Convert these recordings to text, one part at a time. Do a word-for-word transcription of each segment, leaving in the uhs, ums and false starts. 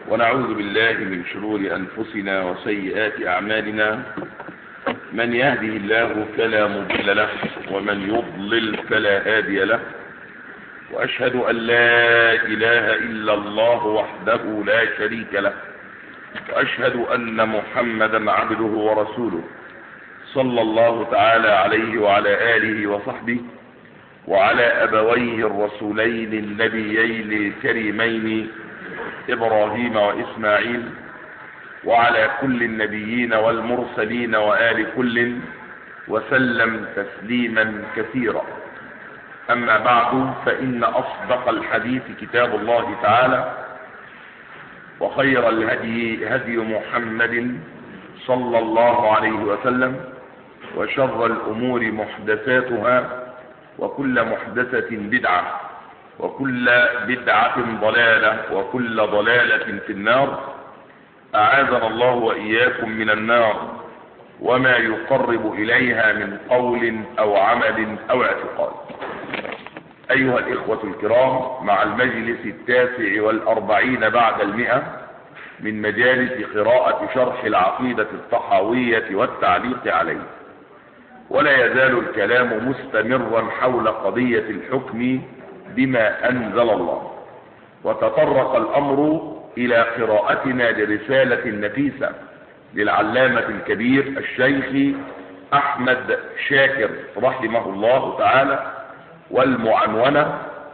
ونعوذ بالله من شرور أنفسنا وسيئات أعمالنا. من يهده الله فلا مضل له ومن يضلل فلا هادي له، وأشهد أن لا إله إلا الله وحده لا شريك له، وأشهد أن محمدا عبده ورسوله صلى الله تعالى عليه وعلى آله وصحبه وعلى أبويه الرسولين النبيين الكريمين إبراهيم وإسماعيل، وعلى كل النبيين والمرسلين وآل كل، وسلم تسليما كثيرا. أما بعد، فإن أصدق الحديث كتاب الله تعالى، وخير الهدي هدي محمد صلى الله عليه وسلم، وشر الأمور محدثاتها، وكل محدثة بدعة، وكل بدعة ضلالة، وكل ضلالة في النار. أعاذنا الله وإياكم من النار وما يقرب إليها من قول أو عمل أو اعتقاد. أيها الإخوة الكرام، مع المجلس التاسع والأربعين بعد المئة من مجالس قراءة شرح العقيدة الطحاوية والتعليق عليه، ولا يزال الكلام مستمرا حول قضية الحكم بما أنزل الله. وتطرق الأمر إلى قراءتنا لرسالة نفيسة للعلامة الكبير الشيخ أحمد شاكر رحمه الله تعالى، والمعنونة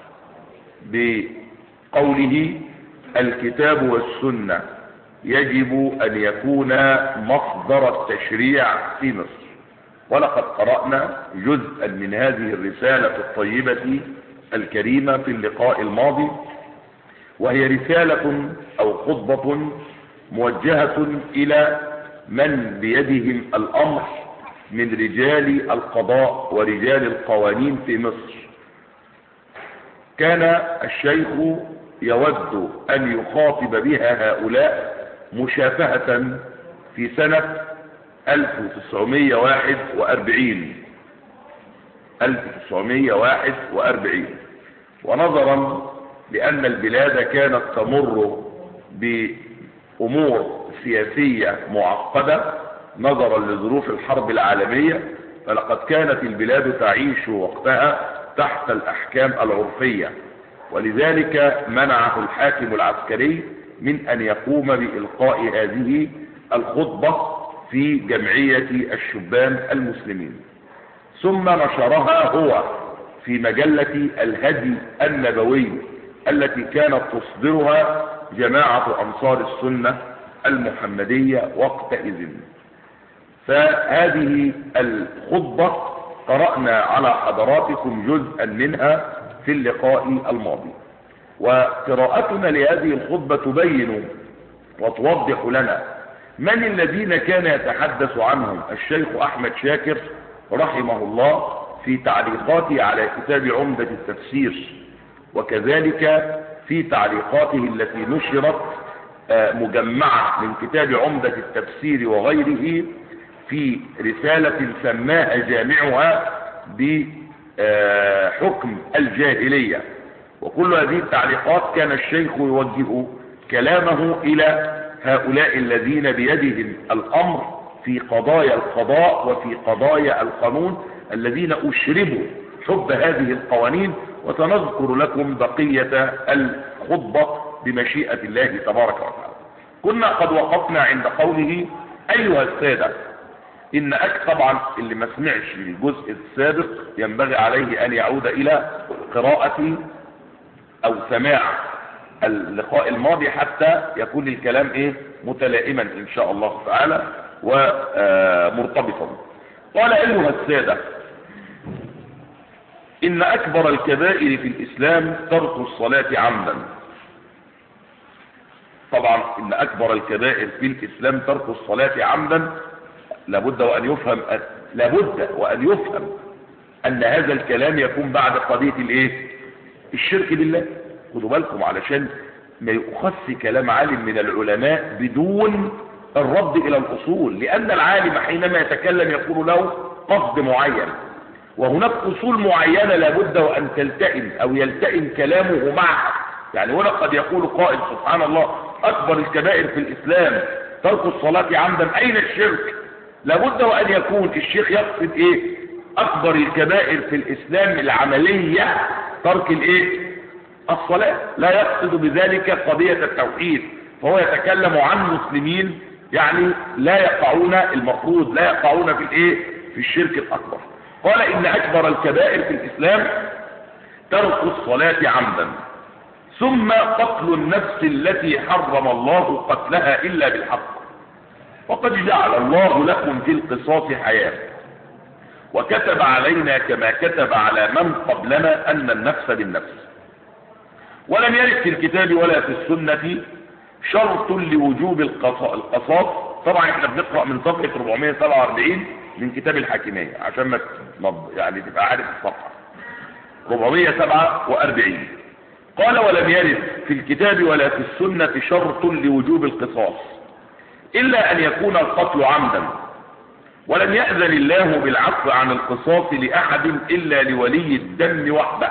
بقوله: الكتاب والسنة يجب أن يكون مصدر التشريع في مصر. ولقد قرأنا جزءا من هذه الرسالة الطيبة الكريمة في اللقاء الماضي، وهي رسالة أو خطبة موجهة إلى من بيدهم الأمر من رجال القضاء ورجال القوانين في مصر. كان الشيخ يود أن يخاطب بها هؤلاء مشافهة في سنة ألف وتسعمائة وواحد وأربعين ألف وتسعمائة وواحد وأربعين، ونظرا لأن البلاد كانت تمر بأمور سياسية معقدة نظرا لظروف الحرب العالمية، فلقد كانت البلاد تعيش وقتها تحت الأحكام العرفية، ولذلك منعه الحاكم العسكري من أن يقوم بإلقاء هذه الخطبة في جمعية الشبان المسلمين. ثم نشرها هو في مجلة الهدي النبوي التي كانت تصدرها جماعة أنصار السنة المحمدية وقتئذ. فهذه الخطبة قرأنا على حضراتكم جزءا منها في اللقاء الماضي، وقراءتنا لهذه الخطبة تبين وتوضح لنا من الذين كان يتحدث عنهم الشيخ أحمد شاكر رحمه الله في تعليقاته على كتاب عمدة التفسير، وكذلك في تعليقاته التي نشرت مجمعة من كتاب عمدة التفسير وغيره في رسالة سماها جامعها بحكم الجاهلية. وكل هذه التعليقات كان الشيخ يوجه كلامه إلى هؤلاء الذين بيدهم الأمر في قضايا القضاء وفي قضايا القانون، الذين أشربوا حب هذه القوانين. وسنذكر لكم بقية الخطبة بمشيئة الله تبارك وتعالى. كنا قد وقفنا عند قوله: أيها السادة، إن أك طبعا اللي ما سمعش الجزء السابق ينبغي عليه أن يعود إلى قراءة أو سماع اللقاء الماضي حتى يكون الكلام إيه متلائما إن شاء الله تعالى ومرتبطا. قال: أيها السادة، إن أكبر الكبائر في الإسلام ترك الصلاة عمدا. طبعا إن أكبر الكبائر في الإسلام ترك الصلاة عمدا، لابد وأن يفهم لابد وأن يفهم أن هذا الكلام يكون بعد قضية الإيه؟ الشرك بالله. خدوا بالكم علشان ما يؤخذ كلام عالم من العلماء بدون الرد إلى الأصول، لأن العالم حينما يتكلم يكون له قصد معين، وهناك أصول معينة لابد وأن تلتئم أو يلتئم كلامه معها. يعني هنا قد يقول قائل: سبحان الله، أكبر الكبائر في الإسلام ترك الصلاة عمدا، أين الشرك؟ لابد وأن يكون الشيخ يقصد إيه؟ أكبر الكبائر في الإسلام العملية ترك الإيه؟ الصلاة، لا يقصد بذلك قضية التوحيد، فهو يتكلم عن مسلمين يعني لا يقعون المفروض لا يقعون في الإيه؟ في الشرك الأكبر. قال إن أكبر الكبائر في الإسلام ترك الصلاة عمدا، ثم قتل النفس التي حرم الله قتلها إلا بالحق، وقد جعل الله لكم في القصاص حياة وكتب علينا كما كتب على من قبلنا أن النفس بالنفس، ولم يرد في الكتاب ولا في السنة شرط لوجوب القصاص. طبعا احنا بنقرأ من صفحة أربعمائة وسبعة وأربعين من كتاب الحاكمية عشان ما يعني تبقى عارف الصفحة أربعمائة وسبعة وأربعين. قال ولم يرد في الكتاب ولا في السنة شرط لوجوب القصاص إلا أن يكون القتل عمدا، ولم يأذن الله بالعفو عن القصاص لأحد إلا لولي الدم وحده،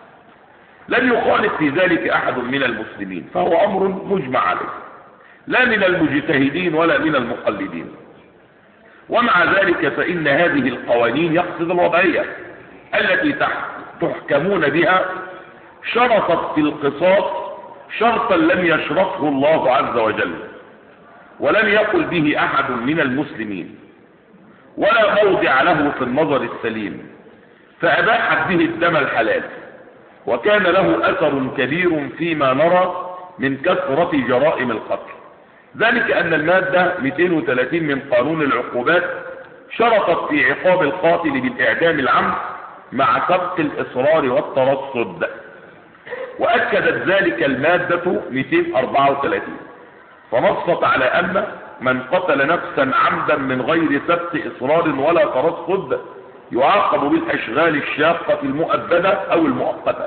لم يخالف في ذلك أحد من المسلمين، فهو أمر مجمع عليه لا من المجتهدين ولا من المقلدين. ومع ذلك فإن هذه القوانين يقصد الوضعية التي تحكمون بها شرطت في القصاص شرطا لم يشرطه الله عز وجل ولم يقل به أحد من المسلمين ولا موضع له في النظر السليم، فأباحت به الدم الحلال، وكان له أثر كبير فيما نرى من كثرة جرائم القتل، ذلك أن المادة مئتين وثلاثين من قانون العقوبات شرطت في عقاب القاتل بالإعدام العمد مع سبق الإصرار والترصد، وأكدت ذلك المادة مئتين وأربعة وثلاثين فنصت على أن من قتل نفسا عمدا من غير سبق إصرار ولا ترصد يعاقب بالأشغال الشاقة المؤبدة أو المؤقتة.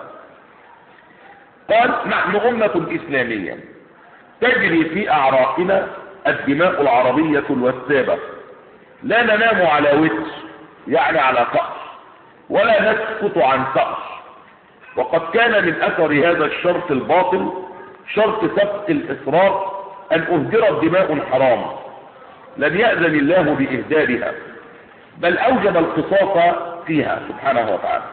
قال نحن أمة إسلامية تجري في أعراقنا الدماء العربية الوثابة، لا ننام على وتر يعني على فأر، ولا نسكت عن فأر، وقد كان من أثر هذا الشرط الباطل شرط سبق الإصرار أن أهدرت دماء حرام لم يأذن الله بإهدارها، بل أوجب القصاص فيها سبحانه وتعالى،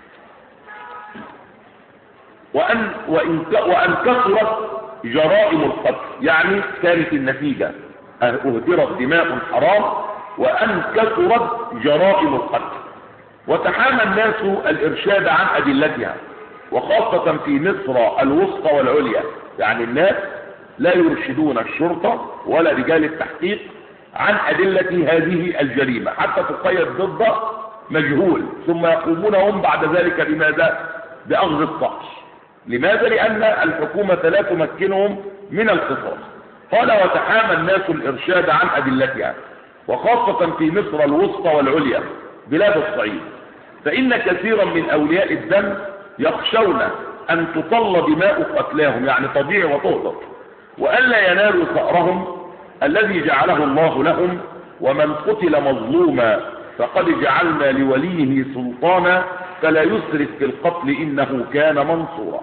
وأن, وإن وأن كثرت جرائم القتل يعني كانت النتيجة أهدرت دماء حرام وأن كثرت جرائم القتل، وتحامى الناس الإرشاد عن أدلتها، وخاصة في مصر الوسطى والعليا، يعني الناس لا يرشدون الشرطة ولا رجال التحقيق عن أدلة هذه الجريمة حتى تقيد ضد مجهول، ثم يقومون هم بعد ذلك بماذا؟ بأخذ الطعش. لماذا؟ لأن الحكومة لا تمكنهم من القصاص. قال وتحامى الناس الإرشاد عن أدلتها، وخاصة في مصر الوسطى والعليا بلاد الصعيد، فإن كثيرا من أولياء الدم يخشون أن تطل دماء قتلاهم يعني تضيع وتهدر، وألا ينالوا ثأرهم الذي جعله الله لهم، ومن قتل مظلوما فقد جعلنا لوليه سلطانا فلا يسرف في القتل إنه كان منصورا.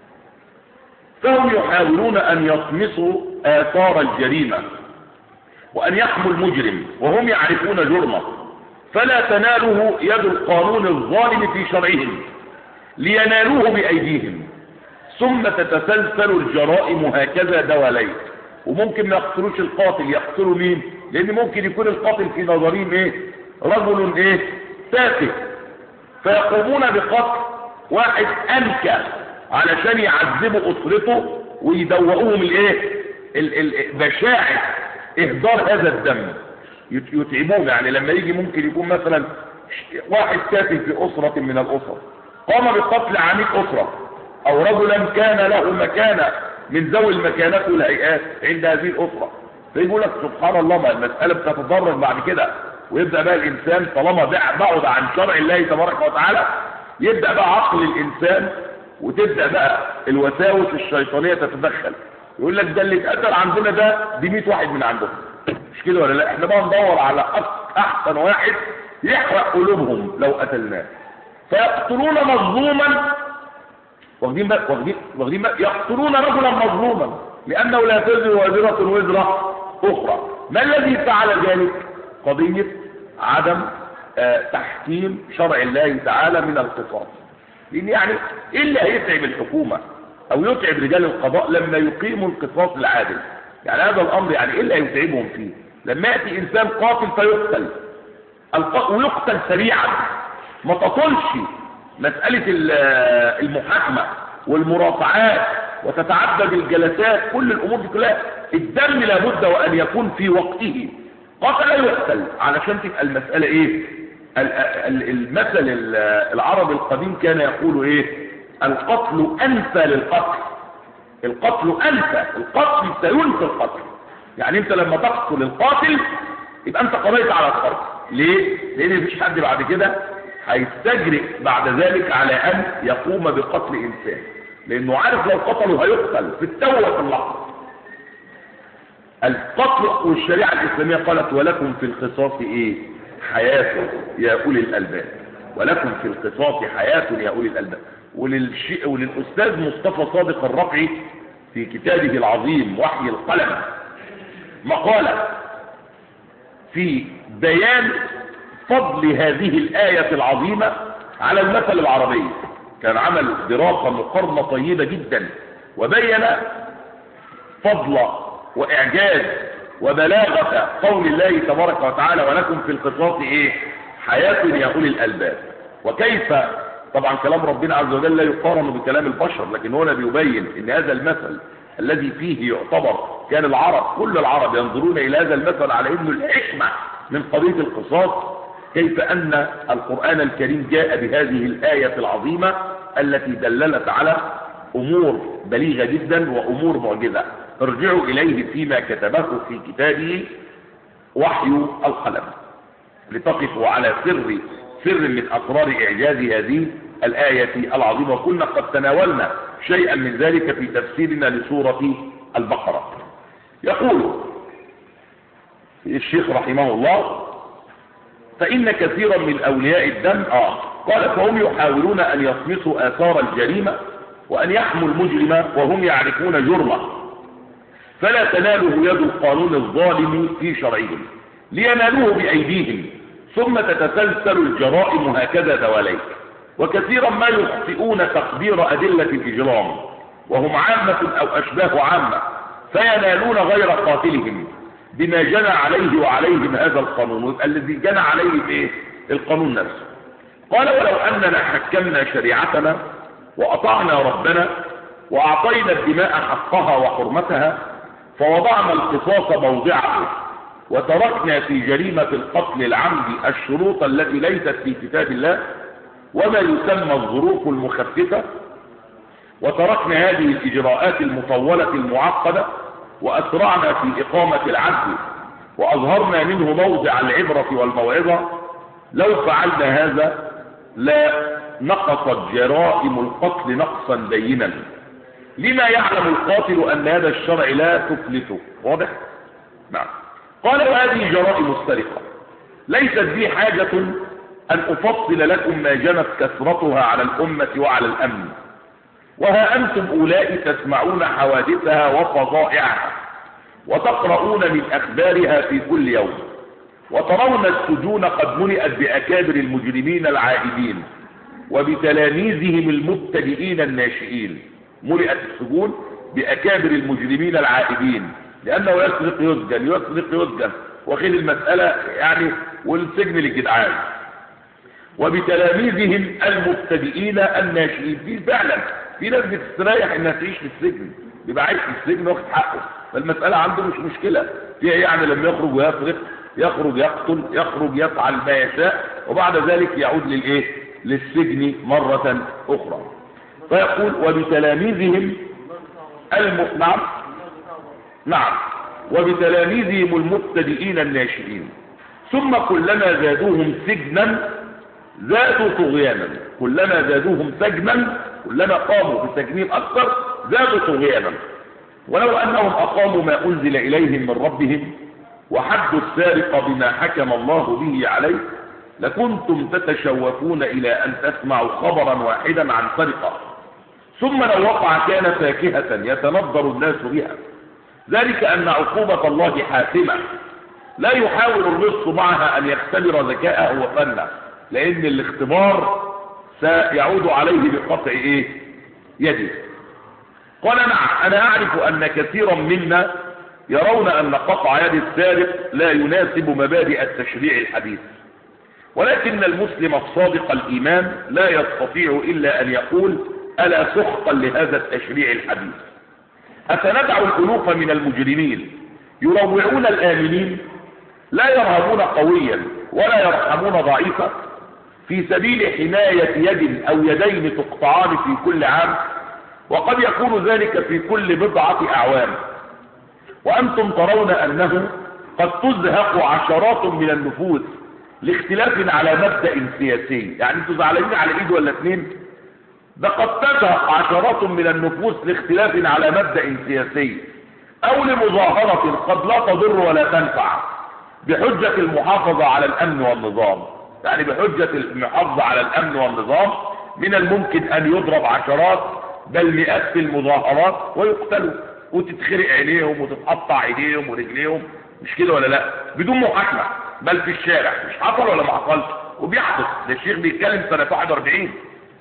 فهم يحاولون أن يطمسوا آثار الجريمة وأن يحموا المجرم وهم يعرفون جرمه، فلا تناله يد القانون الظالم في شرعهم لينالوه بأيديهم، ثم تتسلسل الجرائم هكذا دواليك. وممكن ما يقتلوش القاتل، يقتلوا مين؟ لأن ممكن يكون القاتل في نظرهم ايه؟ رجل ايه؟ تافه، فيقومون بقتل واحد أنكى علشان يعذبوا أسرته ويدوقوهم الايه؟ بشاعة إهدار هذا الدم، يتعبون. يعني لما يجي ممكن يكون مثلا واحد تافه في أسرة من الأسر قام بقتل عميد أسرة أو رجلا كان له مكانة من ذوي المكانات والهيئات عند هذه الأسرة، فيقول لك سبحان الله ما المسألة بتتضرر بعد كده، ويبدأ بقى الإنسان طالما بعد عن شرع الله تبارك وتعالى يبدأ بقى عقل الإنسان وتبدأ بقى الوساوس الشيطانية تتدخل، يقول لك ده اللي اتقتل عندنا ده دي مئة واحد من عندهم، مش كده ولا لا؟ احنا بقى ندور على أحسن واحد يحرق قلوبهم لو قتلناه، فيقتلون مظلوما، واخدين بقى واخدين واخدين بقى يقتلون رجلا مظلوما لأنه لا تزر وازرة وزر أخرى. ما الذي فعل ذلك؟ قضية عدم آه تحكيم شرع الله تعالى من القصاص. لأن يعني إيه اللي هيتعب الحكومة أو يتعب رجال القضاء لما يقيموا القصاص العادل؟ يعني هذا الأمر يعني إيه اللي هيتعبهم فيه؟ لما يأتي إنسان قاتل فيقتل ويقتل سريعا، ما تطولش مسألة المحاكمة والمرافعات وتتعدد الجلسات، كل الأمور دي كلها الدم لابد وأن يكون في وقته، قتل يقتل علشان تبقى المسألة إيه؟ المثل العربي القديم كان يقول إيه؟ القتل أنفى للقتل. القتل أنفى، القتل سينفي القتل. يعني أنت لما تقتل القاتل يبقى أنت قضيت على القتل. ليه؟ لأن مفيش حد بعد كده هيستجرئ بعد ذلك على أن يقوم بقتل إنسان، لأنه عارف لو قتله هيقتل في التوة في اللحظة. القتل، والشريعة الإسلامية قالت ولكم في القصاص إيه؟ حياة يا أولي الألباب. ولكم في القصاص حياة يا أولي الألباب. وللشيء وللأستاذ مصطفى صادق الرفعي في كتابه العظيم وحي القلم مقالة في بيان فضل هذه الآية العظيمة على المثل العربي. كان عمل دراسة مقارنة طيبة جدا، وبين فضل وإعجاز وبلاغة قول الله تبارك وتعالى ولكم في القصاص إيه؟ حياة يا أولي الألباب. وكيف طبعا كلام ربنا عز وجل لا يقارن بكلام البشر، لكن هنا بيبين ان هذا المثل الذي فيه يعتبر كان العرب كل العرب ينظرون الى هذا المثل على انه الحكمة من قضية القصاص، كيف ان القرآن الكريم جاء بهذه الآية العظيمة التي دللت على امور بليغة جدا وامور معجزة. ارجعوا اليه فيما كتبه في كتابه وحي القلم لتقفوا على سر سر من أسرار إعجاز هذه الآية العظيمة. وكنا قد تناولنا شيئا من ذلك في تفسيرنا لسورة البقرة. يقول الشيخ رحمه الله فإن كثيرا من أولياء الدم آه قال فهم يحاولون أن يطمسوا آثار الجريمة وأن يحموا المجرم وهم يعرفون جرمه، فلا تناله يد القانون الظالم في شرعهم لينالوه بأيديهم، ثم تتسلسل الجرائم هكذا دواليك. وكثيرا ما يخطئون تقدير أدلة الإجرام وهم عامة أو أشباه عامة، فينالون غير قاتلهم بما جنى عليه وعليهم هذا القانون. ويبقى الذي جنى عليه بإيه؟ القانون نفسه. قال ولو أننا حكمنا شريعتنا وأطعنا ربنا وأعطينا الدماء حقها وحرمتها فوضعنا القصاص موضعه وتركنا في جريمة القتل العمد الشروط التي ليست في كتاب الله وما يسمى الظروف المخففة، وتركنا هذه الإجراءات المطولة المعقدة وأسرعنا في إقامة العدل وأظهرنا منه موضع العبرة والموعظة، لو فعلنا هذا لا نقصت جرائم القتل نقصا بينا لما يعلم القاتل أن هذا الشرع لا تفلته. واضح؟ نعم. قال وهذه جرائم السرقة ليست ذي حاجة أن أفصل لكم ما جنت كثرتها على الأمة وعلى الأمن، وها أنتم أولئك تسمعون حوادثها وفظائعها وتقرؤون من أخبارها في كل يوم، وترون السجون قد ملئت بأكابر المجرمين العائدين وبتلاميذهم المبتدئين الناشئين. ملئت السجون بأكابر المجرمين العائدين، لأنه يسرق يسجن يسرق يسجن واخد المسألة يعني، والسجن للجدعان. وبتلاميذهم المبتدئين الناشئين. في فعلا في ناس بتستريح انها تعيش في السجن، بيبقى عايش في السجن واخد حقه، فالمسألة عنده مش مشكلة فيها، يعني لما يخرج ويسرق يخرج يقتل يخرج يفعل ما يشاء وبعد ذلك يعود للايه؟ للسجن مرة أخرى. فيقول وبتلاميذهم المقنع نعم وبتلاميذهم المبتدئين الناشئين، ثم كلما زادوهم سجنا زادوا طغيانا. كلما زادوهم سجنا كلما قاموا بتجنيب أكثر زادوا طغيانا. ولو أنهم أقاموا ما أنزل إليهم من ربهم وحدوا السارق بما حكم الله به عليه لكنتم تتشوفون إلى أن تسمعوا خبرا واحدا عن سرقة، ثم لو وقع كان فاكهة يتنظر الناس بها ذلك أن عقوبة الله حاسمة، لا يحاول اللص معها أن يختبر ذكاءه وفنه، لأن الاختبار سيعود عليه بقطع إيه؟ يده. قال نعم، أنا أعرف أن كثيرا منا يرون أن قطع يد السارق لا يناسب مبادئ التشريع الحديث، ولكن المسلم الصادق الإيمان لا يستطيع إلا أن يقول ألا سخطا لهذا التشريع الحديث. أفندع الألوف من المجرمين يروعون الآمنين، لا يرهبون قويا ولا يرحمون ضعيفا، في سبيل حماية يد أو يدين تقطعان في كل عام، وقد يكون ذلك في كل بضعة أعوام، وأنتم ترون أنه قد تزهق عشرات من النفوس لاختلاف على مبدأ سياسي. يعني انتوا زعلانين على ايد ولا اثنين؟ ده قد تزهق عشرات من النفوس لاختلاف على مبدأ سياسي او لمظاهرة قد لا تضر ولا تنفع بحجة المحافظة على الامن والنظام. يعني بحجة المحافظة على الامن والنظام من الممكن ان يضرب عشرات بل مئات في المظاهرات ويقتلوا وتتخرق عينيهم وتتقطع ايديهم ورجليهم، مش كده ولا لا؟ بدون محاكمة، بل في الشارع. مش حصل ولا ما حصلش؟ وبيحدث. ده الشيخ بيتكلم سنة واحد واربعين.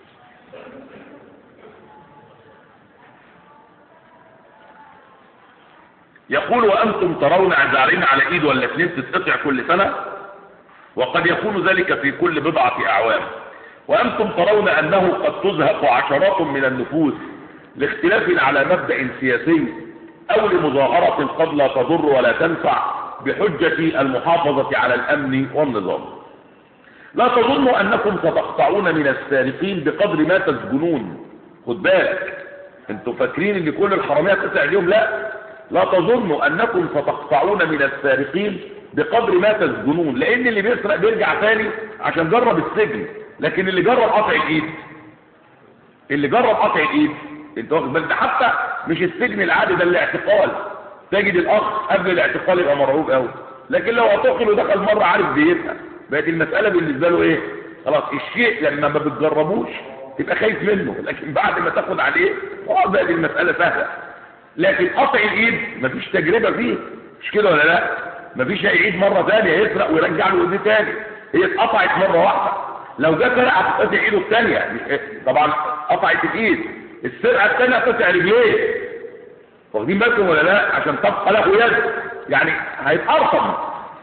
يقول وأنتم ترون عزارين على ايد ولا اثنين تتقطع كل سنة، وقد يكون ذلك في كل بضعة أعوام، وأنتم ترون أنه قد تزهق عشرات من النفوس لاختلاف على مبدأ سياسي أو لمظاهرة قد لا تضر ولا تنفع بحجة المحافظة على الأمن والنظام. لا تظنوا أنكم ستقطعون من السارقين بقدر ما تسجنون. خد بالك، انتوا فاكرين ان كل الحرامية تسع اليوم؟ لا، لا تظنوا أنكم ستقطعون من السارقين بقدر ما تسجنون، لأن اللي بيسرق بيرجع ثاني عشان جرب السجن، لكن اللي جرب قطع الإيد، اللي جرب قطع الإيد انت واخد بالك، حتى مش السجن العادي ده الاعتقال. تجد الاخ قبل الاعتقال يبقى مرعوب قوي، لكن لو اعتقل ودخل مره عارف بيبقى بقت المساله بالنسبه له ايه؟ خلاص. الشيء لما ما بتجربوش تبقى خايف منه، لكن بعد ما تاخد عليه خلاص بقت المساله سهله. لكن قطع الايد مفيش تجربه فيه، مش كده ولا لا؟ مفيش هيعيد مره ثانيه يسرق ويرجع له ايديه ثاني، هي اتقطعت مره واحده. لو جه سرق هتتقطع ايده الثانيه، طبعا قطعت الايد. السرقه الثانيه قطع رجليه، واخدين بالكم ولا لا؟ عشان تبقى له يد، يعني هيتقرصم.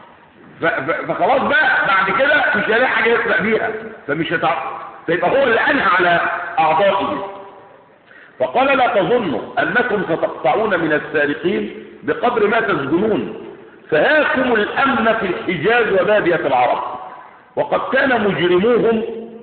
فخلاص بقى بعد كده مش هيلاقي حاجه يسرق بيها، فمش هتعرف، فيبقى هو اللي انهى على اعضائه. فقال لا تظنوا انكم ستقطعون من السارقين بقدر ما تسجنون، فهاكم الامن في الحجاز وباديه العرب، وقد كان مجرموهم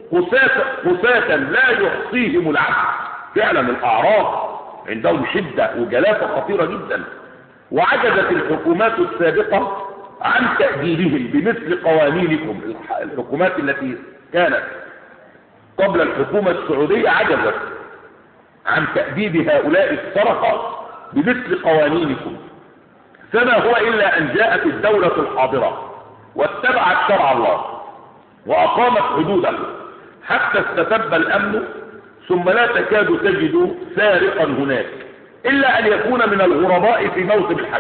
قساة لا يحصيهم العدل. فعلا الاعراب عندهم شدة وجلافة خطيرة جدا، وعجزت الحكومات السابقة عن تأديبهم بمثل قوانينكم. الحكومات التي كانت قبل الحكومة السعودية عجزت عن تأديب هؤلاء السرقة بمثل قوانينكم، فما هو إلا أن جاءت الدولة الحاضرة واتبعت شرع الله وأقامت حدوده حتى استتب الأمن، ثم لا تكاد تجد سارقا هناك إلا أن يكون من الغرباء في موسم الحج،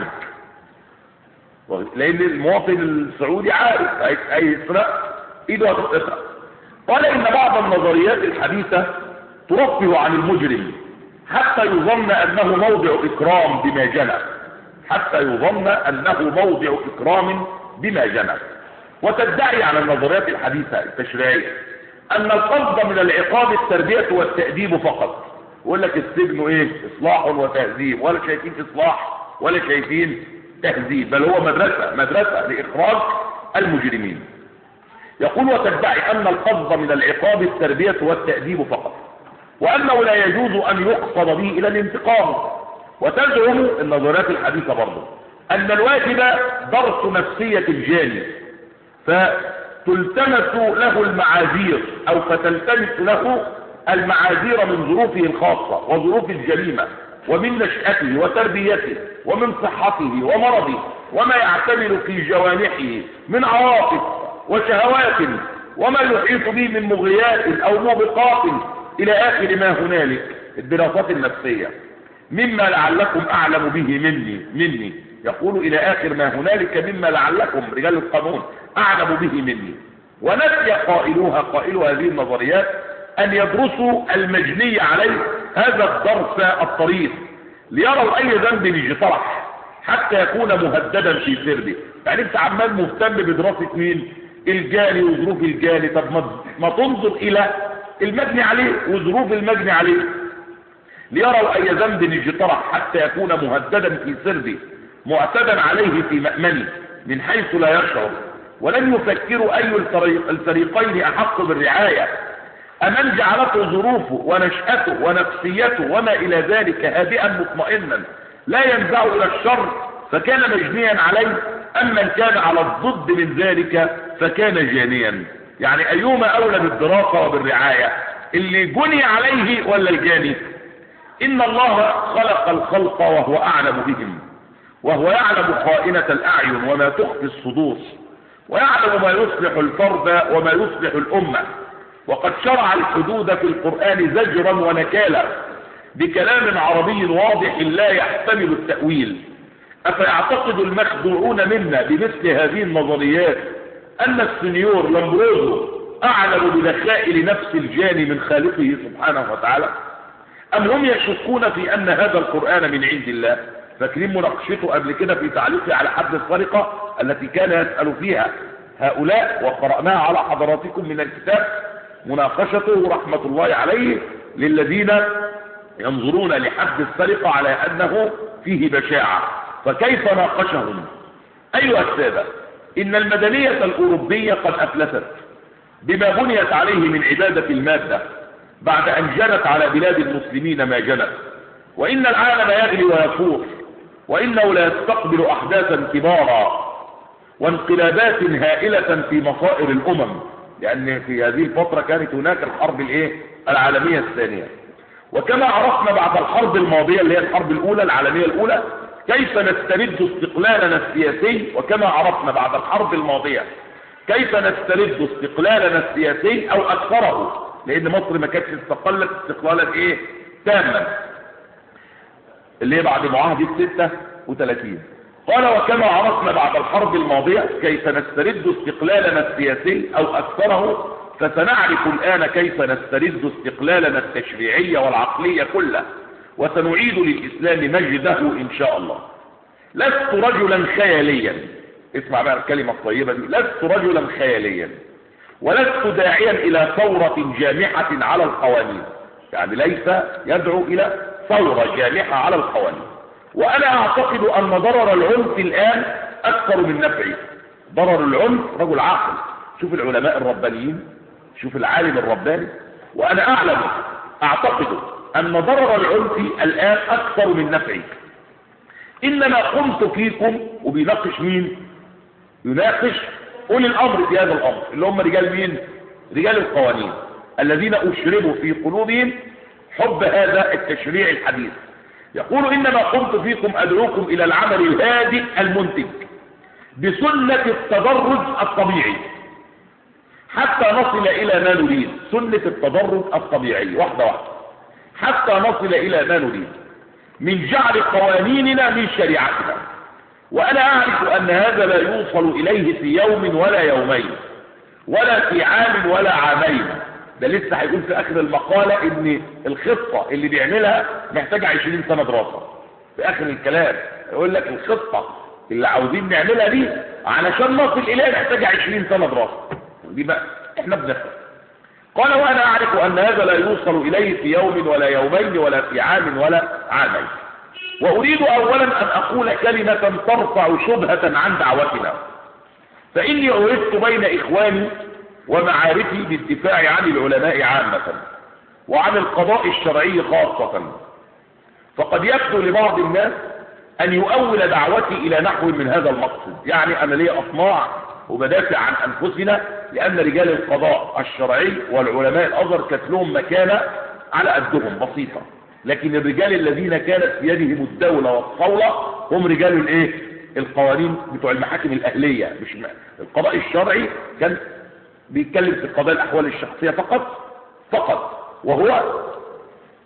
لأن المواطن السعودي عارف هيسرق إيده هتتقطع. قال إن بعض النظريات الحديثة ترفه عن المجرم حتى يظن أنه موضع إكرام بما جنى، حتى يظن أنه موضع إكرام بما جنى، وتدعي على النظريات الحديثة التشريعية أن القصد من العقاب التربية والتأديب فقط. يقول لك السجن إيه؟ إصلاح وتهذيب، ولا شايفين إصلاح ولا شايفين تهذيب، بل هو مدرسة مدرسة لإخراج المجرمين. يقول وتدعي أن القصد من العقاب التربية والتأديب فقط، وأنه لا يجوز أن يقصد به إلى الانتقام. وتزعم النظريات الحديثة برضه أن الواجب درس نفسية الجاني، فتلتمس له المعاذير أو فتلتمس له المعاذير من ظروفه الخاصة وظروف الجريمة ومن نشأته وتربيته ومن صحته ومرضه وما يعتمل في جوانحه من عواطف وشهوات وما يحيط به من مغريات أو موبقات إلى آخر ما هنالك. الدراسات النفسية مما لعلكم أعلم به مني مني يقول إلى آخر ما هنالك مما لعلكم رجال القانون أعلم به مني. ونسي قائلوها قائل هذه النظريات أن يدرسوا المجني عليه هذا الدرس الطريف ليروا أي ذنب يجترح حتى يكون مهددا في سربه. يعني انت عمال مهتم بدراسة مين؟ الجاني وظروف الجاني. طب ما تنظر إلى المجني عليه وظروف المجني عليه ليروا أي ذنب يجترح حتى يكون مهددا في سربه معتدا عليه في مأمنه من حيث لا يشعر. ولم يفكروا أي الفريقين أحق بالرعاية، أمن جعلته ظروفه ونشأته ونفسيته وما إلى ذلك هادئا مطمئنا لا ينزع إلى الشر فكان مجنيا عليه، أم من كان على الضد من ذلك فكان جانيا. يعني أيهما أولى بالدراسة وبالرعاية، اللي جني عليه ولا الجاني؟ إن الله خلق الخلق وهو أعلم بهم، وهو يعلم خائنة الأعين وما تخفي الصدور، ويعلم ما يصلح الفرد وما يصلح الأمة. وقد شرع الحدود في القرآن زجرا ونكالا بكلام عربي واضح لا يحتمل التأويل. أفيعتقد المخدوعون منا بمثل هذه النظريات أن السنيور لامبروزو أعلم بدخائل نفس الجاني من خالقه سبحانه وتعالى؟ أم هم يشكون في أن هذا القرآن من عند الله؟ فاكرين مناقشته قبل كده في تعليقه على حد السرقة التي كان يسأل فيها هؤلاء، وقرأناها على حضراتكم من الكتاب، مناقشته رحمة الله عليه للذين ينظرون لحد السرقة على أنه فيه بشاعة. فكيف ناقشهم؟ أيها السادة، إن المدنية الأوروبية قد أفلست بما بنيت عليه من عبادة المادة بعد أن جنت على بلاد المسلمين ما جنت. وإن العالم يغلي ويفور، وإنه لا يستقبل أحداثا كبارا وانقلابات هائلة في مصائر الأمم، لأن في هذه الفترة كانت هناك الحرب الايه العالمية الثانية. وكما عرفنا بعد الحرب الماضية اللي هي الحرب الأولى العالمية الأولى كيف نسترد استقلالنا السياسي، وكما عرفنا بعد الحرب الماضية كيف نسترد استقلالنا السياسي أو أكثره، لأن مصر ما كانتش استقلت استقلالا ايه تاما اللي هي بعد معاهدة ستة وثلاثين. قال وكما عرفنا بعد الحرب الماضية كيف نسترد استقلالنا السياسي أو أكثره، فسنعرف الآن كيف نسترد استقلالنا التشريعي والعقلية كله، وسنعيد للإسلام مجده إن شاء الله. لست رجلا خياليا، اسمع بقى الكلمة الطيبة دي، لست رجلا خياليا ولست داعيا إلى ثورة جامحة على القوانين، يعني ليس يدعو إلى ثورة جامحة على القوانين. وأنا أعتقد أن ضرر العنف الآن أكثر من نفعه. ضرر العنف رجل عاقل، شوف العلماء الربانيين، شوف العالم الرباني، وأنا أعلم أعتقد أن ضرر العنف الآن أكثر من نفعه. إنما قمت فيكم، وبيناقش مين؟ يناقش أولي الأمر في هذا الأمر اللي هم رجال مين؟ رجال القوانين الذين أشربوا في قلوبهم حب هذا التشريع الحديث. يقول إنما قمت فيكم أدعوكم إلى العمل الهادئ المنتج بسنة التدرج الطبيعي حتى نصل إلى ما نريد. سنة التدرج الطبيعي واحدة واحدة حتى نصل إلى ما نريد من جعل قوانيننا من شريعتنا. وأنا أعرف أن هذا لا يوصل إليه في يوم ولا يومين ولا في عام ولا عامين. ده لسه هيقول في آخر المقالة إن الخطة اللي بيعملها محتاجة عشرين سنة دراسة. في آخر الكلام يقول لك الخطة اللي عاوزين نعملها دي علشان نصل إليها محتاجة عشرين سنة دراسة. دي بقى احنا بنفهم. قال وأنا أعرف أن هذا لا يوصل إليه في يوم ولا يومين ولا في عام ولا عامين. وأريد أولا أن أقول كلمة ترفع شبهة عن دعوتنا، فإني عرفت بين إخواني ومعارفي بالدفاع عن العلماء عامة وعن القضاء الشرعي خاصة. فقد يبدو لبعض الناس أن يؤول دعوتي إلى نحو من هذا المقصد، يعني أنا لي أطماع وبدافع عن أنفسنا لأن رجال القضاء الشرعي والعلماء الأزهر كانت لهم مكانة على قدهم بسيطة، لكن الرجال الذين كانت في يدهم الدولة والصولة هم رجال الايه القوانين بتوع المحاكم الأهلية. مش القضاء الشرعي كان بيتكلم في قضايا الأحوال الشخصية فقط فقط، وهو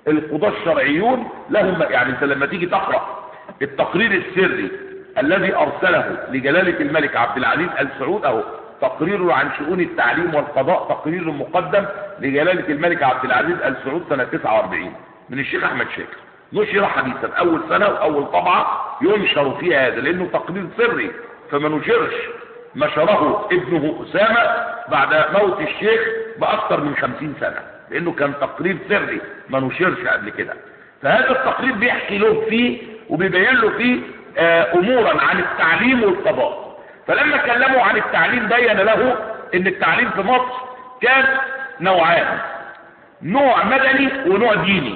القضاة الشرعيون لهم، يعني انت لما تيجي تقرأ التقرير السري الذي ارسله لجلالة الملك عبد العزيز آل سعود، اهو تقريره عن شؤون التعليم والقضاء، تقرير مقدم لجلالة الملك عبد العزيز آل سعود سنة تسعة واربعين من الشيخ احمد شاكر، نشر حديثا اول سنة واول طبعة ينشر فيها هذا، لانه تقرير سري فما نشرش. نشره ابنه اسامة بعد موت الشيخ باكثر من خمسين سنة، لانه كان تقرير سري ما نشرش قبل كده. فهذا التقرير بيحكي له فيه وبيبين له فيه آه امورا عن التعليم والقضاء. فلما كلموا عن التعليم بين له ان التعليم في مصر كان نوعان، نوع مدني ونوع ديني.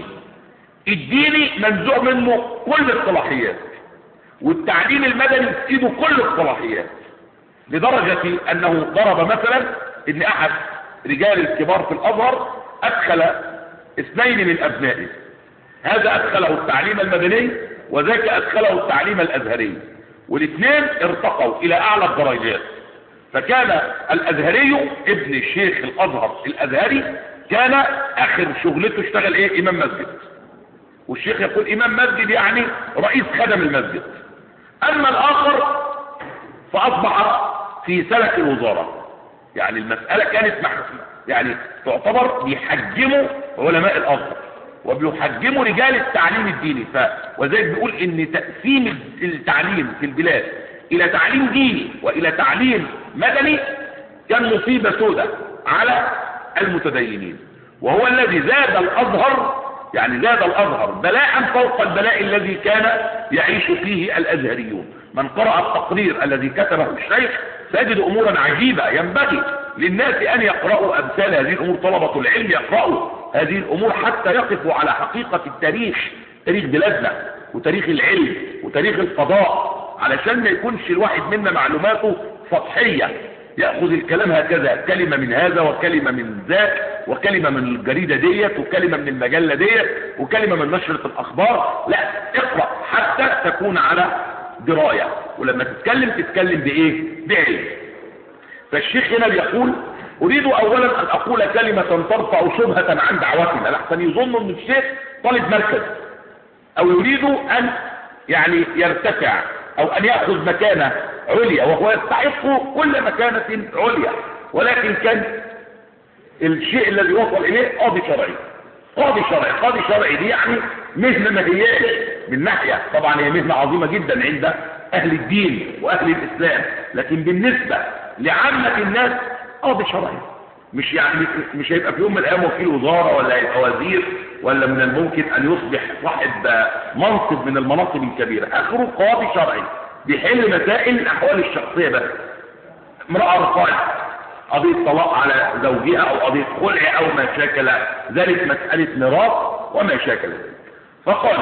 الديني منزوع منه كل الصلاحيات، والتعليم المدني يفيده كل الصلاحيات، لدرجة انه ضرب مثلا ان احد رجال الكبار في الازهر ادخل اثنين من ابنائه، هذا ادخله التعليم المدني وذاك ادخله التعليم الازهري، والاثنين ارتقوا الى اعلى الدرجات. فكان الازهري ابن الشيخ الازهر الازهري كان اخر شغلته اشتغل ايه؟ امام مسجد، والشيخ يقول امام مسجد يعني رئيس خدم المسجد. اما الاخر فاصبح في سلك الوزارة، يعني المسألة كانت محكمة، يعني تعتبر بيحجموا علماء الازهر وبيحجموا رجال التعليم الديني. ف وذلك بيقول ان تقسيم التعليم في البلاد الى تعليم ديني والى تعليم مدني كان مصيبة سوداء على المتدينين، وهو الذي زاد الازهر، يعني زاد الازهر بلاء فوق البلاء الذي كان يعيش فيه الازهريون. من قرأ التقرير الذي كتبه الشيخ سيجد امورا عجيبة، ينبغي للناس ان يقرأوا امثال هذه الامور، طلبة العلم يقرأوا هذه الامور حتى يقفوا على حقيقة التاريخ، تاريخ بلادنا وتاريخ العلم وتاريخ القضاء، علشان ما يكونش الواحد منا معلوماته سطحية، يأخذ الكلام هكذا، كلمة من هذا وكلمة من ذاك وكلمة من الجريدة ديت وكلمة من المجلة ديت وكلمة من نشرة الأخبار. لا، اقرأ حتى تكون على دراية، ولما تتكلم تتكلم بإيه؟ بعلم. فالشيخ هنا بيقول أريد أولا أن أقول كلمة ترفع شبهة عن دعوتنا، لحسن يظن أن الشيخ طالب مركز أو يريد أن يعني يرتفع أو أن يأخذ مكانة عليا، وهو يستحق كل مكانة عليا، ولكن كان الشيء الذي وصل إليه قاضي شرعي. قاضي شرعي قاضي شرعي دي يعني مهنة ما هياش من ناحية، طبعا هي مهنة عظيمة جدا عند أهل الدين وأهل الإسلام، لكن بالنسبة لعامة الناس قاضي شرعي مش يعني مش هيبقى في يوم من الأيام وكيل وزارة ولا هيبقى وزير ولا من الممكن أن يصبح صاحب منصب من المناصب الكبيرة، آخره قاضي شرعي بيحل مسائل الأحوال الشخصية بس. امرأة رفعت قضية طلاق على زوجها أو قضية خلع أو ما شاكل ذلك، مسألة ميراث وما شاكل ذلك. فقال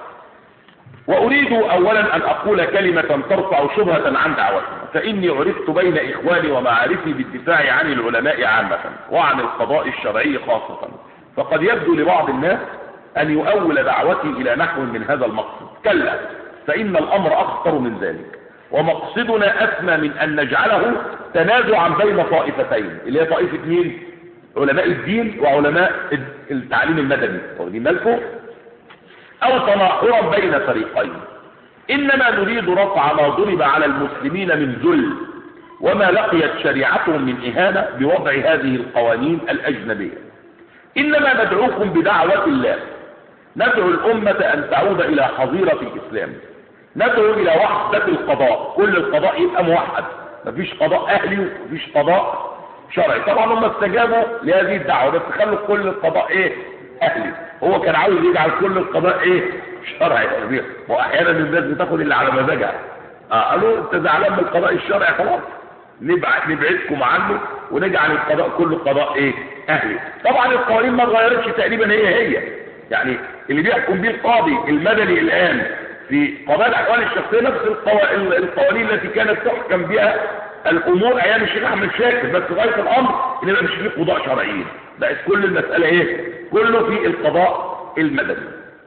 وأريد أولا أن أقول كلمة ترفع شبهة عن دعوتنا، فإني عرفت بين إخواني ومعارفي بالدفاع عن العلماء عامة وعن القضاء الشرعي خاصة، فقد يبدو لبعض الناس أن يؤول دعوتي إلى نحو من هذا المقصد. كلا، فإن الأمر أخطر من ذلك، ومقصدنا أسمى من أن نجعله تنازعا بين طائفتين، اللي هي طائفة مين؟ علماء الدين وعلماء التعليم المدني، واخدين بالكم؟ أو تناحرا بين فريقين. إنما نريد رفع ما ضرب على المسلمين من ذل وما لقيت شريعتهم من إهانة بوضع هذه القوانين الأجنبية. إنما ندعوكم بدعوة الله، ندعو الأمة أن تعود إلى حظيرة الإسلام، ندعو إلى وحدة القضاء، كل القضاء يبقى موحد، مفيش قضاء أهلي ومفيش قضاء شرعي. طبعا هم استجابوا لهذه الدعوة، بس خلوا كل القضاء إيه؟ أهلي. هو كان عاوز يجعل كل القضاء إيه؟ شرعي. وأحيانا الناس بتاخد اللي على مزاجها. آه قالوا أنت زعلان من القضاء الشرعي، خلاص نبعد نبعدكم عنه ونجعل القضاء كله قضاء إيه؟ أهلي. طبعا القوانين ما اتغيرتش تقريبا، هي هي يعني اللي بيحكم به القاضي المدني الآن في قضايا الأحوال الشخصية نفس القوانين التي كانت تحكم بها الأمور أيام الشيخ أحمد شاكر، بس غاية الأمر إن مش فيه قضاء شرعيين، بقت كل المسألة إيه؟ كله في القضاء المدني.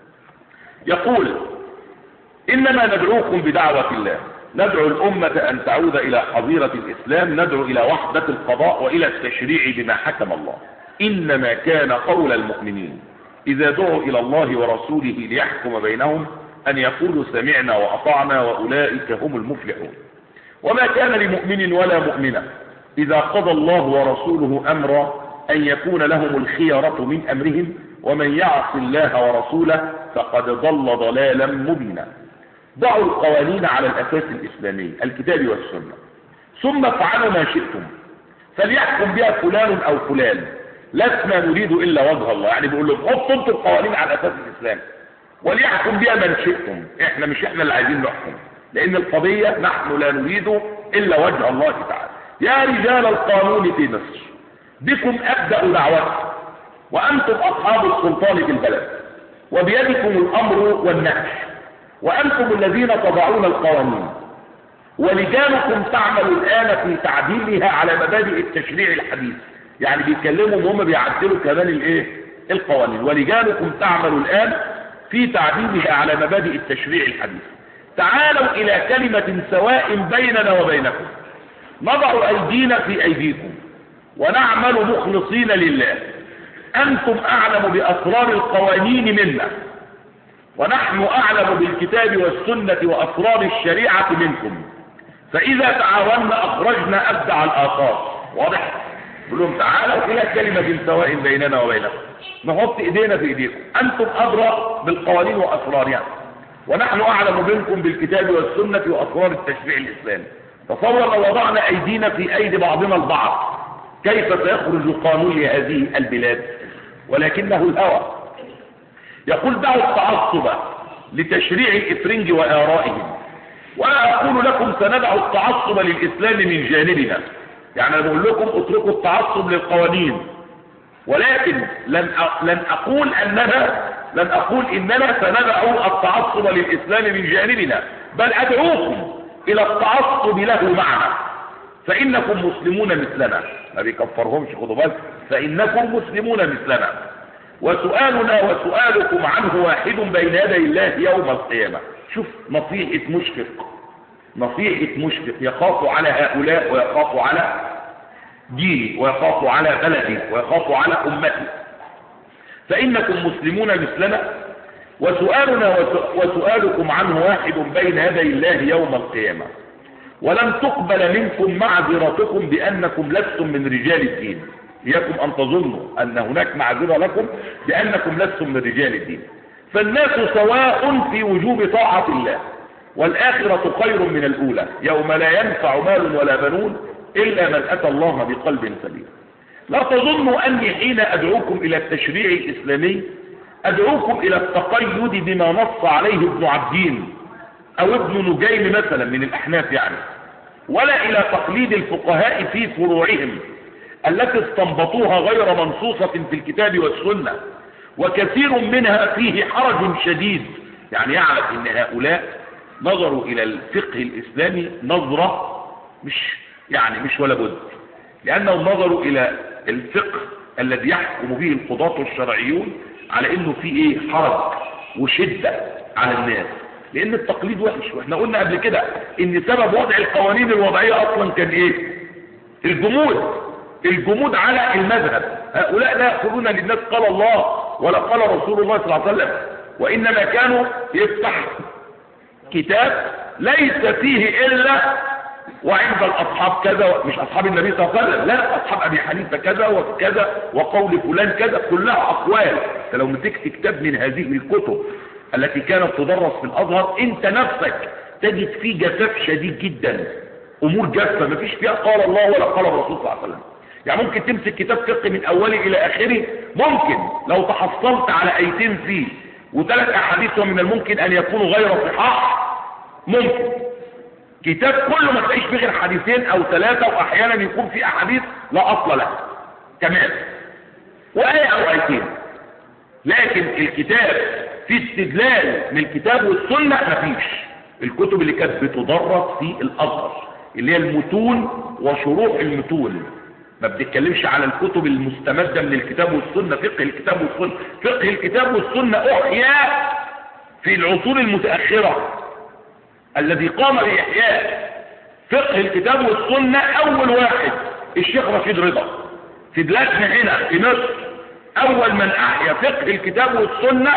يقول إنما ندعوكم بدعوة الله، ندعو الأمة أن تعود إلى حظيرة الإسلام، ندعو إلى وحدة القضاء وإلى التشريع بما حكم الله. إنما كان قول المؤمنين إذا دعوا إلى الله ورسوله ليحكم بينهم أن يقولوا سمعنا وأطعنا وأولئك هم المفلحون. وما كان لمؤمن ولا مؤمنة إذا قضى الله ورسوله أمرا أن يكون لهم الخيرة من أمرهم ومن يعص الله ورسوله فقد ضل ضلالا مبينا. ضعوا القوانين على الأساس الإسلامي الكتاب والسنة، ثم افعلوا ما شئتم فليحكم بها فلان أو فلان، لسنا نريد إلا وجه الله. يعني بيقول لهم حطوا انتم القوانين على أساس الإسلام وليحكم بها من شئتم، احنا مش احنا اللي عايزين نحكم، لأن القضية نحن لا نريد إلا وجه الله تعالى. يا رجال القانون في مصر بكم أبدأ دعوتكم وأنتم أصحاب السلطان في البلد وبيدكم الأمر والنهي، وأنتم الذين تضعون القوانين، ولجانكم تعمل الآن في تعديلها على مبادئ التشريع الحديث. يعني بيتكلموا وهم بيعدلوا كمان الايه القوانين، ولجانكم تعمل الآن في تعديلها على مبادئ التشريع الحديث. تعالوا إلى كلمة سواء بيننا وبينكم نضع أيدينا في أيديكم ونعمل مخلصين لله. أنتم أعلم بأسرار القوانين منا، ونحن أعلم بالكتاب والسنة وأسرار الشريعة منكم، فإذا تعاوننا أخرجنا أبدع الآثار. واضح؟ يقول لهم تعالوا إلى كلمة سواء بيننا وبينكم نحط إيدينا في إيديكم، أنتم أدرى بالقوانين وأسرارها ونحن أعلم منكم بالكتاب والسنة وأسرار التشريع الإسلامي. تصور لو وضعنا أيدينا في أيدي بعضنا البعض كيف سيخرج قانون لهذه البلاد؟ ولكنه الهوى. يقول دعوا التعصب لتشريع الإفرنج وآرائهم، وأنا أقول لكم سندع التعصب للإسلام من جانبنا. يعني أنا بقول لكم اتركوا التعصب للقوانين، ولكن لن لن أقول أننا لن أقول إننا سندع التعصب للإسلام من جانبنا، بل أدعوكم إلى التعصب له معنا، فإنكم مسلمون مثلنا. ما بيكفرهمش، خدوا بالك، فإنكم مسلمون مثلنا، وسؤالنا وسؤالكم عنه واحد بين يدي الله يوم القيامة. شوف نصيحة مشفق، نصيحة مشفق يخاف على هؤلاء ويخاف على ديني ويخاف على بلدي ويخاف على أمتي. فإنكم مسلمون مثلنا وسؤالنا وسؤالكم عنه واحد بين يدي الله يوم القيامة، ولن تقبل منكم معذرتكم بأنكم لستم من رجال الدين. إياكم أن تظنوا أن هناك معذرة لكم بأنكم لستم من رجال الدين. فالناس سواء في وجوب طاعة الله، والآخرة خير من الأولى يوم لا ينفع مال ولا بنون إلا من أتى الله بقلب سليم. لا تظنوا أني حين أدعوكم إلى التشريع الإسلامي أدعوكم إلى التقيد بما نص عليه ابن عبدين أو ابن نجيم مثلا من الأحناف يعني، ولا إلى تقليد الفقهاء في فروعهم التي استنبطوها غير منصوصة في الكتاب والسنة، وكثير منها فيه حرج شديد. يعني يعرف أن هؤلاء نظروا إلى الفقه الإسلامي نظرة مش يعني مش ولا بد، لأنهم نظروا إلى الفقه الذي يحكم به القضاة الشرعيون على أنه فيه إيه حرج وشدة على الناس، لأن التقليد وحش. وإحنا قلنا قبل كده إن سبب وضع القوانين الوضعية أصلا كان إيه؟ الجمود، الجمود على المذهب. هؤلاء لا يقولون للناس قال الله ولا قال رسول الله صلى الله عليه وسلم، وإنما كانوا يفتح كتاب ليس فيه إلا وعند الأصحاب كذا، مش أصحاب النبي صلى الله عليه وسلم، لا أصحاب أبي حنيفة كذا وكذا وقول فلان كذا، كلها أقوال. فلو مسكت كتاب من هذه الكتب التي كانت تدرس في الأزهر أنت نفسك تجد فيه جفاف شديد جدا، أمور جافة ما فيش فيها قال الله ولا قال الرسول صلى الله عليه وسلم. يعني ممكن تمسك كتاب فقه من أوله إلى آخره، ممكن لو تحصلت على آيتين فيه وثلاث أحاديث ومن الممكن أن يكونوا غير صحاح، ممكن كتاب كله ما تلاقيش فيه غير حديثين أو ثلاثة، وأحيانا يكون فيه أحاديث لا أصل لها كمان وآية أو آيتين. لكن الكتاب في استدلال من الكتاب والسنة مفيش. الكتب اللي كانت بتدرس في الأزهر اللي هي المتون وشروح المتون، ما بنتكلمش على الكتب المستمدة من الكتاب والسنة. فقه الكتاب والسنة فقه الكتاب والسنة أحيا في العصور المتأخرة. الذي قام بإحياء فقه الكتاب والسنة أول واحد الشيخ رشيد رضا في بلادنا هنا في مصر، اول من احيا فقه الكتاب والسنة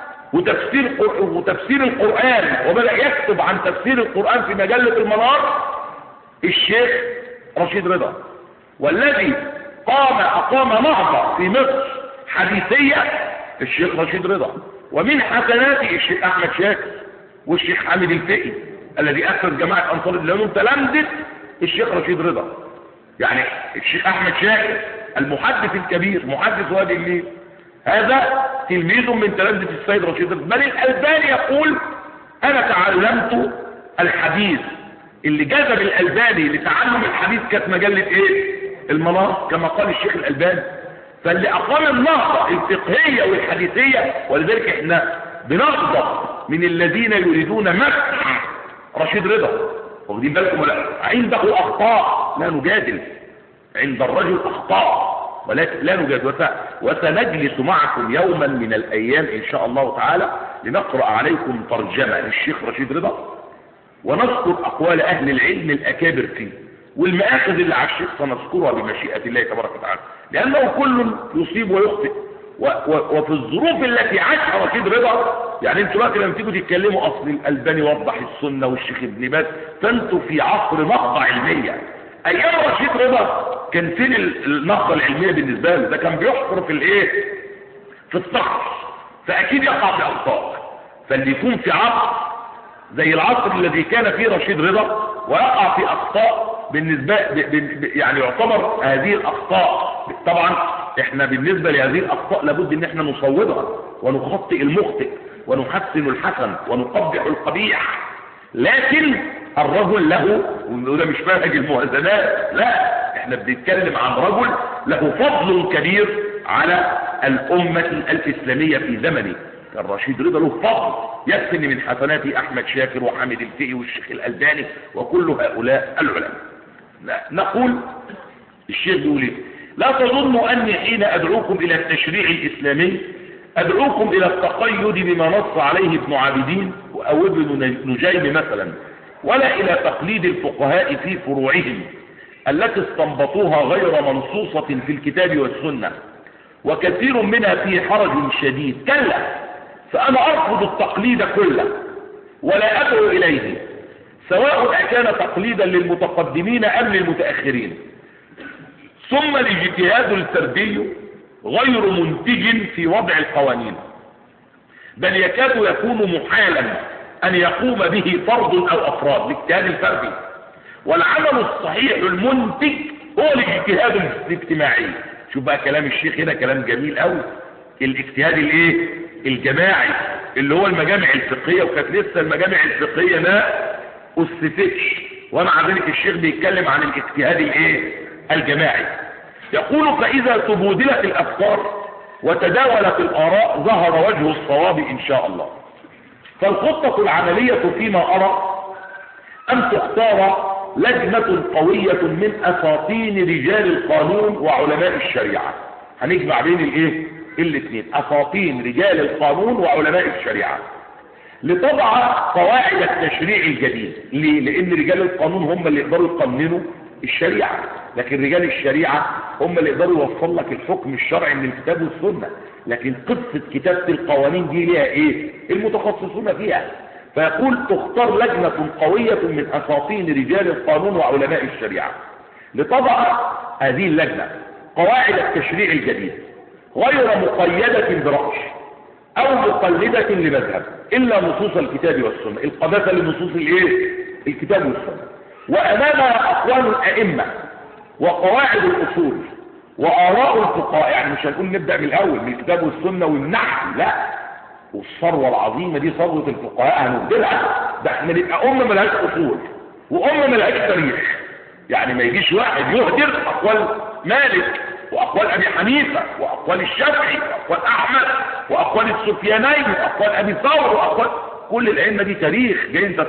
وتفسير وتفسير القرآن، وبدأ يكتب عن تفسير القرآن في مجلة المنار الشيخ رشيد رضا. والذي قام أقام نهضة في مصر حديثية الشيخ رشيد رضا. ومن حسناته الشيخ أحمد شاكر والشيخ حامد الفقي الذي أسس جماعة أنصار الإسلام تلامذة الشيخ رشيد رضا. يعني الشيخ أحمد شاكر المحدث الكبير محدث وادي النيل هذا تلميذ من تلامذة السيد رشيد رضا. بل الألباني يقول أنا تعلمت الحديث. اللي جذب الألباني لتعلم الحديث كانت مجلة ايه؟ المنار، كما قال الشيخ الألباني. فاللي أقام النهضة الفقهية والحديثية، ولذلك احنا بنغضب من الذين يريدون مسح رشيد رضا. واخدين بالكم ولا؟ عنده أخطاء لا نجادل، عند الرجل أخطاء ولكن لا نجادل. وسنجلس معكم يوما من الأيام إن شاء الله تعالى لنقرأ عليكم ترجمة للشيخ رشيد رضا، ونذكر أقوال أهل العلم الأكابر فيه، والمآخذ اللي على الشيخ سنذكرها بمشيئة الله تبارك وتعالى، لأنه كل يصيب ويخطئ. و و وفي الظروف التي عاشها رشيد رضا، يعني انتوا بقى لما تيجوا تتكلموا أصل الألباني وضح السنة والشيخ ابن باز، فانتوا في عصر نهضة علمية. أيام رشيد رضا كان فين النهضة العلمية بالنسبة له؟ ده كان بيحفر في الإيه؟ في الصخر، فأكيد يقع في أخطاء. فاللي يكون في عصر زي العصر الذي كان فيه رشيد رضا ويقع في أخطاء بالنسبة يعني يعتبر هذه الأخطاء، طبعا احنا بالنسبة لهذه الأخطاء لابد ان احنا نصوبها ونخطئ المخطئ ونحسن الحسن ونقبح القبيح. لكن الرجل له، وده مش منهج الموازنات، لا احنا بنتكلم عن رجل له فضل كبير على الأمة الإسلامية في زمنه. الرشيد رضا له فضل يكفي من حسناته أحمد شاكر وحامد الفقي والشيخ الألباني وكل هؤلاء العلماء. نقول الشيخ بيقول لا تظنوا أني حين أدعوكم إلى التشريع الإسلامي أدعوكم إلى التقيد بما نص عليه ابن عابدين أو ابن نجيم مثلا، ولا إلى تقليد الفقهاء في فروعهم التي استنبطوها غير منصوصة في الكتاب والسنة، وكثير منها في حرج شديد. كلا، فأنا أرفض التقليد كله ولا أدعو إليه، سواء كان تقليدا للمتقدمين أم للمتأخرين. ثم الاجتهاد الفردي غير منتج في وضع القوانين، بل يكاد يكون محالا أن يقوم به فرد أو أفراد، الاجتهاد الفردي. والعمل الصحيح المنتج هو الاجتهاد الاجتماعي. شوف بقى كلام الشيخ هنا كلام جميل قوي. الاجتهاد الايه؟ الجماعي، اللي هو المجامع الفقهية، وكانت لسه المجامع الفقهية ما أسستش، ومع ذلك الشيخ بيتكلم عن الاجتهاد الايه؟ الجماعي. يقول فإذا تبودلت الأفكار وتداولت الآراء ظهر وجه الصواب إن شاء الله. فالخطة العملية فيما أرى أن تختار لجنة قوية من أساطين رجال القانون وعلماء الشريعة. هنجمع بين الايه؟ الاثنين، أساطين رجال القانون وعلماء الشريعة، لتضع قواعد التشريع الجديد. ليه؟ لأن رجال القانون هم اللي يقدروا يقننوا الشريعة، لكن رجال الشريعة هم اللي يقدروا يوصل لك الحكم الشرعي من الكتاب والسنة. لكن قصة كتابة القوانين دي ليها ايه؟ المتخصصون فيها. فيقول تختار لجنة قوية من أساطين رجال القانون وعلماء الشريعة، لتضع هذه اللجنة قواعد التشريع الجديد غير مقيدة برأي أو مقلدة لمذهب إلا نصوص الكتاب والسنة، القداسة لنصوص الايه؟ الكتاب والسنة. وأمامها أقوال الأئمة وقواعد الأصول وآراء الفقهاء. يعني مش هنقول نبدأ من الأول من الكتاب والسنة والنحو، لا، والثروة العظيمة دي ثروة الفقهاء هنبدلها. ده احنا نبقى أمة ملهاش أصول وأمة ملهاش تاريخ. يعني ما يجيش واحد يهدر أقوال مالك وأقوال أبي حنيفة وأقوال الشافعي وأقوال أحمد وأقوال السفيانين وأقوال أبي ثور وأقوال كل الأئمة دي تاريخ جاي انت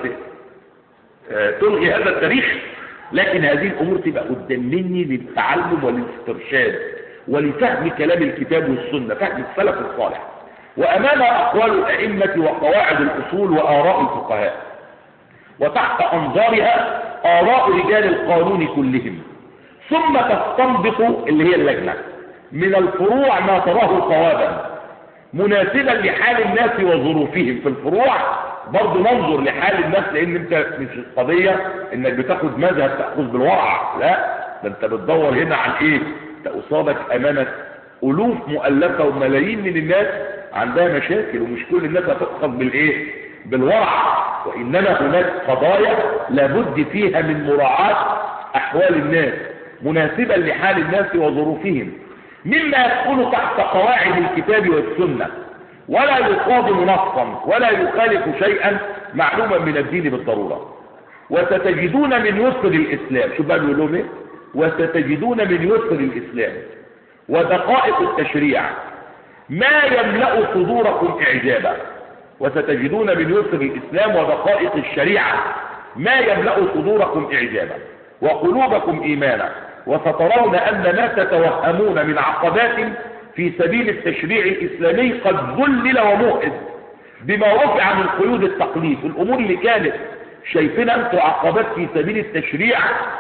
تلغي هذا التاريخ. لكن هذه الأمور تبقى قدام مني للتعلم والاسترشاد ولفهم كلام الكتاب والسنة، فهم السلف الصالح. وأمام أقوال الأئمة وقواعد الأصول وآراء الفقهاء، وتحت أنظارها آراء رجال القانون كلهم. ثم تستنبط اللي هي اللجنة من الفروع ما تراه صوابا مناسبا لحال الناس وظروفهم. في الفروع برضه ننظر لحال الناس، لان انت مش القضية انك بتاخد مذهب تأخذ بالورع، لا، ده انت بتدور هنا عن ايه؟ انت قصادك امانة الوف مؤلفة وملايين من الناس عندها مشاكل، ومش كل الناس هتأخذ بالايه؟ بالورع، وانما هناك قضايا لابد فيها من مراعاة احوال الناس مناسبا لحال الناس وظروفهم، مما يدخل تحت قواعد الكتاب والسنة ولا يصادم نصا ولا يخالف شيئا معلوما من الدين بالضرورة. وستجدون من يسر الإسلام، شو بقى بيقول لهم ايه؟ وستجدون من يسر الإسلام ودقائق التشريع ما يملأ صدوركم إعجابا. وستجدون من يسر الإسلام ودقائق الشريعة ما يملأ صدوركم إعجابا وقلوبكم إيمانا، وسترون أن ما تتوهمون من عقبات في سبيل التشريع الإسلامي قد ذلل وموئد بما رفع من قيود التقليد. الأمور اللي كانت شايفين أنتم عقبات في سبيل التشريع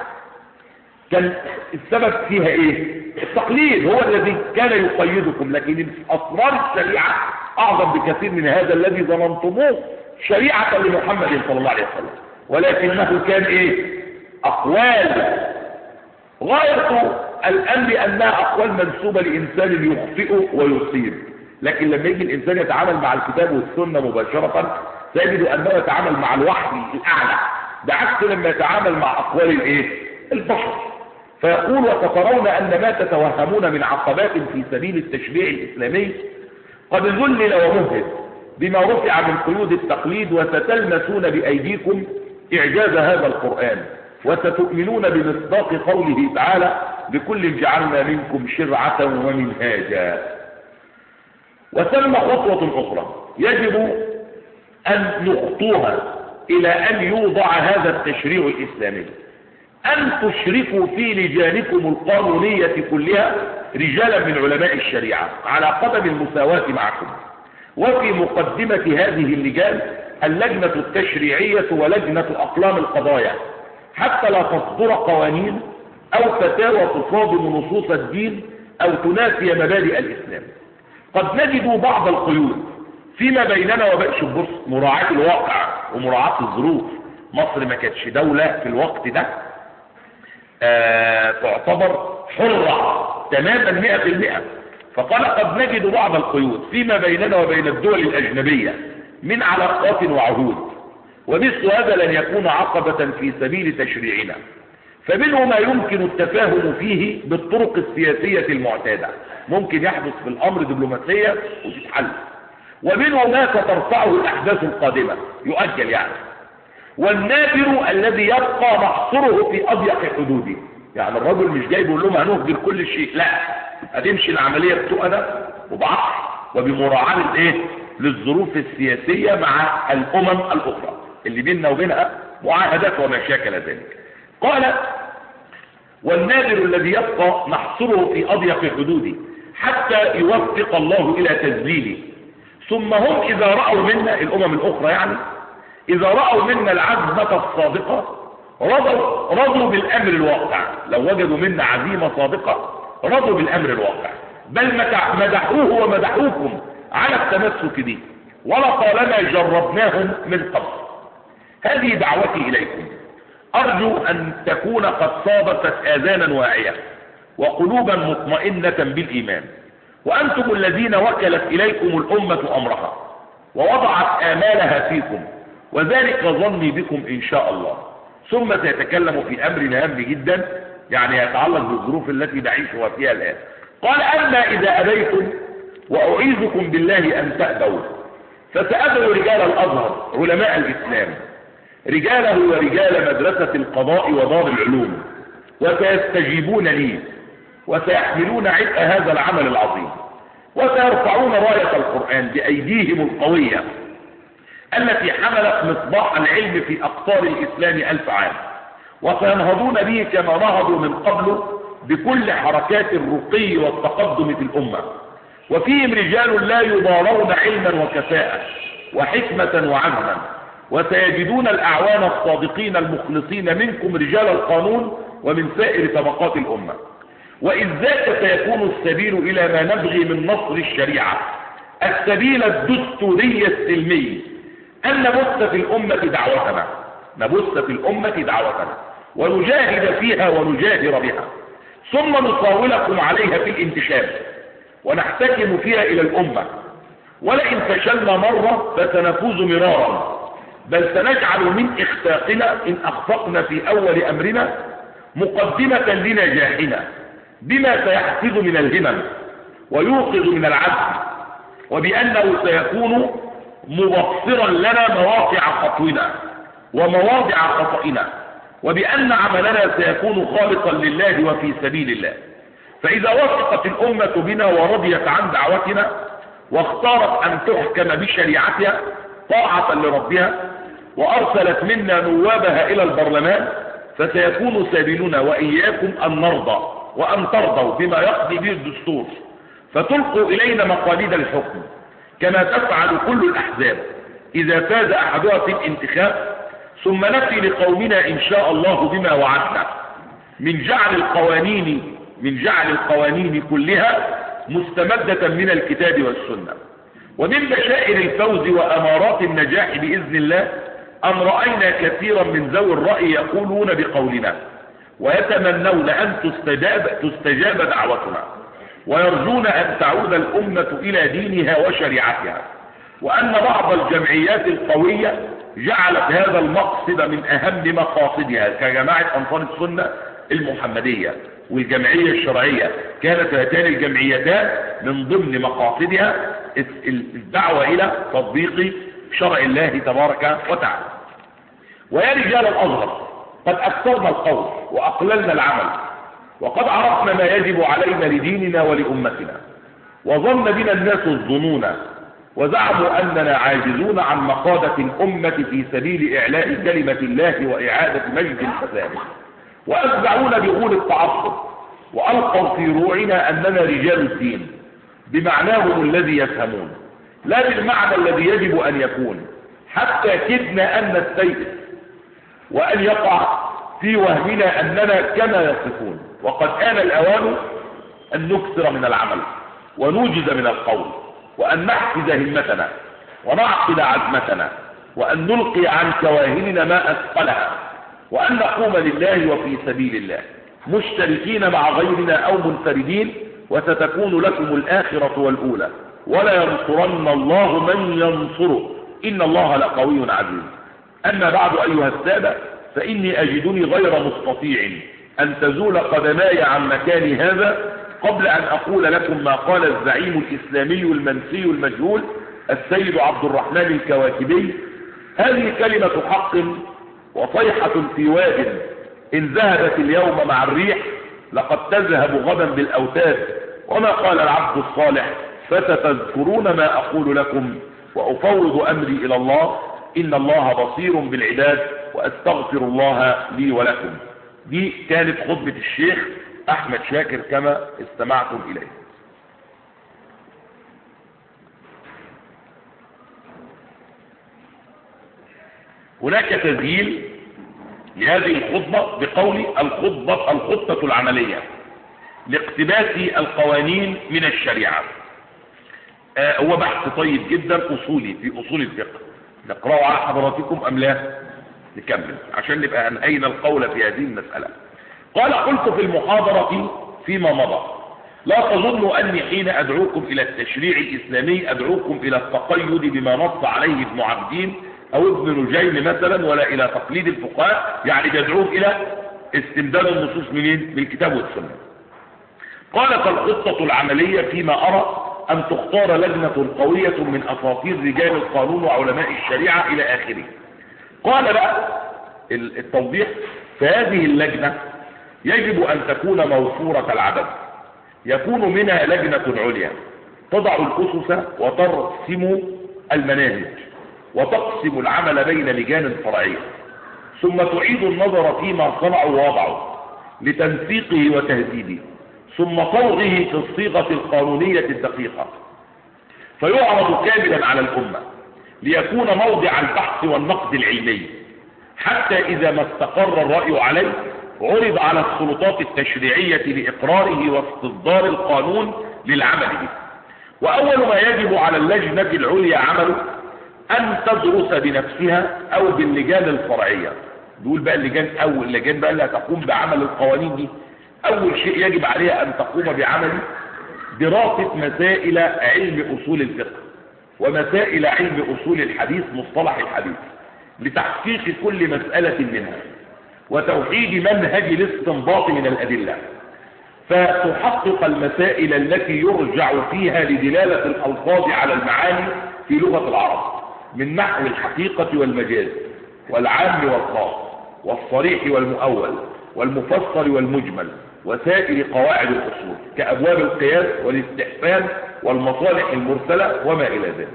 كان السبب فيها إيه؟ التقليد هو الذي كان يقيدكم، لكن أسرار الشريعة أعظم بكثير من هذا الذي ظننتموه شريعة لمحمد صلى الله عليه وسلم، ولكنه كان إيه؟ أقوال غاية الأمر أنها أقوال منسوبة لإنسان يخطئ ويصيب، لكن لما يجي الإنسان يتعامل مع الكتاب والسنة مباشرة سيجد أنه يتعامل مع الوحي الأعلى، بعكس لما يتعامل مع أقوال الإيه؟ البشر. فيقول وسترون أن ما تتوهمون من عقبات في سبيل التشريع الإسلامي قد ذلل ومهد بما رفع من قيود التقليد، وستلمسون بأيديكم إعجاز هذا القرآن، وستؤمنون بمصداق قوله تعالى بكل جعلنا منكم شرعة ومنهاجا. وثم خطوة أخرى يجب أن نخطوها إلى أن يوضع هذا التشريع الإسلامي، أن تشرفوا في لجانكم القانونية كلها رجالا من علماء الشريعة على قدم المساواة معكم. وفي مقدمة هذه اللجان اللجنة التشريعية ولجنة أقلام القضايا، حتى لا تصدر قوانين أو فتاوى تصادم نصوص الدين أو تنافي مبادئ الإسلام. قد نجد بعض القيود فيما بيننا وبين شبص مراعاة الواقع ومراعاة الظروف. مصر ما كانتش دولة في الوقت ده آه تعتبر حرة تماما مئة في المئة، فقال قد نجد بعض القيود فيما بيننا وبين الدول الأجنبية من علاقات وعهود، ومثل هذا لن يكون عقبة في سبيل تشريعنا، فمنه ما يمكن التفاهم فيه بالطرق السياسية المعتادة، ممكن يحدث في الأمر دبلوماسية وتتحل، ومنه ما سترفعه الأحداث القادمة يؤجل يعني، والنادر الذي يبقى محصره في أضيق حدوده. يعني الرجل مش جاي بيقول لهم هنهدر كل شيء، لا، هتمشي العملية بتؤدى وبعقل وبمراعاة الايه للظروف السياسية مع الأمم الأخرى اللي بيننا وبينها معاهدات وما شاكل ذلك. قال والنادر الذي يبقى نحصره في أضيق حدوده حتى يوفق الله إلى تذليله، ثم هم إذا رأوا منا الأمم الأخرى يعني إذا رأوا منا العزمة الصادقة رضوا, رضوا بالأمر الواقع. لو وجدوا منا عزيمة صادقة رضوا بالأمر الواقع، بل مدحوه ومدحوكم على التمسك به، ولطالما جربناهم من قبل. هذه دعوتي إليكم، أرجو أن تكون قد صابت آذانا واعية وقلوبا مطمئنة بالإيمان، وأنتم الذين وكلت إليكم الأمة أمرها ووضعت آمالها فيكم، وذلك ظني بكم إن شاء الله. ثم سيتكلم في أمر هام جدا يعني يتعلق بالظروف التي نعيشها فيها الآن. قال أما إذا أبيتم وأعيذكم بالله أن تأبوا فسأدعو رجال الأزهر علماء الإسلام رجاله ورجال مدرسة القضاء ودار العلوم، وسيستجيبون لي وسيحملون عبء هذا العمل العظيم، وسيرفعون راية القرآن بأيديهم القوية التي حملت مصباح العلم في أقطار الإسلام ألف عام، وسينهضون به كما نهضوا من قبل بكل حركات الرقي والتقدم في الأمة، وفيهم رجال لا يضارون علما وكفاءة وحكمة وعزما، وسيجدون الأعوان الصادقين المخلصين منكم رجال القانون ومن سائر طبقات الأمة. وإذ ذاك سيكون السبيل إلى ما نبغي من نصر الشريعة السبيل الدستوري السلمي أن نبث في الأمة دعوتنا نبث في الأمة دعوتنا ونجاهد فيها ونجاهر بها، ثم نصاولكم عليها في الانتشار ونحتكم فيها إلى الأمة، ولئن فشلنا مرة فسنفوز مرارا، بل سنجعل من إخفاقنا إن أخفقنا في أول أمرنا مقدمة لنجاحنا بما سيحفظ من الهمم ويوقظ من العزم، وبأنه سيكون مبصرا لنا مواقع خطونا ومواضع خطئنا، وبأن عملنا سيكون خالصا لله وفي سبيل الله. فإذا وثقت الأمة بنا ورضيت عن دعوتنا واختارت أن تحكم بشريعتها طاعة لربها وأرسلت منا نوابها إلى البرلمان، فسيكون سبيلنا وإياكم أن نرضى وأن ترضوا بما يقضي به الدستور، فتلقوا إلينا مقاليد الحكم كما تفعل كل الأحزاب إذا فاز أحدها في الانتخاب، ثم نفي لقومنا إن شاء الله بما وعدنا من جعل القوانين من جعل القوانين كلها مستمدة من الكتاب والسنة. ومن بشائر الفوز وأمارات النجاح بإذن الله أن رأينا كثيرا من ذوي الرأي يقولون بقولنا ويتمنون أن تستجاب, تستجاب دعوتنا، ويرجون أن تعود الأمة إلى دينها وشريعتها، وأن بعض الجمعيات القوية جعلت هذا المقصد من أهم مقاصدها كجماعة أنصار السنة المحمدية والجمعية الشرعية، كانت هاتان الجمعيتان من ضمن مقاصدها الدعوة إلى تطبيق شرع الله تبارك وتعالى. ويا رجال الأزهر، قد أكثرنا القول وأقللنا العمل، وقد عرفنا ما يجب علينا لديننا ولأمتنا، وظن بنا الناس الظنون وزعموا أننا عاجزون عن مقادة الأمة في سبيل إعلاء كلمة الله وإعادة مجد الحسابه، وأتبعونا بغول التعصب، وألقوا في روعنا أننا رجال الدين بمعناهم الذي يفهمون، لا بالمعنى الذي يجب أن يكون، حتى كدنا أن نستيئس وأن يقع في وهمنا أننا كما يصفون. وقد آن الأوان أن نكثر من العمل ونوجز من القول، وأن نحفز همتنا ونعقد عزمتنا، وأن نلقي عن كواهننا ما أثقلها، وأن نقوم لله وفي سبيل الله مشتركين مع غيرنا أو منفردين، وستكون لكم الآخرة والأولى، ولا ينصرن الله من ينصره إن الله لقوي عزيز. أما بعد أيها السادة، فإني أجدني غير مستطيع أن تزول قدماي عن مكاني هذا قبل أن أقول لكم ما قال الزعيم الإسلامي المنسي المجهول السيد عبد الرحمن الكواكبي: هذه كلمة حق وصيحة في واد، إن ذهبت اليوم مع الريح لقد تذهب غدا بالأوتاد، وما قال العبد الصالح فستذكرون ما أقول لكم، وأفوض أمري إلى الله، إن الله بصير بالعباد، وأستغفر الله لي ولكم. دي كانت خطبة الشيخ أحمد شاكر كما استمعتم إليه. هناك تسجيل لهذه الخطبة بقول الخطبة الخطة العملية لاقتباس القوانين من الشريعة. آه هو بحث طيب جدا أصولي في أصول الفقه، نقرأه على حضراتكم أم لا؟ نكمل عشان نبقى أنهينا القول في هذه المسألة. قال: قلت في المحاضرة فيما مضى: لا تظنوا أني حين أدعوكم إلى التشريع الإسلامي أدعوكم إلى التقيد بما نص عليه ابن عبدين أو ابن نجيم مثلا، ولا إلى تقليد الفقهاء، يعني تدعوك إلى استمداد النصوص منين؟ من الكتاب والسنة. قال: فالخطة العملية فيما أرى أن تختار لجنة قوية من أساطير رجال القانون وعلماء الشريعة إلى آخره. قال بقى التوضيح: فهذه اللجنة يجب أن تكون موفورة العدد، يكون منها لجنة عليا تضع الأسس وترسم المناهج وتقسم العمل بين لجان فرعية، ثم تعيد النظر فيما صنعوا ووضعوا لتنسيقه وتهذيبه، ثم صوغه في الصيغة القانونية الدقيقة، فيعرض كاملا على الأمة ليكون موضع البحث والنقد العلمي، حتى إذا ما استقر الرأي عليه عرض على السلطات التشريعية لإقراره واستصدار القانون للعمل به. وأول ما يجب على اللجنة العليا عمله أن تدرس بنفسها أو باللجان الفرعية. دول بقى اللجان أو اللجان بقى اللي هتقوم بعمل القوانين دي، أول شيء يجب عليها أن تقوم بعمل دراسة مسائل علم أصول الفقه ومسائل علم أصول الحديث مصطلح الحديث لتحقيق كل مسألة منها وتوحيد منهج الاستنباط من الأدلة، فتحقق المسائل التي يرجع فيها لدلالة الألفاظ على المعاني في لغة العرب من نحو الحقيقة والمجاز والعام والخاص والصريح والمؤول والمفسر والمجمل وسائر قواعد الأصول كأبواب القياس والاستحسان والمصالح المرسلة وما إلى ذلك،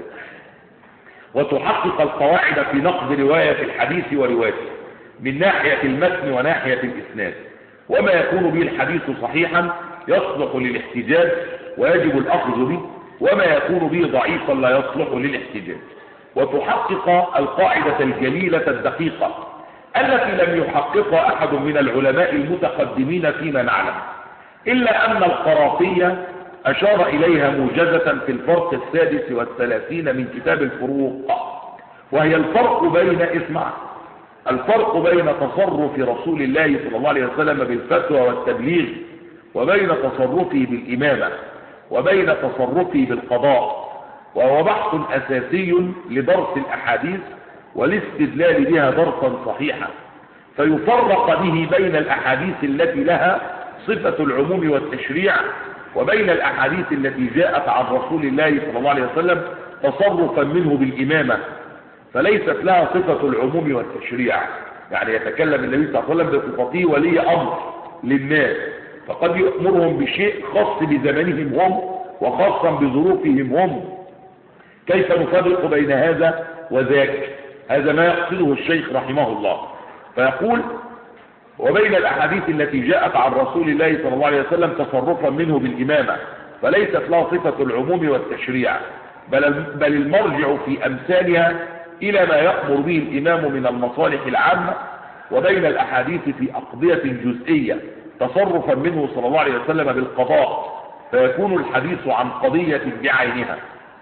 وتحقق القواعد في نقد رواية الحديث وروايته من ناحية المتن وناحية الإسناد، وما يكون به الحديث صحيحا يصلح للاحتجاج ويجب الأخذ به، وما يكون به ضعيفا لا يصلح للاحتجاج، وتحقق القاعدة الجليلة الدقيقة التي لم يحققها أحد من العلماء المتقدمين فيما نعلم، إلا أن القراطية أشار إليها موجزة في الفرق السادس والثلاثين من كتاب الفروق، وهي الفرق بين اسمع الفرق بين تصرف رسول الله صلى الله عليه وسلم بالفتوى والتبليغ وبين تصرفه بالإمامة وبين تصرفه بالقضاء، وهو بحث أساسي لدرس الأحاديث والاستدلال بها درسا صحيحا، فيفرق به بين الأحاديث التي لها صفة العموم والتشريع وبين الأحاديث التي جاءت عن رسول الله صلى الله عليه وسلم تصرفا منه بالإمامة فليست لها صفة العموم والتشريع، يعني يتكلم النبي صلى الله عليه وسلم بصفته ولي أمر للناس، فقد يأمرهم بشيء خاص بزمنهم هم وخاصا بظروفهم هم. كيف نفرق بين هذا وذاك؟ هذا ما يقصده الشيخ رحمه الله، فيقول وبين الأحاديث التي جاءت عن رسول الله صلى الله عليه وسلم تصرفا منه بالإمامة فليست لها صفة العموم والتشريع، بل, بل المرجع في أمثالها إلى ما يأمر به الإمام من المصالح العامة، وبين الأحاديث في أقضية جزئية تصرفا منه صلى الله عليه وسلم بالقضاء فيكون الحديث عن قضية بعينها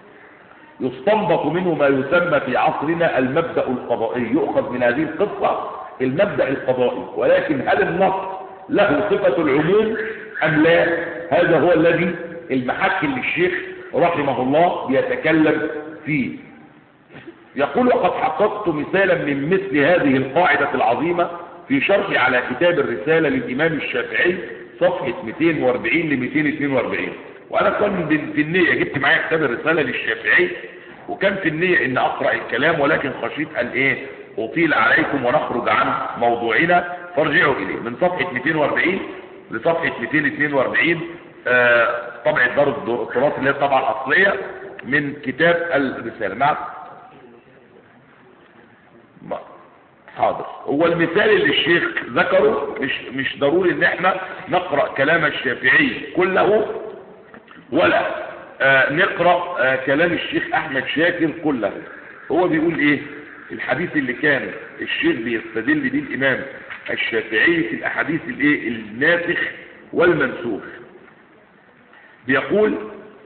يستنبط منه ما يسمى في عصرنا المبدأ القضائي، يؤخذ من هذه القصة المبدأ القضائي، ولكن هل النص له صفة العموم أم لا؟ هذا هو الذي المحك اللي الشيخ رحمه الله بيتكلم فيه. يقول وقد حققت مثالا من مثل هذه القاعدة العظيمة في شرح على كتاب الرسالة للإمام الشافعي صفحة مئتين وأربعين ل مئتين واثنين وأربعين، وأنا كان في النية جبت معايا كتاب الرسالة للشافعي وكان في النية إن أقرأ الكلام، ولكن خشيت أن إيه أطيل عليكم ونخرج عن موضوعنا، فارجعوا إليه من صفحة مئتين وأربعين لصفحة مئتين واثنين وأربعين آه طبع دار التراث اللي هي الطبعة الأصلية من كتاب الرسالة. نعم حاضر. هو المثال اللي الشيخ ذكره مش مش ضروري ان احنا نقرأ كلام الشافعي كله ولا آه نقرأ آه كلام الشيخ احمد شاكر كله. هو بيقول ايه الحديث اللي كان الشيخ بيستدل به الامام الشافعي في الاحاديث الايه الناسخ والمنسوخ. بيقول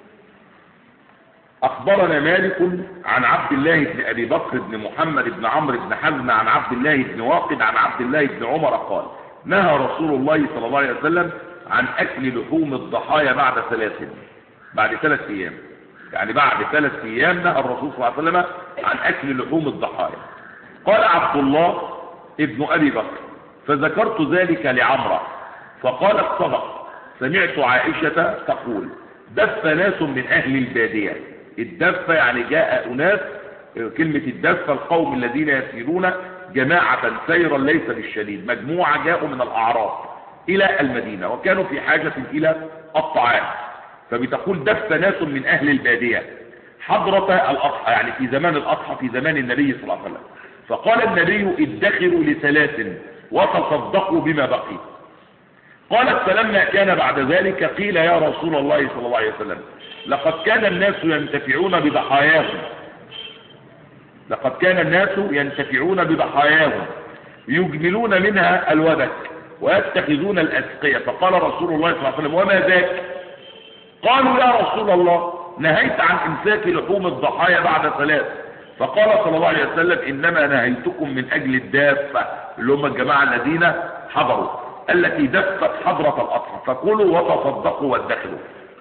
أخبرنا مالك عن عبد الله بن أبي بكر بن محمد بن عمرو بن حزم عن عبد الله بن واقد عن عبد الله بن عمر قال نهى رسول الله صلى الله عليه وسلم عن أكل لحوم الضحايا بعد ثلاث بعد ثلاث أيام، يعني بعد ثلاث أيام نهى الرسول صلى الله عليه وسلم عن أكل لحوم الضحايا. قال عبد الله ابن أبي بكر فذكرت ذلك لعمرة فقالت صدق، سمعت عائشة تقول دف ناس من أهل البادية. الدفة يعني جاء أناس، كلمة الدفة القوم الذين يسيرون جماعة سيرا ليس بالشديد، مجموعة جاءوا من الأعراب إلى المدينة وكانوا في حاجة إلى الطعام، فبتقول دف ناس من أهل البادية حضرة الأضحى، يعني في زمان الأضحى في زمان النبي صلى الله عليه وسلم. فقال النبي ادخروا لثلاث وتصدقوا بما بقي. قالت فلما كان بعد ذلك قيل يا رسول الله صلى الله عليه وسلم لقد كان الناس ينتفعون بضحاياهم لقد كان الناس ينتفعون بضحاياهم يجملون منها الوبك ويتخذون الأسقية. فقال رسول الله صلى الله عليه وسلم: وما ذاك؟ قالوا: يا رسول الله، نهيت عن إمساك لحوم الضحايا بعد ثلاث. فقال صلى الله عليه وسلم: إنما نهيتكم من أجل الدافة، اللي هم الجماعة الذين حضروا، التي دفت حضرة الأضحى، فكلوا وتصدقوا وادخروا.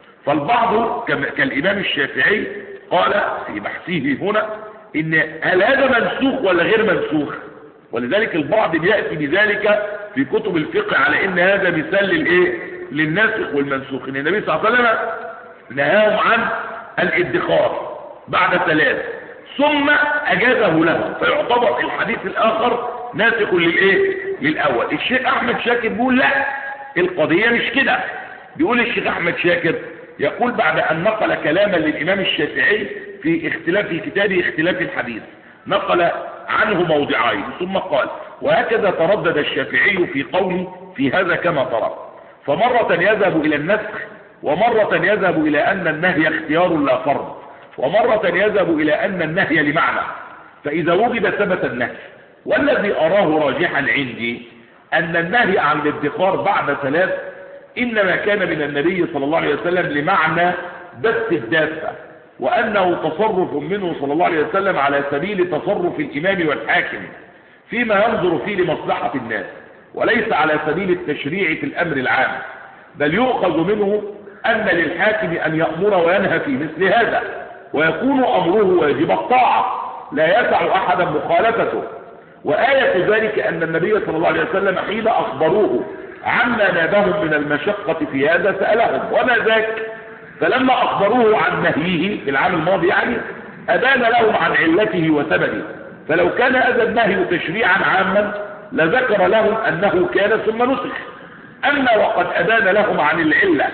فالبعض كالإمام الشافعي قال في بحثه هنا إن هل هذا منسوخ ولا غير منسوخ؟ ولذلك البعض بيأتي بذلك في كتب الفقه على إن هذا مثال للإيه؟ للناسخ والمنسوخ، إن النبي صلى الله عليه وسلم نهاهم عن الادخار بعد ثلاث ثم أجازه له، فيعتبر الحديث الآخر ناسخ للإيه؟ للأول. الشيخ أحمد شاكر بيقول لا، القضية مش كده. بيقول الشيخ أحمد شاكر يقول بعد أن نقل كلاما للإمام الشافعي في اختلاف في كتابه اختلاف الحديث، نقل عنه موضعين ثم قال: وهكذا تردد الشافعي في قوله في هذا كما ترى، فمرة يذهب إلى النسخ، ومرة يذهب إلى أن النهي اختيار لا فرض، ومرة يذهب إلى أن النهي لمعنى، فإذا وجد ثبت النهي. والذي أراه راجحا عندي أن النهي عن الادخار بعد ثلاث إنما كان من النبي صلى الله عليه وسلم لمعنى بث الدافة، وأنه تصرف منه صلى الله عليه وسلم على سبيل تصرف الإمام والحاكم فيما ينظر فيه لمصلحة الناس، وليس على سبيل التشريع في الأمر العام، بل يؤخذ منه أن للحاكم أن يأمر وينهى في مثل هذا، ويكون أمره واجب الطاعة لا يسع أحدا مخالفته. وآية ذلك أن النبي صلى الله عليه وسلم حين أخبروه عما نابهم من المشقة في هذا سألهم: وما ذاك؟ فلما أخبروه عن نهيه في العام الماضي يعني أبان لهم عن علته وسببه، فلو كان هذا النهي تشريعا عاما لذكر لهم أنه كان ثم نسخ. أما وقد أبان لهم عن العلة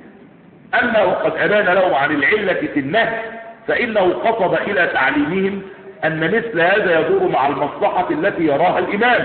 أما وقد أبان لهم عن العلة في النهي فإنه قصد إلى تعليمهم أن مثل هذا يدور مع المصلحة التي يراها الإمام،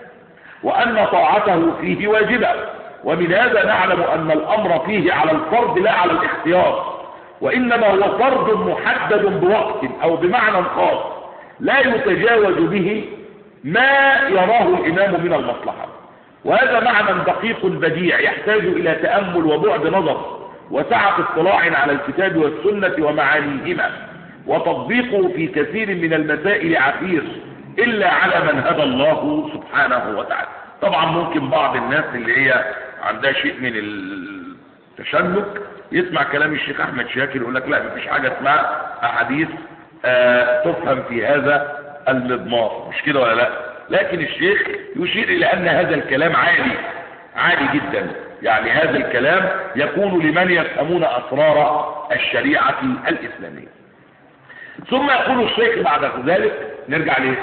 وأن طاعته فيه واجبة. ومن هذا نعلم أن الأمر فيه على الفرض لا على الاختيار، وإنما هو فرض محدد بوقت أو بمعنى خاص لا يتجاوز به ما يراه الإمام من المصلحة. وهذا معنى دقيق بديع يحتاج إلى تأمل وبعد نظر وسعة اطلاع على الكتاب والسنة ومعانيهما، وتطبيقه في كثير من المسائل عسير إلا على من هدى الله سبحانه وتعالى. طبعا ممكن بعض الناس اللي هي عندها شيء من التشنج يسمع كلام الشيخ أحمد شاكر يقول لك لا، مفيش حاجة اسمها أحاديث آه تفهم في هذا المضمار، مش كده ولا لا؟ لكن الشيخ يشير إلى أن هذا الكلام عالي عالي جدا، يعني هذا الكلام يكون لمن يفهمون أسرار الشريعة الإسلامية. ثم يقول الشيخ بعد ذلك نرجع ليه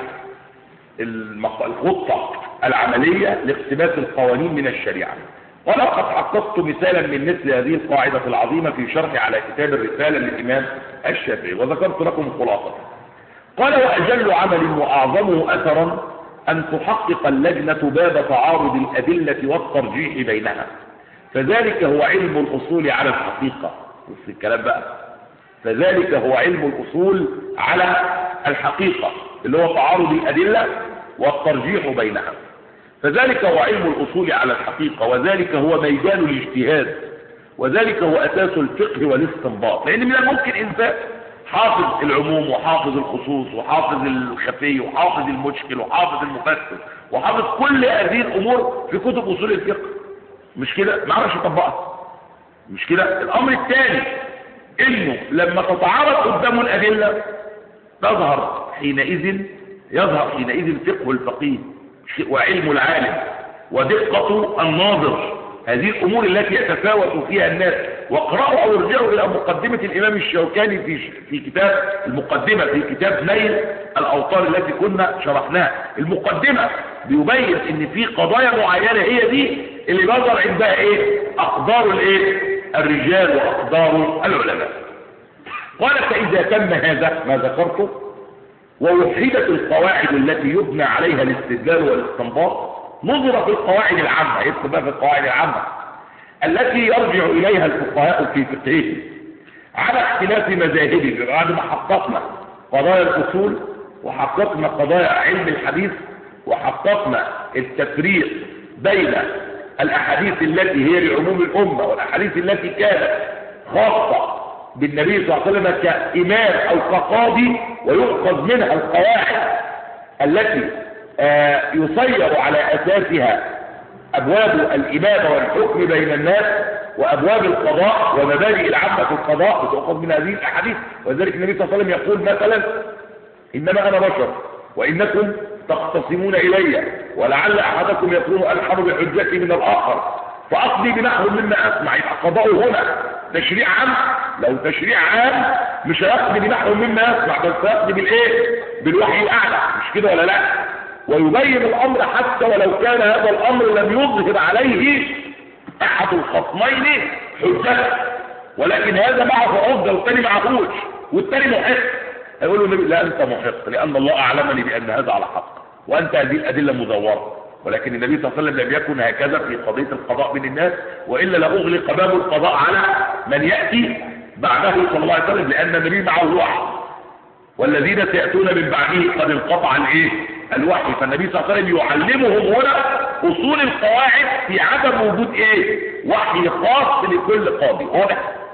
الخطة العملية لاقتباس القوانين من الشريعة. ولقد حققت مثالا من مثل هذه القاعدة العظيمة في شرح على كتاب الرسالة للإمام الشافعي، وذكرت لكم خلاصة. قال: وأجل عمل وأعظمه أثرا أن تحقق اللجنة باب تعارض الأدلة والترجيح بينها، فذلك هو علم الأصول على الحقيقة. بص الكلام بقى، فذلك هو علم الأصول على الحقيقة اللي هو تعارض الأدلة والترجيح بينها. فذلك هو علم الأصول على الحقيقة، وذلك هو ميدان الاجتهاد، وذلك هو أساس الفقه والاستنباط. لأن من الممكن إنسان حافظ العموم وحافظ الخصوص وحافظ الخفي وحافظ المشكل وحافظ المفسر وحافظ كل هذه الأمور في كتب أصول الفقه، مش كده؟ ما عرفش يطبقها، مش كده؟ الأمر الثاني إنه لما تتعارض قدامه الأدلة تظهر حينئذ يظهر حينئذ فقه الفقيه وعلم العالم ودقة الناظر، هذه الأمور التي يتفاوت فيها الناس. واقرأوا أو ارجعوا إلى مقدمة الإمام الشوكاني في في كتاب المقدمة في كتاب نيل الأوطار التي كنا شرحناها. المقدمة بيبين إن في قضايا معينة هي دي اللي بظهر عندها إيه؟ أقدار الإيه؟ الرجال وأقدار العلماء. قال: فإذا تم هذا ما ذكرته ووحدت القواعد التي يبنى عليها الاستدلال والاستنباط، نظر في القواعد العامة، يدخل بقى في القواعد العامة التي يرجع إليها الفقهاء في فقههم على اختلاف مذاهبهم. بعد ما حققنا قضايا الأصول وحققنا قضايا علم الحديث وحققنا التفريق بين الأحاديث التي هي لعموم الأمة والأحاديث التي كانت خاصة بالنبي صلى الله عليه وسلم كإمام أو كقاضي، ويؤخذ منها القواعد التي آه يسير على أساسها أبواب الإمامة والحكم بين الناس وأبواب القضاء ومبادئ العامة في القضاء بتأخذ من هذه الأحاديث. وذلك النبي صلى الله عليه وسلم يقول مثلا: إنما أنا بشر وإنكم تختصمون إلي ولعل أحدكم يكون ألحم بحجتي من الآخر فأقضي بنحو مما أسمع. يبقى قضاؤه هنا تشريع عام. لو تشريع عام مش هيقضي بنحو مما يسمع، بس هيقضي بالإيه؟ بالوحي الأعلى، مش كده ولا لا؟ ويبين الأمر حتى ولو كان هذا الأمر لم يظهر عليه أحد الخصمين حجته، ولكن هذا معه عقدة والثاني معهوش والثاني محق. هيقول له النبي: لا أنت محق، لأن الله أعلمني بأن هذا على حق وأنت هذه الأدلة مزورة. ولكن النبي صلى الله عليه وسلم لم يكن هكذا في قضية القضاء بين الناس، وإلا لأغلق باب القضاء على من يأتي بعده صلى الله عليه وسلم، لأن النبي معه الوحي، والذين سيأتون من بعده قد انقطع الايه؟ الوحي. فالنبي صلى الله عليه وسلم يعلمهم هنا أصول القواعد في عدم وجود ايه؟ وحي خاص لكل قاضي هنا.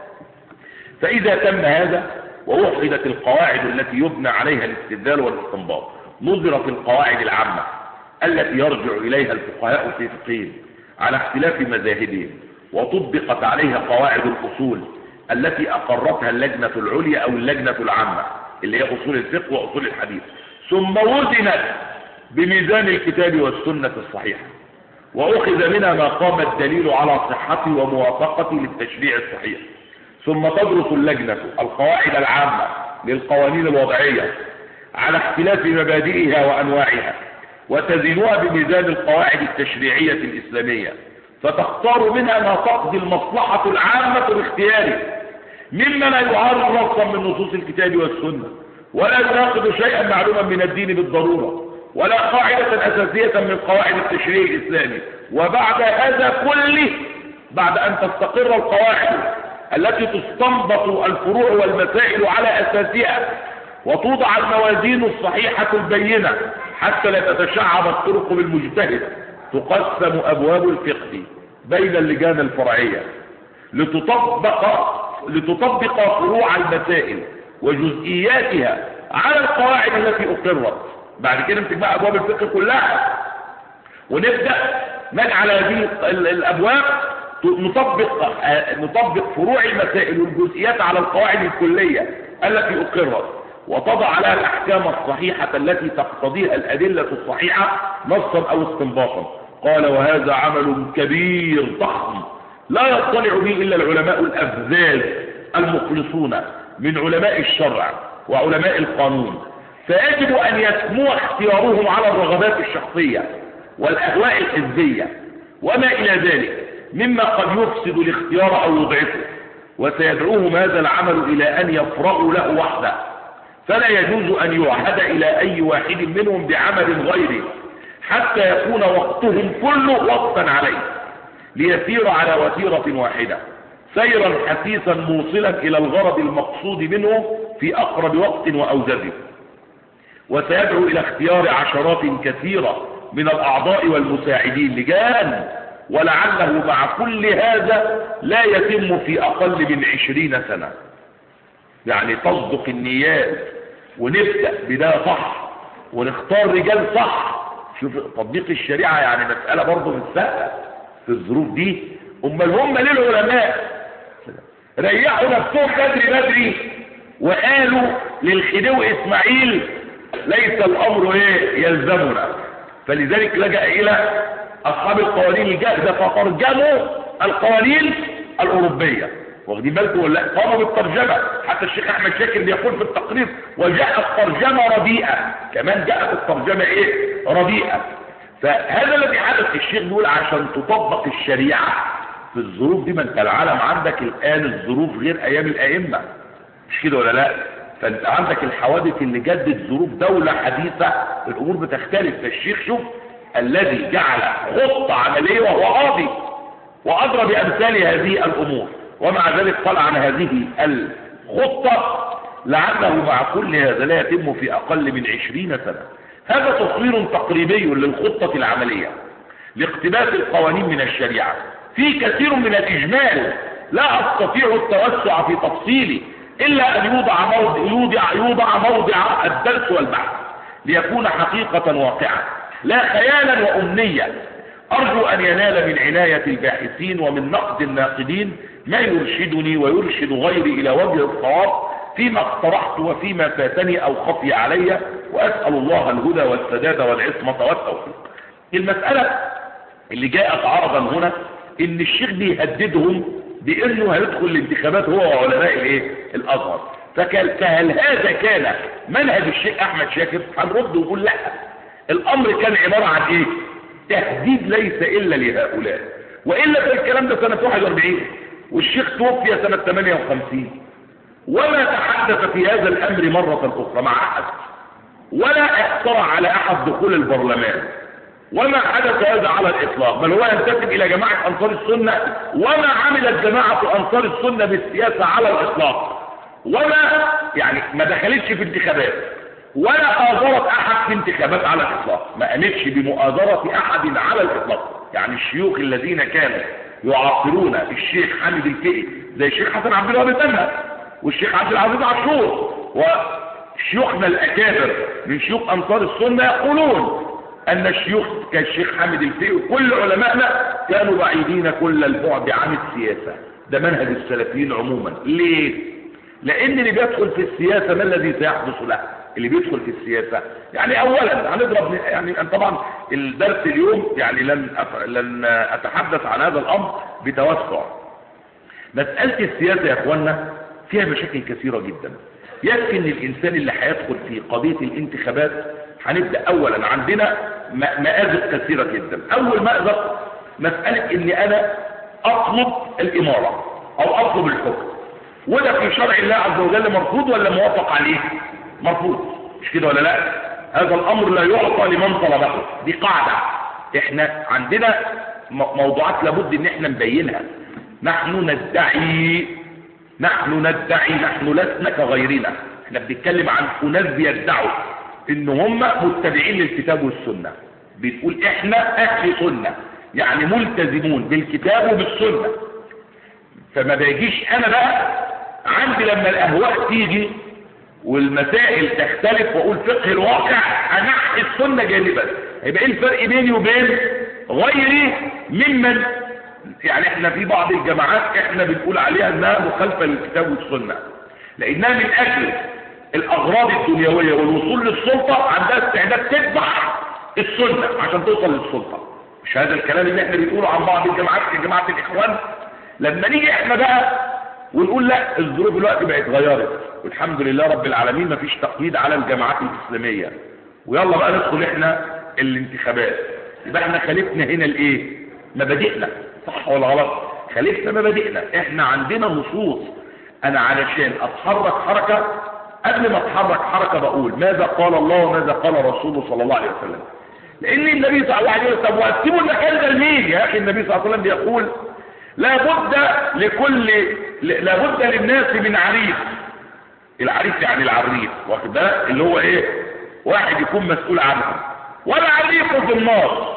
فإذا تم هذا ووحدت القواعد التي يبنى عليها الاستدلال والاستنباط، نظرت القواعد العامة التي يرجع إليها الفقهاء في فقههم على اختلاف مذاهبهم، وطبقت عليها قواعد الأصول التي أقرتها اللجنة العليا أو اللجنة العامة اللي هي أصول الفقه وأصول الحديث، ثم وزنت بميزان الكتاب والسنة الصحيحة، وأخذ منها ما قام الدليل على صحته وموافقته للتشريع الصحيح. ثم تدرس اللجنة القواعد العامة للقوانين الوضعية على اختلاف مبادئها وأنواعها، وتزنها بميزان القواعد التشريعية الإسلامية، فتختار منها ما تقضي المصلحة العامة باختياره، مما لا يعارض نصا من نصوص الكتاب والسنة، ولا يناقض شيئا معلوما من الدين بالضرورة، ولا قاعدة أساسية من قواعد التشريع الإسلامي. وبعد هذا كله، بعد أن تستقر القواعد التي تستنبط الفروع والمسائل على أساسها، وتوضع الموازين الصحيحة البينة حتى لا تتشعب الطرق بالمجتهد، تقسم أبواب الفقه بين اللجان الفرعية لتطبق لتطبق فروع المسائل وجزئياتها على القواعد التي أقرت. بعد كده نمسك بقى أبواب الفقه كلها ونبدأ نجعل هذه الأبواب نطبق نطبق فروع المسائل والجزئيات على القواعد الكلية التي أقرت، وتضع عليها الأحكام الصحيحة التي تقتضيها الأدلة الصحيحة نصا أو استنباطا. قال: وهذا عمل كبير ضخم لا يطلع به إلا العلماء الأفذاذ المخلصون من علماء الشرع وعلماء القانون، فيجب أن يسمو اختيارهم على الرغبات الشخصية والأهواء الحزبية وما إلى ذلك مما قد يفسد الاختيار أو يضعفه، وسيدعوهم هذا العمل إلى أن يفرغوا له وحده، فلا يجوز أن يوحد إلى أي واحد منهم بعمل غيره حتى يكون وقتهم كله وقتا عليه، ليسير على وتيرة واحدة سيرا حثيثا موصلا إلى الغرض المقصود منه في أقرب وقت وأوجزه. وسيدعو إلى اختيار عشرات كثيرة من الأعضاء والمساعدين لجان، ولعله مع كل هذا لا يتم في أقل من عشرين سنة. يعني تصدق النيات ونبدأ بداية صح ونختار رجال صح. شوف تطبيق الشريعة يعني مسألة برضه مش سهلة في الظروف دي. أمال هم ليه العلماء ريحوا نفسهم بدري بدري وقالوا للخديوي إسماعيل: ليس الأمر ايه يلزمنا. فلذلك لجأ إلى أصحاب القوانين الجاهزة فترجموا القوانين الأوروبية. واخدين بالكم ولا لا؟ قاموا بالترجمة. حتى الشيخ أحمد شاكر بيقول في التقرير: وجاءت ترجمة رديئة. كمان جاءت الترجمة ايه رديئة. فهذا الذي حدث. الشيخ بيقول عشان تطبق الشريعة في الظروف دي، ما انت العالم عندك الآن الظروف غير أيام الأئمة، مش كده ولا لا؟ فانت عندك الحوادث اللي جدت ظروف دولة حديثة، الأمور بتختلف. فالشيخ شوف الذي جعل خطة عملية وهو قاضي وأدرى بأمثال هذه الأمور، ومع ذلك قال عن هذه الخطة: لعله مع كل هذا لا يتم في أقل من عشرين سنة. هذا تصوير تقريبي للخطة العملية. لاقتباس القوانين من الشريعة في كثير من الإجمال لا أستطيع التوسع في تفصيله إلا أن يوضع موضع, يوضع, يوضع موضع الدرس والبحث ليكون حقيقة واقعة لا خيالا وأمنية. أرجو أن ينال من عناية الباحثين ومن نقد الناقدين ما يرشدني ويرشد غيري إلى وجه الصواب فيما اقترحت وفيما فاتني أو خفي علي، وأسأل الله الهدى والسداد والعصمة والتوفيق. المسألة اللي جاءت عرضا هنا إن الشيخ بيهددهم بأنه هيدخل الانتخابات هو وعلماء الايه الأزهر. فهل هذا كان منهج الشيخ أحمد شاكر؟ هنرد ونقول لا، الأمر كان عبارة عن إيه؟ تهديد ليس إلا لهؤلاء، وإلا في الكلام ده سنة واحد وأربعين والشيخ توفي سنة ثمانية وخمسين وما تحدث في هذا الأمر مرة أخرى مع أحد، ولا اقترح على أحد دخول البرلمان، وما حدث هذا على الإطلاق، بل هو ينتسب إلى جماعة أنصار السنة، وما عملت جماعة أنصار السنة بالسياسة على الإطلاق، وما يعني ما دخلتش في انتخابات ولا آذرت أحد في انتخابات على الإطلاق، ما قامتش بمؤازرة أحد على الإطلاق. يعني الشيوخ الذين كانوا يعاصرون الشيخ حامد الفقي زي الشيخ حسن عبد الوهاب تنها والشيخ عبد العزيز عاشور وشيوخنا الأكابر من شيوخ أنصار السنة يقولون أن الشيوخ كالشيخ حامد الفقي وكل علمائنا كانوا بعيدين كل البعد عن السياسة. ده منهج السلفيين عموما. ليه؟ لأن اللي بيدخل في السياسة ما الذي سيحدث له؟ اللي بيدخل في السياسة يعني أولا هنضرب يعني طبعا الدرس اليوم يعني لن لن أتحدث عن هذا الأمر بتوسع. مسألة السياسة يا أخوانا فيها مشاكل كثيرة جدا. يكفي ان الانسان اللي هيدخل في قضية الانتخابات هنبدأ اولا عندنا مآزق كثيرة جدا. اول مأزق مسألة اني انا اطلب الامارة او اطلب الحكم، وده في شرع الله عز وجل مرفوض ولا موافق عليه؟ مرفوض، مش كده ولا لا؟ هذا الامر لا يعطى لمن طلبه، دي قاعدة. احنا عندنا موضوعات لابد ان احنا نبينها. نحن ندعي نحن ندعي نحن لسنا كغيرنا. احنا بنتكلم عن اناس بيدعوا ان هم متبعين للكتاب والسنة، بتقول احنا اهل سنة يعني ملتزمون بالكتاب وبالسنة. فما بيجيش انا بقى عندي لما الاهواء تيجي والمسائل تختلف واقول فقه الواقع انحي السنة جانبا. يبقى ايه الفرق بيني وبين غيري ممن يعني احنا في بعض الجماعات احنا بنقول عليها انها مخالفة للكتاب والسنة لانها من اجل الاغراض الدنيوية والوصول للسلطة عندها استعداد تتبع السنة عشان توصل للسلطة. مش هذا الكلام اللي احنا بنقوله عن بعض الجماعات كجماعة الاخوان؟ لما نيجي احنا بقى ونقول لا الظروف دلوقتي بقت اتغيرت والحمد لله رب العالمين مفيش تقييد على الجماعات الاسلامية ويلا بقى ندخل احنا الانتخابات، يبقى احنا خالفنا هنا الايه؟ مبادئنا. صح ولا غلط؟ خالفنا مبادئنا. احنا عندنا نصوص. انا علشان اتحرك حركة قبل ما اتحرك حركة بقول ماذا قال الله وماذا قال رسوله صلى الله عليه وسلم. لان النبي صلى الله عليه وسلم طب وقسموا المكان ده لمين يا اخي؟ النبي صلى الله عليه وسلم بيقول لابد لكل لابد للناس من عريس. العريس يعني العريف، واخد بالك؟ اللي هو ايه؟ واحد يكون مسؤول عنه ولا عريف في النار.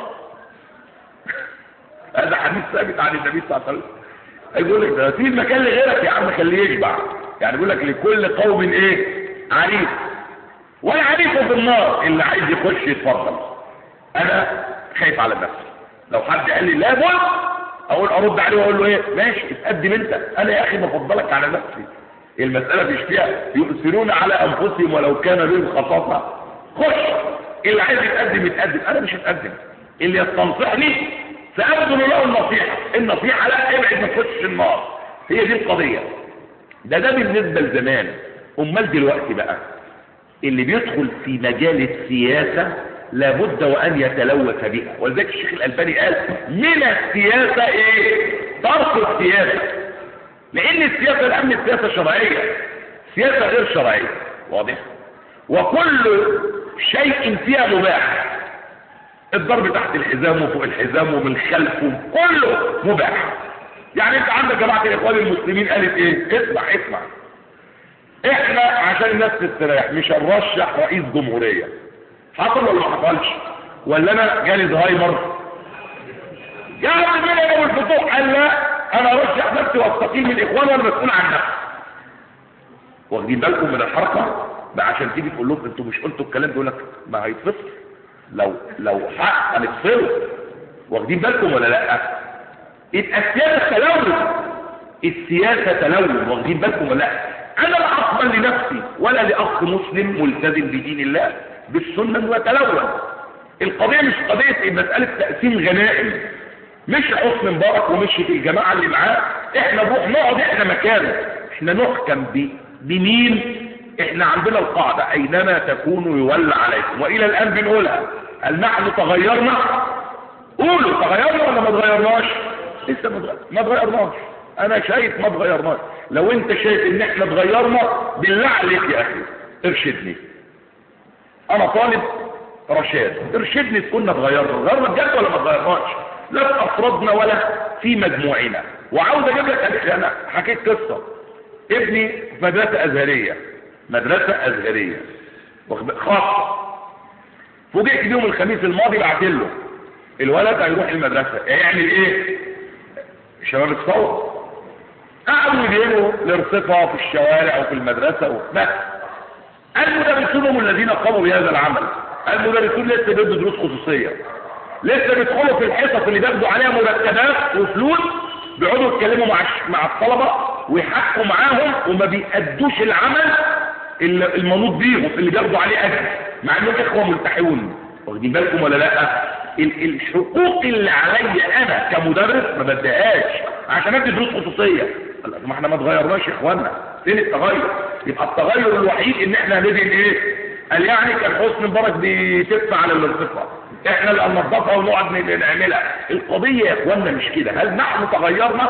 هذا حديث ثابت عن النبي صلى الله عليه وسلم. يقول لك ده في المكان لغيرك يا عم خليه يشبع. يعني يقول لك لكل قوم ايه؟ عريف ولا عريف في النار. اللي عايز يخش يتفضل. انا خايف على نفسي. لو حد قال لي لا بد اقول ارد عليه واقول له ايه؟ ماشي اتقدم انت. انا يا اخي بفضلك على نفسي. المسألة مش فيها يؤثرون على انفسهم ولو كان بهم خصاصة. خش. اللي عايز يتقدم يتقدم. انا مش هتقدم. اللي يستنصحني سأبذل له النصيحة. النصيحة لا ابعد ما تخش النار. هي دي القضية. ده ده بالنسبة لزمان. امال دلوقتي بقى اللي بيدخل في مجال السياسة لابد وان يتلوث بها. ولذلك الشيخ الألباني قال من السياسة ايه؟ ترك السياسة. لان السياسة الامن السياسة شرعية، سياسة غير شرعية. واضح؟ وكل شيء فيها مباح. الضرب تحت الحزام وفوق الحزام ومن خلف كله مباح. يعني انت عندك جماعة الاخوان المسلمين قالت ايه؟ اسمع اسمع احنا عشان الناس تستريح مش هنرشح رئيس جمهورية. حصل ولا ما حصلش؟ ولا انا جالي زهايمر؟ يا عم مين ابو الفتوح؟ قال لا انا ارشح نفسي واستقيل من الاخوان وانا مسؤول عن نفسي. واخدين بالكم من الحركه بقى؟ عشان تيجي تقول لهم انتوا مش قلتوا الكلام ده، يقول لك ما هيتفصل لو لو حق هنفصله. واخدين بالكم ولا لا؟ يبقى السياسه تلون، السياسه تلون. واخدين بالكم ولا لا؟ انا لا اقبل لنفسي ولا لاخ مسلم ملتزم بدين الله بالسنه وتلون. القضيه مش قضيه مساله تقسيم غنائم، مش حسن مبارك ومش في الجماعه اللي معاه احنا نروح نقعد احنا مكانه، احنا نحكم بمين؟ احنا عندنا القاعده اينما تكونوا يولى عليكم، والى الان بنقولها. هل نحن تغيرنا؟ قولوا تغيرنا ولا ما تغيرناش؟ لسه ما تغيرناش. انا شايف ما تغيرناش. لو انت شايف ان احنا تغيرنا بالله عليك يا اخي ارشدني، انا طالب رشاد، ارشدني تكون اتغيرنا. غيرنا بجد ولا ما تغيرناش؟ لا في افرادنا ولا في مجموعنا. وعاوز اجيب لك، انا حكيت قصه. ابني في مدرسه ازهريه، مدرسه ازهريه خاصه. فوجئت يوم الخميس الماضي بعت له الولد هيروح المدرسه، هيعمل ايه؟ الشباب اتصور، قعدوا يجيبوا لرصفها في الشوارع وفي المدرسه وبس. المدرسون هم الذين قاموا بهذا العمل. المدرسون لسه بيدوا دروس خصوصيه، لسه بيدخلوا في الحصص اللي بياخدوا عليها مرتبات وفلوس، بيقعدوا يتكلموا مع مع الطلبه ويحكوا معاهم وما بيأدوش العمل المنوط بيهم اللي بياخدوا عليه اجر، مع انهم اخوه ملتحون. واخدين بالكم ولا لا؟ الحقوق اللي عليا انا كمدرس ما بديهاش عشان ادي دروس خصوصيه. ما احنا ما اتغيرناش يا اخوانا، فين التغير؟ يبقى التغير الوحيد ان احنا ندهن ايه؟ قال يعني كان حسن مبارك بتدفع على الارتفاع، احنا اللي هننظفها ونقعد نعملها. القضيه يا اخوانا مش كده. هل نحن تغيرنا؟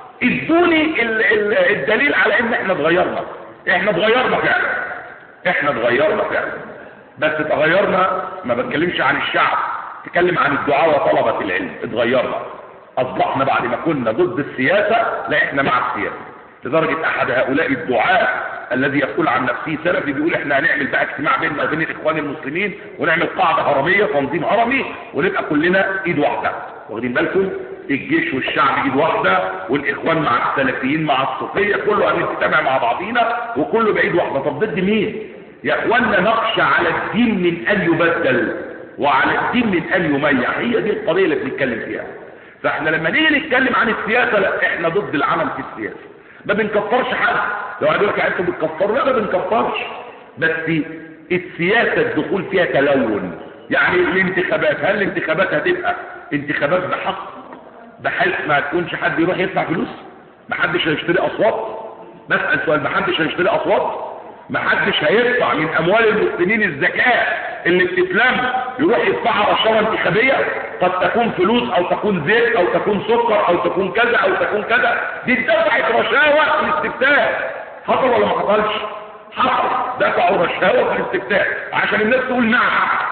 ادوني الدليل على ان احنا اتغيرنا. احنا اتغيرنا فعلا، احنا اتغيرنا فعلا، بس تغيرنا ما بتكلمش عن الشعب، تكلم عن الدعاء وطلبة العلم. اتغيرنا، اصبحنا بعد ما كنا ضد السياسة لا احنا مع السياسة، لدرجة احد هؤلاء الدعاء الذي يقول عن نفسه سلفي بيقول احنا هنعمل بقى اجتماع بيننا وبين الاخوان المسلمين ونعمل قاعدة هرمية، تنظيم هرمي، ونبقى كلنا ايد واحدة. واخدين بالكم؟ الجيش والشعب ايد واحدة، والاخوان مع السلفيين مع الصوفية، كله هنجتمع مع بعضينا وكله بايد واحدة. طب ضد مين؟ يا اخوانا نخشى على الدين من ان يبدل وعلى الدين من ان يميع. هي دي القضية اللي بنتكلم فيها. فاحنا لما نيجي نتكلم عن السياسة لا احنا ضد العمل في السياسة، ما بنكفرش حد. لو قالوا لك انتوا بتكفروا لا ما بنكفرش، بس السياسة الدخول فيها تلون. يعني الانتخابات، هل الانتخابات هتبقى انتخابات بحق بحيث ما تكونش حد يروح يدفع فلوس؟ ما حدش هيشتري اصوات؟ بسأل سؤال، ما حدش هيشتري اصوات؟ ما حدش هيدفع من اموال المسلمين الزكاة اللي بتتلم يروح يدفعها رشاوى انتخابية؟ قد تكون فلوس او تكون زيت او تكون سكر او تكون كذا او تكون كذا، دي اتدفعت رشاوى في الاستفتاء. حصل ولا ما حصلش؟ حصل، دفعوا رشاوى في الاستفتاء عشان الناس تقول نعم،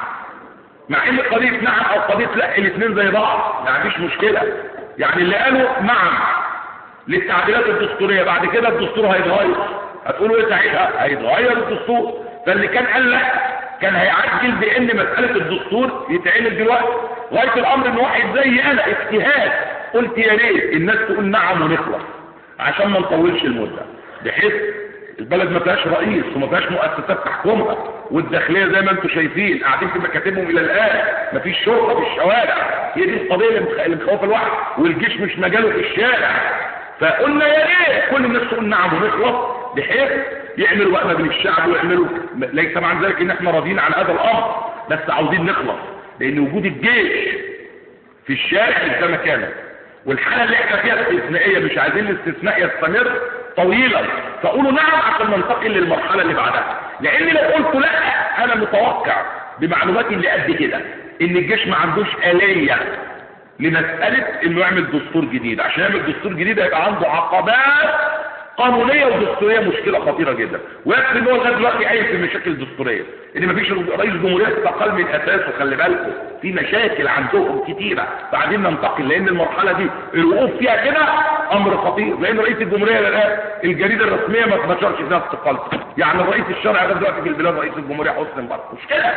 مع ان قضية نعم او قضية لا الاثنين زي بعض، ما عنديش مشكلة. يعني اللي قالوا نعم للتعديلات الدستورية بعد كده الدستور هيتغير، هتقولوا ايه ساعتها؟ هيتغير الدستور. فاللي كان قال لا كان هيعجل بان مسألة الدستور يتعمل دلوقتي. غاية الامر ان واحد زي انا اجتهاد قلت يا ريت الناس تقول نعم ونخلص عشان ما نطولش المدة، بحيث البلد ما فيهاش رئيس وما فيهاش مؤسسات تحكمها، والداخليه زي ما انتم شايفين قاعدين في مكاتبهم الى الان، ما فيش شرطه في الشوارع. هي دي القضيه اللي مخوفه الواحد، والجيش مش مجاله في الشارع. فقلنا يا ريت كل الناس تقول نعم ونخلص، بحيث يعملوا وقفه بين الشعب ويعملوا. ليس معنى ذلك ان احنا راضيين عن هذا الامر، بس عاوزين نخلص، لان وجود الجيش في الشارع ده مكانه، والحاله اللي احنا فيها استثنائيه، مش عايزين الاستثناء يستمر طويلا. فقولوا نعم عشان ننتقل للمرحله اللي بعدها. لان لو قلت لا انا متوقع بمعلوماتي اللي قد كده ان الجيش ما عندوش آلية لمسألة انه يعمل دستور جديد. عشان يعمل دستور جديد هيبقى عنده عقبات قانونية ودستورية، مشكلة خطيرة جدا. ويكفي ان هو لغايه دلوقتي عايز في مشاكل دستورية، ان مفيش رئيس جمهورية استقال من اساسه. خلي بالكم في مشاكل عندهم كتيرة، بعدين ننتقل، لان المرحلة دي الوقوف فيها كده امر خطير. لان رئيس الجمهورية الان الجريدة الرسمية ما تنشرش فيها استقالته، يعني الرئيس الشرعي ده دلوقتي في البلاد رئيس الجمهورية حسني مبارك. مشكلة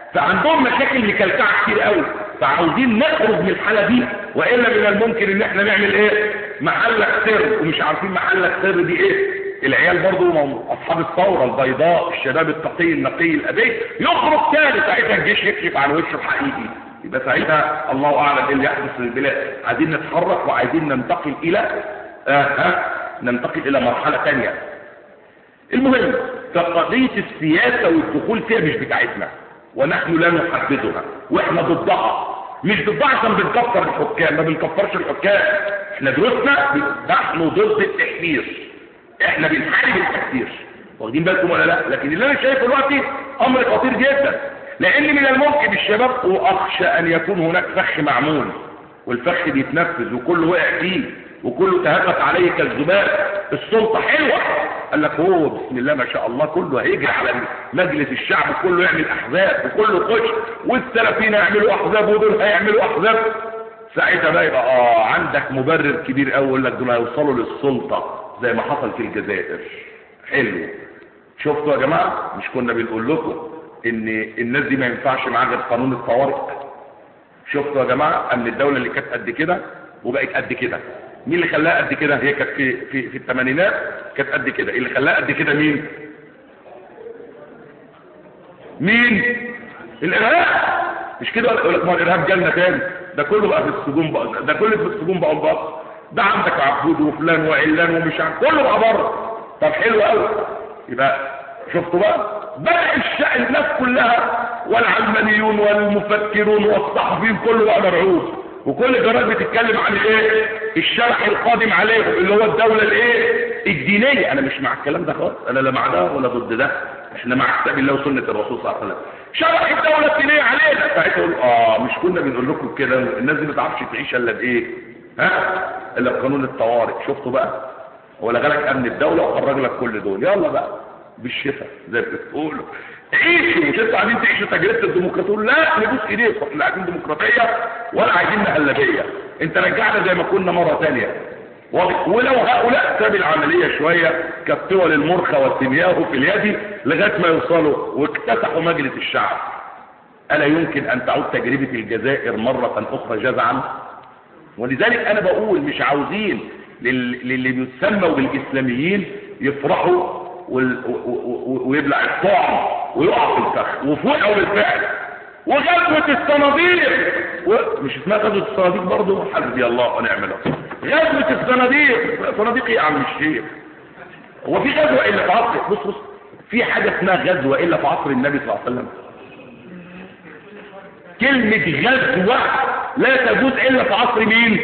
فعندهم مشاكل مكلكعه كتير قوي، فعاوزين نخرج من الحاله دي، والا من الممكن ان احنا نعمل ايه؟ محلك سر، ومش عارفين محلك سر دي ايه. العيال برضو اصحاب الثوره البيضاء، الشباب التقي النقي الابي، يخرج تاني ساعتها الجيش يكشف عن وشه الحقيقي، يبقى ساعتها الله اعلم ايه اللي يحدث في البلاد. عايزين نتحرك وعايزين ننتقل الى آه آه ننتقل الى مرحله ثانيه. المهم فقضيه السياسه والدخول فيها مش بتاعتنا، ونحن لا نحددها، واحنا ضدها. مش ضدها عشان بنكفر الحكام، ما بنكفرش الحكام، احنا دروسنا نحن ضد التكفير، احنا بنحارب التكفير، واخدين بالكم ولا لا؟ لكن اللي انا شايفه دلوقتي امر خطير جدا، لان من الممكن الشباب، واخشى ان يكون هناك فخ معمول، والفخ بيتنفذ وكله وقع فيه وكله تهفت عليه كالذباب. السلطه حلوه، قال لك هو بسم الله ما شاء الله كله هيجري على مجلس الشعب، وكله يعمل احزاب، وكله يخش، والسلفيين يعملوا احزاب ودول هيعملوا احزاب. ساعتها بقى يبقى اه عندك مبرر كبير قوي يقول لك دول هيوصلوا للسلطه زي ما حصل في الجزائر. حلو، شفتوا يا جماعه؟ مش كنا بنقول لكم ان الناس دي ما ينفعش معاها غير قانون الطوارئ؟ شفتوا يا جماعه ان الدوله اللي كانت قد كده وبقت قد كده، مين اللي خلاها قد كده؟ هي كانت في في في الثمانينات كانت قد كده، اللي خلاها قد كده مين؟ مين؟ الارهاب. مش كده؟ يقول لك ما الارهاب جالنا تاني، ده كله بقى في السجون بقى، ده كله في السجون بقى بقى ده عندك عبود وفلان وعلان ومش عارف كله بقى بره. طب حلو قوي، يبقى شفتوا بقى بقى الشعب الناس كلها والعلمانيون والمفكرون والصحفيين كله بقى مرعوب، وكل الجرائد بتتكلم عن ايه؟ الشرح القادم عليهم اللي هو الدوله الايه؟ الدينيه. انا مش مع الكلام ده خالص، انا لا مع ده ولا ضد ده، احنا مع كتاب الله وسنه الرسول صلى الله عليه وسلم. شرح الدوله الدينيه علينا، ساعتها يقول اه مش كنا بنقول لكم كده؟ الناس دي ما تعرفش تعيش الا بايه؟ ها؟ الا بقانون الطوارئ. شفتوا بقى؟ هو لغى لك امن الدوله وخرج لك كل دول، يلا بقى بالشفا زي ما بتقولوا عيشوا، مش انتوا عايزين تعيشوا تجربه الديمقراطيه؟ لا نبوس ايديكم، احنا عايزين ديمقراطيه ولا عايزين مهلبيه، انت رجعنا زي ما كنا مره ثانيه. ولو هؤلاء ساب العمليه شويه كالطول المرخى والتمياه في اليد لغايه ما يوصلوا واكتسحوا مجلس الشعب، الا يمكن ان تعود تجربه الجزائر مره اخرى جزعا؟ ولذلك انا بقول مش عاوزين للي بيسموا بالاسلاميين يفرحوا ويبلع الطعم ويقع في الفخ، وفوقعوا بالفعل. وغزوة الصناديق و... مش اسمها غزوة الصناديق برضه؟ حسبي الله ونعم الوكيل. غزوة الصناديق، صناديق ايه يا عم الشيخ؟ هو في غزوة الا في عصر؟ بص بص في حاجة اسمها غزوة الا في عصر النبي صلى الله عليه وسلم؟ كلمة غزوة لا تجوز الا في عصر مين؟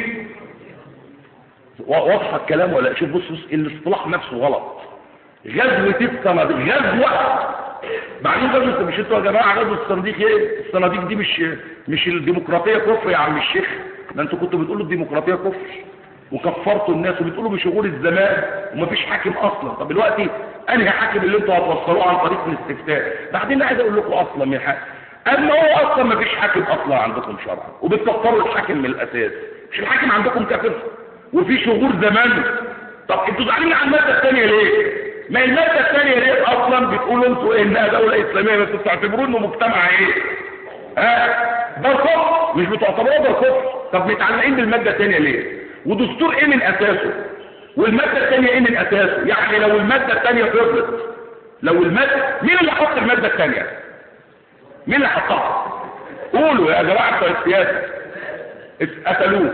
واضحة الكلام ولا؟ شوف بص بص الاصطلاح نفسه غلط. غزوة الصناديق غزوة، بعدين غزوة، مش انتوا يا جماعة غزوة الصناديق ايه؟ الصناديق دي مش مش الديمقراطية كفر يا عم الشيخ؟ ده انتوا كنتوا بتقولوا الديمقراطية كفر وكفرتوا الناس وبتقولوا بشغول الزمان ومفيش حاكم اصلا. طب دلوقتي انهي حاكم اللي انتوا هتوصلوه عن طريق الاستفتاء؟ بعدين عايز اقول لكم اصلا من حاجة، اما هو اصلا مفيش حاكم اصلا عندكم شرعا، وبتكفروا الحاكم من الاساس. مش الحاكم عندكم كافر وفي شغور زمان؟ طب انتوا زعلانين على المادة الثانية ليه؟ ما المادة الثانية ليه اصلا بتقولوا انتوا انها دولة اسلامية بس بتعتبروا انه مجتمع ايه؟ ها؟ ده كفر، مش بتعتبروه ده كفر. طب متعلقين بالمادة الثانية ليه؟ ودستور ايه من اساسه؟ والمادة الثانية ايه من اساسه؟ يعني لو المادة الثانية فضلت، لو المادة، مين اللي حط المادة الثانية؟ مين اللي حطها؟ قولوا يا جماعة بتوع السياسة. قتلوه،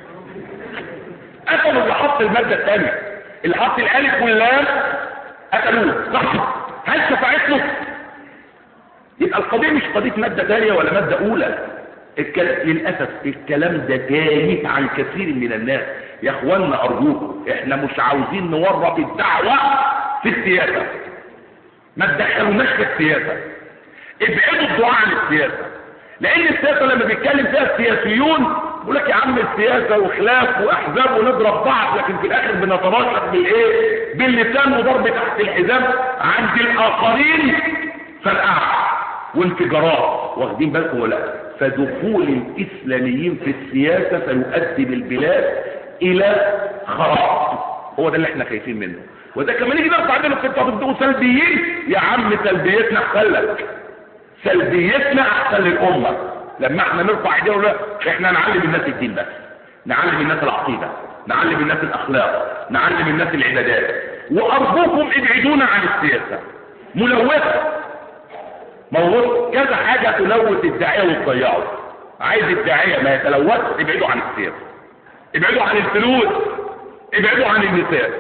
قتلوا اللي حط المادة الثانية، اللي حط الالف واللام قتلوه، صح؟ هل شفعت له؟ يبقى القضية مش قضية مادة ثانية ولا مادة اولى. الكلام للأسف الكلام ده تايه عن كثير من الناس. يا اخوانا ارجوكم احنا مش عاوزين نورط الدعوة في السياسة، ما تدخلوناش في السياسة، ابعدوا الدعاء عن السياسة، لان السياسة لما بيتكلم فيها السياسيون يقول لك يا عم السياسة وخلاف واحزاب ونضرب بعض، لكن في الاخر بنتراشق بالايه؟ باللسان وضرب تحت الحزام. عند الاخرين فرقعة وانفجارات، واخدين بالكم ولا؟ فدخول الاسلاميين في السياسة سيؤدي بالبلاد الى خراب، هو ده اللي احنا خايفين منه. وده كمان يجي نرفع عندنا في التطبيق سلبيين، يا عم سلبيتنا احسن لك، سلبيتنا احسن للامه. لما احنا نرفع ايدينا ونقول احنا نعلم الناس الدين بس، نعلم الناس العقيده، نعلم الناس الاخلاق، نعلم الناس العبادات. وارجوكم ابعدونا عن السياسه ملوثه. موضوع كذا حاجه تلوث الداعيه وتضيعه. عايز الداعيه ما يتلوث، ابعدوا عن السياسه، ابعدوا عن الفلوس، ابعدوا عن النساء.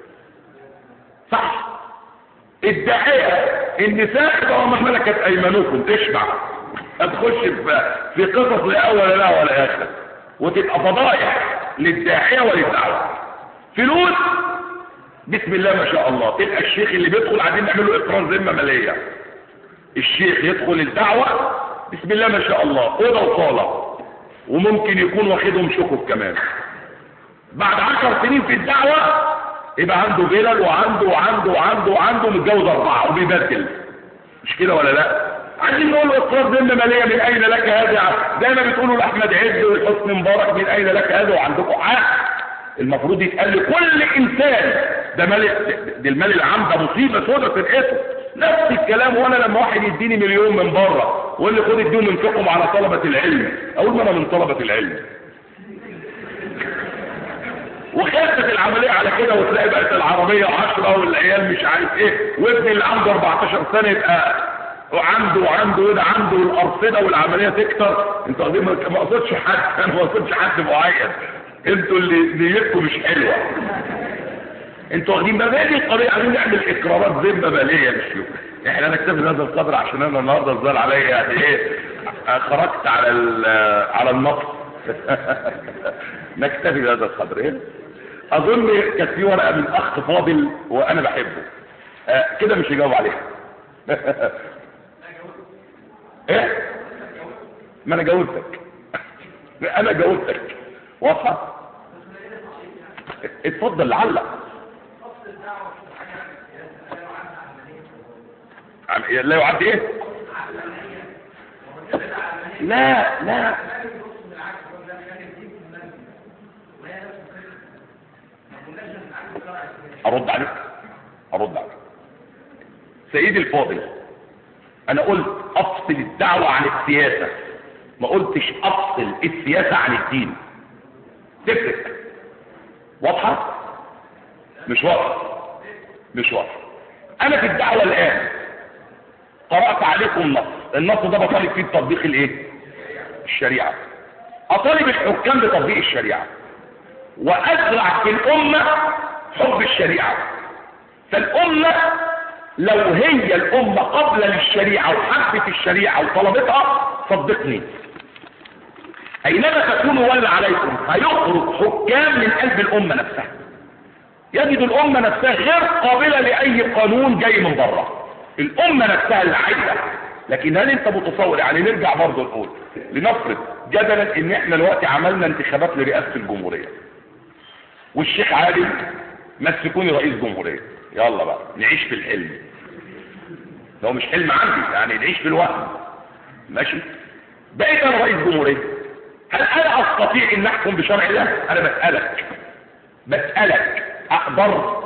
صح، الداعيه النساء ده ما ملكت ايمانكم تشبع، هتخش في في قصص لا اول لا ولا اخر، وتبقى فضايح للداعيه وللدعوه. فلوس بسم الله ما شاء الله، تبقى الشيخ اللي بيدخل عايزين نعمل له اقرار ذمه ماليه. الشيخ يدخل الدعوه بسم الله ما شاء الله، اوضه وصاله، وممكن يكون واخدهم شكوك كمان. بعد عشر سنين في الدعوه يبقى عنده فيلل وعنده وعنده وعنده وعنده متجوز اربعه وبيبدل. مش كده ولا لا؟ عايزين نقول له اقرار ذمه ماليه، من اين لك هذا؟ زي ما بتقولوا لاحمد عز والحسن مبارك من اين لك هذا، وعندكم عقل. المفروض يتقال لكل انسان ده مال، ده المال العام ده مصيبه سودة في الاسم. نفس الكلام. وانا لما واحد يديني مليون من بره ويقول لي خد اديهم انفقهم على طلبه العلم، اقول ما انا من طلبه العلم. وخفت العمليه على كده، وتلاقي بقت العربيه عشرة والعيال مش عارف ايه، وابني اللي عنده اربعتاشر سنه يبقى وعنده وعنده وده عنده الارصده والعمليه تكتر. انتوا قاعدين ما قصدش حد، انا ما قصدش حد معين، انتوا اللي نيتكم مش حلوه. انتوا واخدين بالكم دي القضيه، عايزين نعمل اقرارات ذمه ماليه مش يوم. احنا نكتفي بهذا القدر عشان انا النهارده الظاهر عليا يعني ايه خرجت على على النص. نكتفي بهذا القدر. ايه اظن كانت في ورقه من اخ فاضل وانا بحبه آه كده مش يجاوب عليها. ايه ما انا جاوبتك، انا جاوبتك واضحه. اتفضل لعلق. لا يعد ايه؟ لا لا ارد عليك ارد عليك سيدي الفاضل. انا قلت افصل الدعوة عن السياسة، ما قلتش افصل السياسة عن الدين. تفرق. واضحة؟ مش واضحة مش واضحة. انا في الدعوة الان قرأت عليكم النص، النص ده بطالب فيه تطبيق الايه؟ الشريعة. اطالب الحكام بتطبيق الشريعة، وازرع في الامة حب الشريعة. فالامة لو هي الامة قبل للشريعة وحبت الشريعة وطلبتها، صدقني اينما تكونوا ولا عليكم هيخرج حكام من قلب الامة نفسها، يجد الامة نفسها غير قابلة لاي قانون جاي من بره. الامة نفسها اللي عايزة. لكن هل انت متصور؟ يعني نرجع برضه نقول لنفرض جدلا ان احنا دلوقتي عملنا انتخابات لرئاسة الجمهورية، والشيخ عادل مسكوني رئيس جمهورية. يلا بقى نعيش في الحلم، لو مش حلم عندي يعني نعيش في الوهم. ماشي، بقيت انا رئيس جمهورية، هل انا استطيع ان احكم بشرع الله؟ انا بسألك بسألك اقدر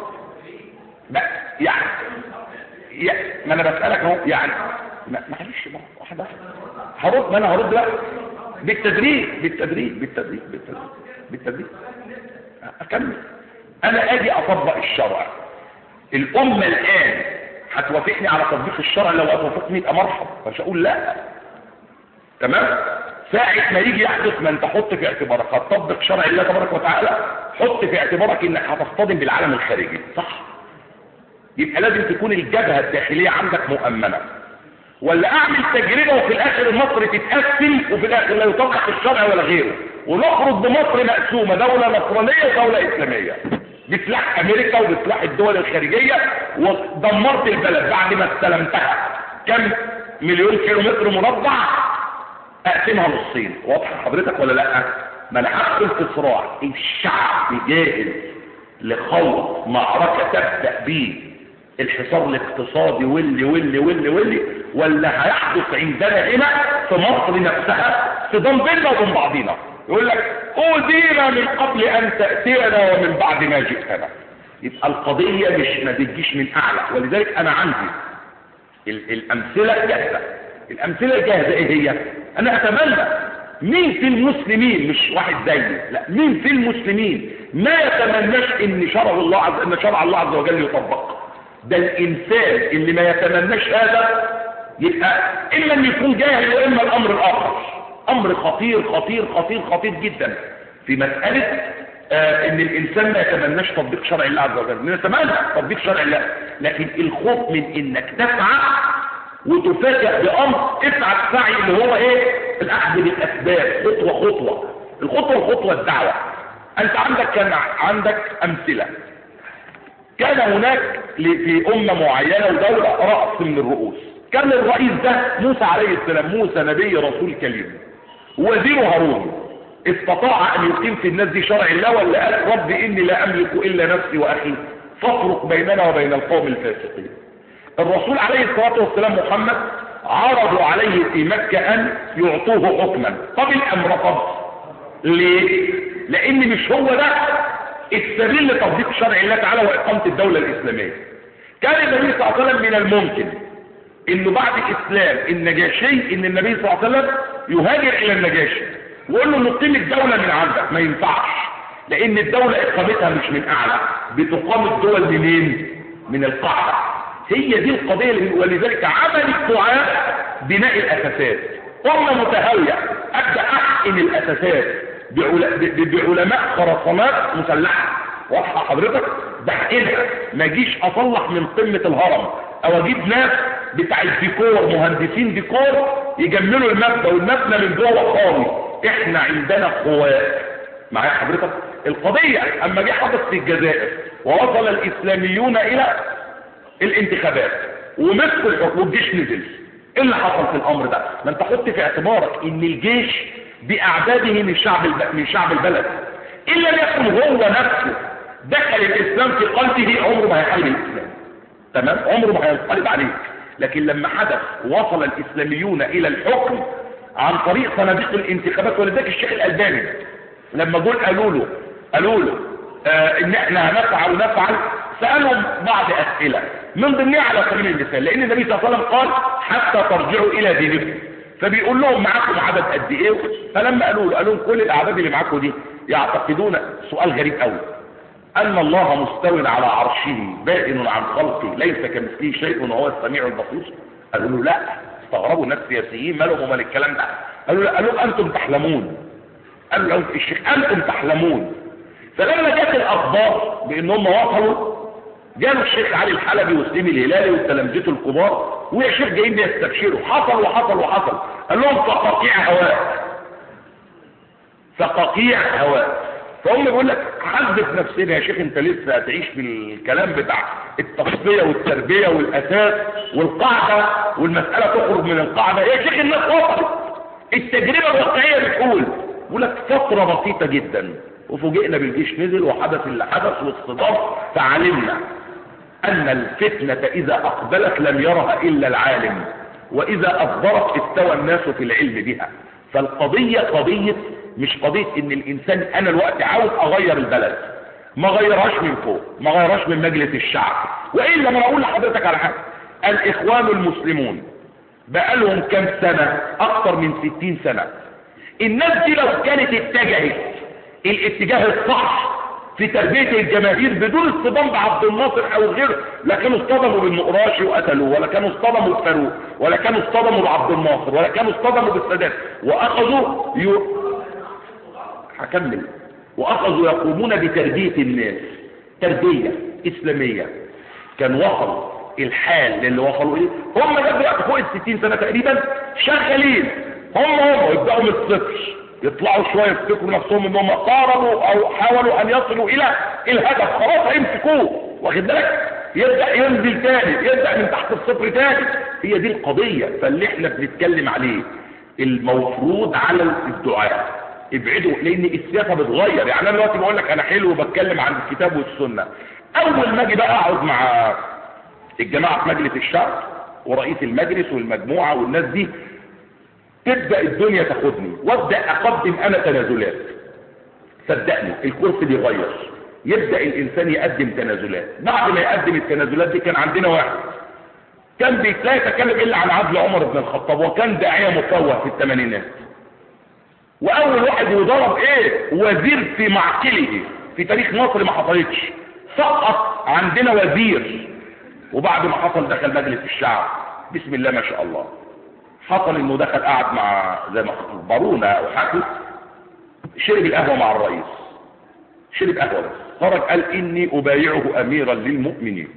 يعني يعني ما انا بسألك اهو يعني معلش بقى واحدة هرد. ما انا هرد بقى بالتدريج بالتدريج بالتدريج بالتدريج بالتدريج اكمل. انا اجي اطبق الشرع، الامة الان هتوافقني على تطبيق الشرع؟ لو هتوافقني يبقى مرحب، مش هقول لا. تمام. ساعة ما يجي يحدث ما انت حط في اعتبارك هتطبق شرع الله تبارك وتعالى، حط في اعتبارك انك هتصطدم بالعالم الخارجي. صح؟ يبقى لازم تكون الجبهة الداخلية عندك مؤمنة. ولا اعمل تجربة وفي الاخر مصر تتقسم وفي الاخر لا يطبق الشرع ولا غيره، ونخرج بمصر مقسومة دولة نصرانية ودولة اسلامية بسلاح امريكا وبسلاح الدول الخارجية، ودمرت البلد بعد ما استلمتها كم مليون كيلومتر مربع اقسمها نصين. واضحة حضرتك ولا لا؟ ما انا هدخل في صراع. الشعب جاهز لخوض معركة تبدأ بيه الحصار الاقتصادي واللي واللي واللي واللي ولا هيحدث عندنا هنا في مصر نفسها صدام بيننا وبين بعضينا؟ يقول لك اوذينا من قبل ان تأتينا ومن بعد ما جئتنا. يبقى القضية مش ما بتجيش من اعلى. ولذلك انا عندي ال الامثلة جاهزة. الامثله الجاهزه ايه هي؟ انا اتمنى مين في المسلمين، مش واحد زيي، لا، مين في المسلمين ما يتمناش ان شرع الله عز ان شرع الله عز وجل يطبق؟ ده الانسان اللي ما يتمناش هذا يبقى اما ان يكون جاهل، واما الامر الاخر. امر خطير خطير خطير خطير جدا في مساله آه ان الانسان ما يتمناش تطبيق شرع الله عز وجل. نتمنى تطبيق شرع الله، لكن الخوف من انك تسعى وتفاجأ بامر اسعى السعي اللي هو ايه؟ الاخذ بالاسباب خطوه خطوه. الخطوه الخطوه الدعوه. انت عندك كان عندك امثله. كان هناك في امه معينه ودوله راس من الرؤوس، كان الرئيس ده موسى عليه السلام، موسى نبي رسول كليم، وزيره هارون. استطاع ان يقيم في الناس دي شرع الله، ولا قال رب اني لا املك الا نفسي واخي فافرق بيننا وبين القوم الفاسقين؟ الرسول عليه الصلاه والسلام محمد عرضوا عليه في مكه ان يعطوه حكما، قبل ام رفض؟ ليه؟ لان مش هو ده السبيل لتطبيق شرع الله تعالى واقامه الدوله الاسلاميه. كان النبي صلى الله عليه وسلم من الممكن انه بعد اسلام النجاشي ان النبي صلى الله عليه وسلم يهاجر الى النجاشي ويقول له نقيم الدوله من عندك. ما ينفعش، لان الدوله اقامتها مش من اعلى، بتقام الدول منين؟ من القاعده. هي دي القضيه، ولذلك عمل الدعاء بناء الاساسات. امه متهاويه ابدا احقن الاساسات بعلماء خرسانات مسلحه. واضحه حضرتك؟ بحقنها، ما اجيش اصلح من قمه الهرم او اجيب ناس بتاع الديكور، مهندسين ديكور يجملوا المبنى والمبنى من جوه خالي. احنا عندنا قوات. معايا حضرتك؟ القضيه اما جه حدث في الجزائر ووصل الاسلاميون الى الانتخابات ومسكوا الحكم والجيش نزل، ايه اللي حصل في الامر ده؟ ما انت حط في اعتبارك ان الجيش باعداده من شعب من شعب البلد، الا يكن هو نفسه دخل الاسلام في قلبه عمره ما هيحارب الاسلام. تمام؟ عمره ما هينقلب عليك. لكن لما حدث وصل الاسلاميون الى الحكم عن طريق صناديق الانتخابات، ولذلك الشيخ الالباني لما جول قالوا له قالوا له آه ان احنا هنفعل ونفعل، سالهم بعض اسئله من ضمنها على سبيل المثال، لان النبي صلى الله عليه وسلم قال حتى ترجعوا الى دينكم، فبيقول لهم معاكم عدد قد ايه؟ فلما قالوا له قالوا لهم كل الاعداد اللي معاكم دي يعتقدون سؤال غريب قوي، ان الله مستو على عرشه بائن عن خلقه ليس كمثله شيء وهو السميع البصير. قالوا له لا. استغربوا الناس السياسيين مالهم ومال الكلام ده. قالوا له قالوا انتم تحلمون. قالوا له الشيخ انتم تحلمون. فلما جت الاخبار بان هم وصلوا، جاءوا الشيخ علي الحلبي وسليم الهلالي وتلامذته الكبار ويا شيخ جايين بيستبشروا، حصل وحصل وحصل. قال لهم فقاقيع هواء، فقاقيع هواء. فهم بيقول لك حذف نفسنا يا شيخ، انت لسه هتعيش في الكلام بتاع التصفيه والتربيه والاساس والقاعده والمساله تخرج من القاعده. يا شيخ الناس وصلت، التجربه الواقعيه بتقول بيقول لك فتره بسيطه جدا وفوجئنا بالجيش نزل وحدث اللي حدث واصطدام، فعلمنا ان الفتنه اذا اقبلت لم يرها الا العالم، واذا اصدرت استوى الناس في العلم بها. فالقضيه قضيه مش قضيه ان الانسان انا الوقت عاوز اغير البلد، ما غيرهاش من فوق، ما غيرهاش من مجلس الشعب. والا ما اقول لحضرتك على حاجه، الاخوان المسلمون بقالهم كام سنه؟ اكثر من ستين سنه. الناس دي لو كانت اتجهت الاتجاه الصح في تربيه الجماهير بدون اصطدام بعبد الناصر او غيره، لا كانوا اصطدموا بالنقراشي وقتلوه، ولا كانوا اصطدموا بالفاروق، ولا كانوا اصطدموا بعبد الناصر، ولا كانوا اصطدموا بالسادات، واخذوا يو... هكمل واخذوا يقومون بتربيه الناس تربيه اسلاميه. كان وصل الحال اللي وصلوا اليه هم دلوقتي فوق الستين سنه تقريبا شغالين. هم هم يبداوا من الصفر، يطلعوا شويه يفتكروا نفسهم ان هم قاربوا او حاولوا ان يصلوا الى الهدف، خلاص هيمسكوه، واخد بالك؟ يبدا ينزل تاني، يبدا من تحت الصفر تاني. هي دي القضيه. فاللي احنا بنتكلم عليه المفروض على الدعاء ابعدوا، لان السياسه بتغير. يعني انا دلوقتي بقول لك انا حلو وبتكلم عن الكتاب والسنه، اول ما اجي بقى اقعد مع الجماعه في مجلس الشعب ورئيس المجلس والمجموعه والناس دي، تبدا الدنيا تاخدني وابدا اقدم انا تنازلات. صدقني الكرسي بيغير، يبدا الانسان يقدم تنازلات. بعد ما يقدم التنازلات دي كان عندنا واحد كان لا يتكلم الا عن عدل عمر بن الخطاب، وكان داعية مفوه في الثمانينات. واول واحد يضرب ايه؟ وزير في معقله، في تاريخ مصر ما حصلتش. سقط عندنا وزير، وبعد ما حصل دخل مجلس الشعب، بسم الله ما شاء الله. حصل انه دخل قعد مع زي ما اخبرونا وحكوا، شرب القهوه مع الرئيس، شرب قهوه بس، خرج قال اني ابايعه اميرا للمؤمنين.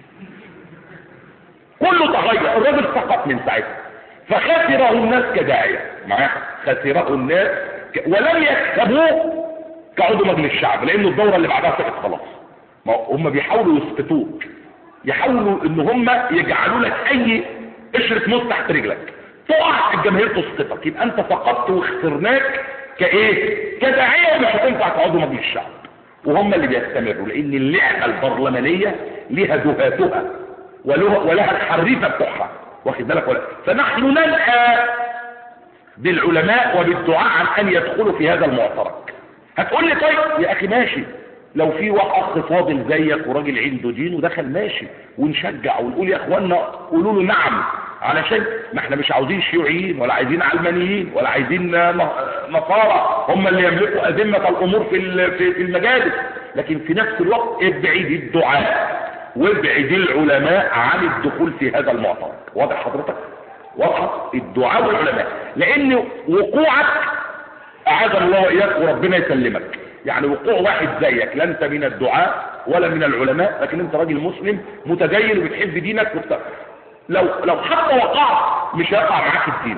كله تغير، الراجل سقط من ساعتها. فخسره الناس كداعيه معاه، خسره الناس ك... ولم يكسبوه كعضو مجلس الشعب، لانه الدوره اللي بعدها سقط خلاص. ما هم بيحاولوا يسقطوك، يحاولوا ان هم يجعلوا لك اي قشره موز تحت رجلك، تقع الجماهير تسقطك، يبقى انت سقطت وخسرناك كايه؟ كداعيه مش هتنفع كعضو مجلس الشعب. وهم اللي بيستمروا، لان اللعبه البرلمانيه لها دهاتها ولها الحريفه بتوعها، واخد بالك ولا؟ فنحن ننأى بالعلماء وبالدعاء عن ان يدخلوا في هذا المعترك. هتقول لي طيب يا اخي ماشي، لو في واحد اخ فاضل زيك وراجل عنده دين ودخل ماشي، ونشجع ونقول يا اخوانا قولوا له نعم، علشان ما احنا مش عاوزين شيوعيين ولا عايزين علمانيين ولا عايزين نصارى هم اللي يملكوا أذمة الامور في في المجالس. لكن في نفس الوقت ابعد الدعاء وابعد العلماء عن الدخول في هذا المعترك. واضح حضرتك؟ واضح الدعاء والعلماء، لان وقوعك اعاذ الله واياك وربنا يسلمك، يعني وقوع واحد زيك، لا انت من الدعاء ولا من العلماء، لكن انت راجل مسلم متدين وبتحب دينك وبتاع. لو لو حتى وقعت مش هيقع معاك الدين.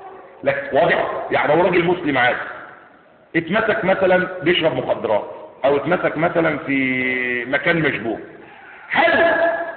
لكن واضح؟ يعني لو راجل مسلم عادي اتمسك مثلا بيشرب مخدرات، او اتمسك مثلا في مكان مشبوه، هل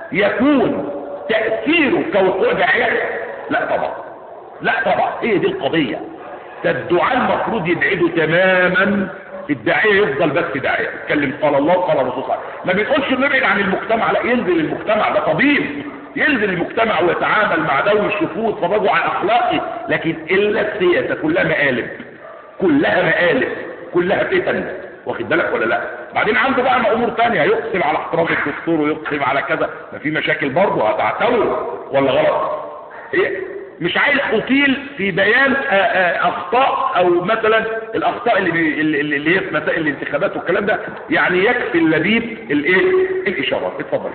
يكون تأثيره كوقوع داعية؟ لا طبعا، لا طبعا. ايه دي القضية؟ ده الدعاء المفروض يبعده تماما، الداعية يفضل بس داعية، يتكلم قال الله قال الرسول صلى الله عليه وسلم، ما بيقولش نبعد عن المجتمع، لا ينزل المجتمع، ده طبيب ينزل المجتمع ويتعامل مع ذوي الشفوت فرجوا عن اخلاقه، لكن الا السياسة كلها مقالب، كلها مقالب، كلها فتن، واخد بالك ولا لا؟ بعدين عنده بقى امور ثانيه، يقسم على احترام الدستور ويقسم على كذا، ما في مشاكل برضه هتعتبر ولا غلط؟ ايه مش عايز اطيل في بيان اخطاء او مثلا الاخطاء اللي بي اللي هي في مسائل الانتخابات والكلام ده، يعني يكفي اللبيب الايه؟ الاشارات. اتفضل.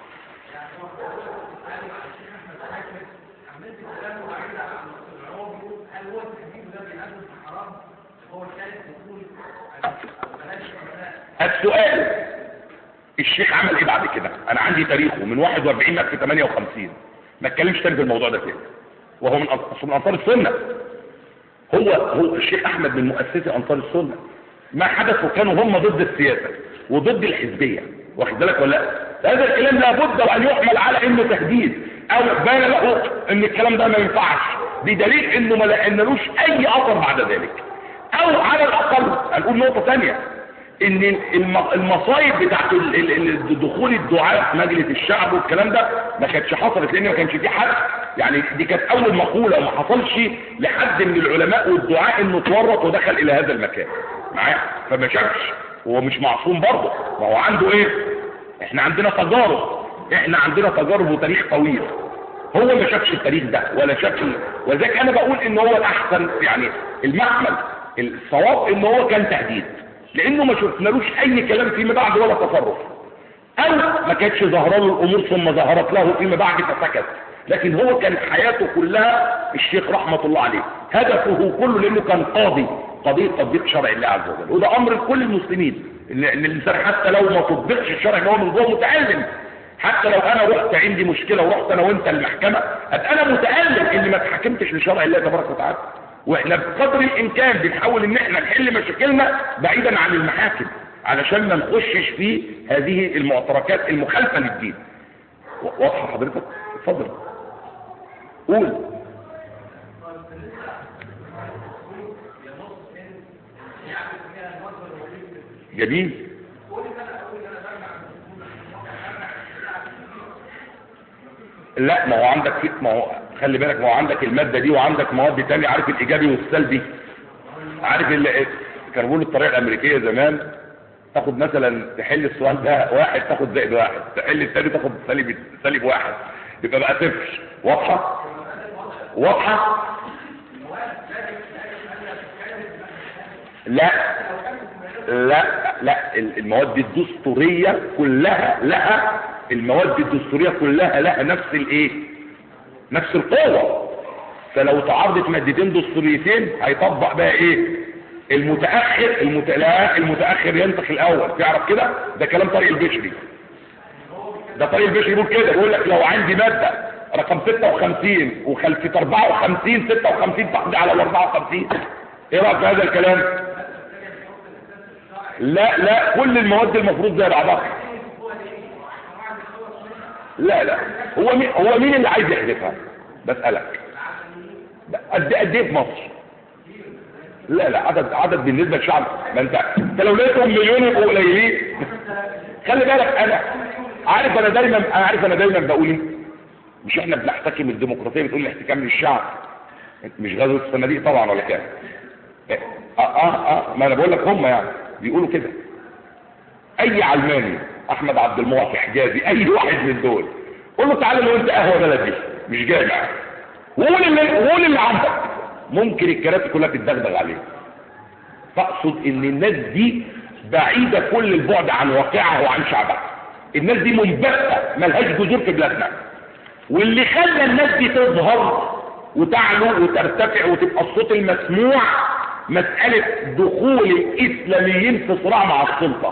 السؤال الشيخ عمل ايه بعد كده؟ انا عندي تاريخه من واحد واربعين في ثمانية وخمسين، ما اتكلمش تاني في الموضوع ده تاني، وهو من من انصار السنه. هو هو الشيخ احمد من مؤسسي انصار السنه. ما حدث وكانوا هم ضد السياسه وضد الحزبيه، واخد بالك ولا لا؟ هذا الكلام لابد وان يحمل على انه تهديد، او بان له ان الكلام ده ما ينفعش، بدليل انه ما لقينالوش اي اثر بعد ذلك. او على الاقل هنقول نقطه ثانيه، ان المصايب بتاعت دخول الدعاء في مجلس الشعب والكلام ده ما كانتش حصلت، لان ما كانش في حد، يعني دي كانت اول مقوله، وما حصلش لحد من العلماء والدعاء انه اتورط ودخل الى هذا المكان معايا، فما شافش. هو مش معصوم برضه، ما هو عنده ايه؟ احنا عندنا تجارب، احنا عندنا تجارب وتاريخ طويل. هو ما شافش التاريخ ده ولا شافش، وذلك انا بقول ان هو الاحسن، يعني المحمل الصواب ان هو كان تهديد، لانه ما شفنالوش اي كلام فيما بعد ولا تصرف، او ما كانتش ظاهره له الامور ثم ظهرت له فيما بعد فسكت. لكن هو كان حياته كلها الشيخ رحمه الله عليه هدفه كله، لانه كان قاضي، قضيه تطبيق شرع الله عز وجل، وده امر لكل المسلمين، ان الانسان حتى لو ما طبقش الشرع اللي هو من جوه متعلم. حتى لو انا رحت عندي مشكله ورحت انا وانت المحكمه، ابقى انا متالم اني ما اتحكمتش لشرع الله تبارك وتعالى. واحنا بقدر الامكان بنحاول ان احنا نحل مشاكلنا بعيدا عن المحاكم، علشان ما نخشش في هذه المعتركات المخالفه للدين. واضحه حضرتك؟ اتفضل قول. جميل. لا ما هو عندك في ما هو خلي بالك، ما هو عندك الماده دي وعندك مواد تانية، عارف الايجابي والسلبي، عارف اللي كانوا بيقولوا الطريقه الامريكيه زمان، تاخد مثلا تحل السؤال ده واحد تاخد زائد واحد، تحل الثاني تاخد سالب سالب واحد، يبقى بقى صفر. واضحة واضحة. لا لا لا المواد الدستورية كلها لها المواد الدستورية كلها لها نفس الايه، نفس القوة. فلو تعارضت مادتين دستوريتين هيطبق بقى ايه؟ المتأخر المت... لا المتأخر ينسخ الاول. تعرف كده؟ ده كلام طارق البشري. ده طارق البشري بيقول كده، بيقول لك لو عندي مادة رقم ستة وخمسين وخلفية أربعة وخمسين، ستة وخمسين تقضي على أربعة وخمسين. ايه رأيك في هذا الكلام؟ لا لا كل المواد المفروض زي بعضها. لا لا هو مين هو مين اللي عايز يحذفها؟ بسألك قد قد ايه في مصر؟ لا لا عدد عدد بالنسبه للشعب. ما انت انت لو لقيتهم مليون يبقوا قليلين. خلي بالك انا عارف انا دايما انا عارف انا دايما بقول ايه؟ مش احنا بنحتكم الديمقراطيه بتقول الاحتكام للشعب، مش غزوه الصناديق طبعا ولا كده. اه اه اه ما انا بقول لك هم يعني بيقولوا كده. اي علماني، احمد عبد المعطي، حجازي، اي واحد من دول قول له تعالى لو انت قهوه بلدي مش جامع وقول اللي قول اللي عندك، ممكن الكراسي كلها تتدغدغ عليه. فاقصد ان الناس دي بعيده كل البعد عن واقعها وعن شعبها. الناس دي منبثه ملهاش جذور في بلادنا، واللي خلى الناس دي تظهر وتعلو وترتفع وتبقى الصوت المسموع مساله دخول الاسلاميين في صراع مع السلطه.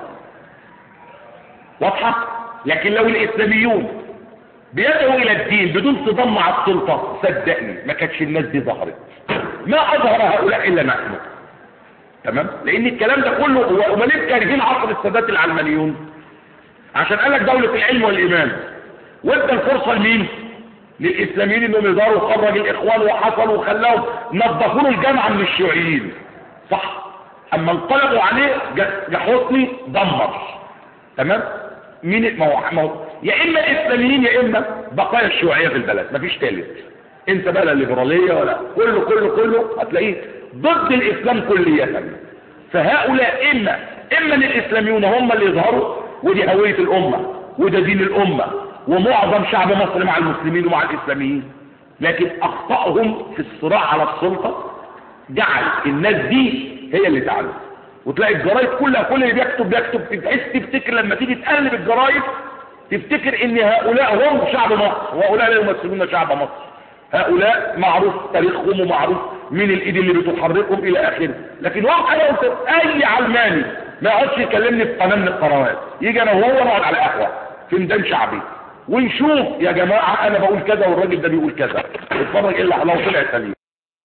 واضحه؟ لكن لو الاسلاميون بيدعوا الى الدين بدون صدام مع السلطه صدقني ما كانتش الناس دي ظهرت. ما اظهر هؤلاء الا نحن. تمام؟ لان الكلام ده كله هو امال ليه كارهين عصر السادات العلمانيون؟ عشان قال لك دوله العلم والايمان، وادى الفرصه لمين؟ للاسلاميين انهم يظهروا وخرج الاخوان وحصلوا وخلاهم نظفوا له الجامعه من الشيوعيين. صح؟ اما انقلبوا عليه جا حسني دمر. تمام؟ مين ما هو يا اما الاسلاميين يا اما بقايا الشيوعيه في البلد، مفيش ثالث. انت بقى لا الليبراليه ولا كله كله كله هتلاقيه ضد الاسلام كليا. فهؤلاء اما اما الاسلاميون هم اللي يظهروا ودي هويه الامه وده دين الامه ومعظم شعب مصر مع المسلمين ومع الاسلاميين، لكن اخطائهم في الصراع على السلطه جعل الناس دي هي اللي تعلم. وتلاقي الجرايد كلها كل اللي بيكتب بيكتب تحس تفتكر لما تيجي تقلب الجرايد تفتكر ان هؤلاء هم شعب مصر وهؤلاء لا يمثلون شعب مصر. هؤلاء معروف تاريخهم ومعروف مين الايد اللي بتحركهم الى اخره. لكن واقع اي علماني ما يقعدش يكلمني في قناه من القنوات، يجي انا وهو نقعد على قهوه في ميدان شعبي ونشوف يا جماعه انا بقول كذا والراجل ده بيقول كذا، اتفرج الا لو طلع سليم.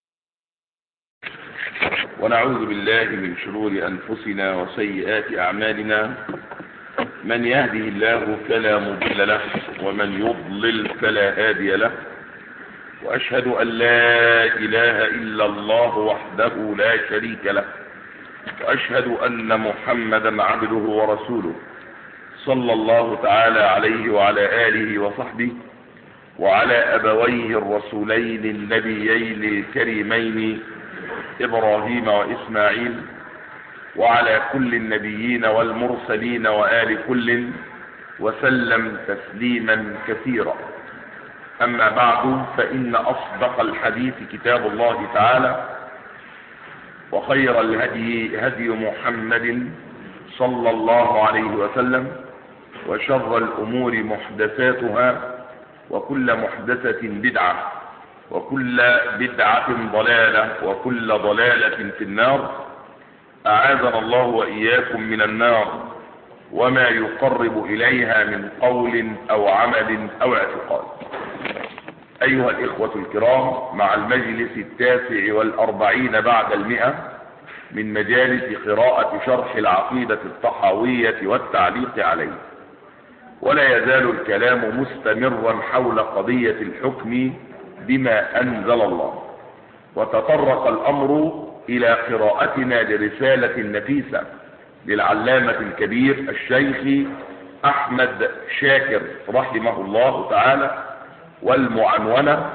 ونعوذ بالله من شرور انفسنا وسيئات اعمالنا، من يهده الله فلا مضل له ومن يضلل فلا هادي له، واشهد ان لا اله الا الله وحده لا شريك له، واشهد ان محمدا عبده ورسوله صلى الله تعالى عليه وعلى اله وصحبه وعلى ابويه الرسولين النبيين الكريمين ابراهيم واسماعيل وعلى كل النبيين والمرسلين وآل كل وسلم تسليما كثيرا. أما بعد، فإن أصدق الحديث كتاب الله تعالى، وخير الهدي هدي محمد صلى الله عليه وسلم، وشر الأمور محدثاتها، وكل محدثة بدعة، وكل بدعة ضلالة، وكل ضلالة في النار. أعاذنا الله وإياكم من النار وما يقرب إليها من قول أو عمل أو اعتقاد. أيها الإخوة الكرام، مع المجلس التاسع والأربعين بعد المئة من مجالس قراءة شرح العقيدة الطحاوية والتعليق عليه، ولا يزال الكلام مستمرا حول قضية الحكم بما أنزل الله. وتطرق الأمر إلى قراءتنا لرسالة نفيسة للعلامة الكبير الشيخ أحمد شاكر رحمه الله تعالى، والمعنونة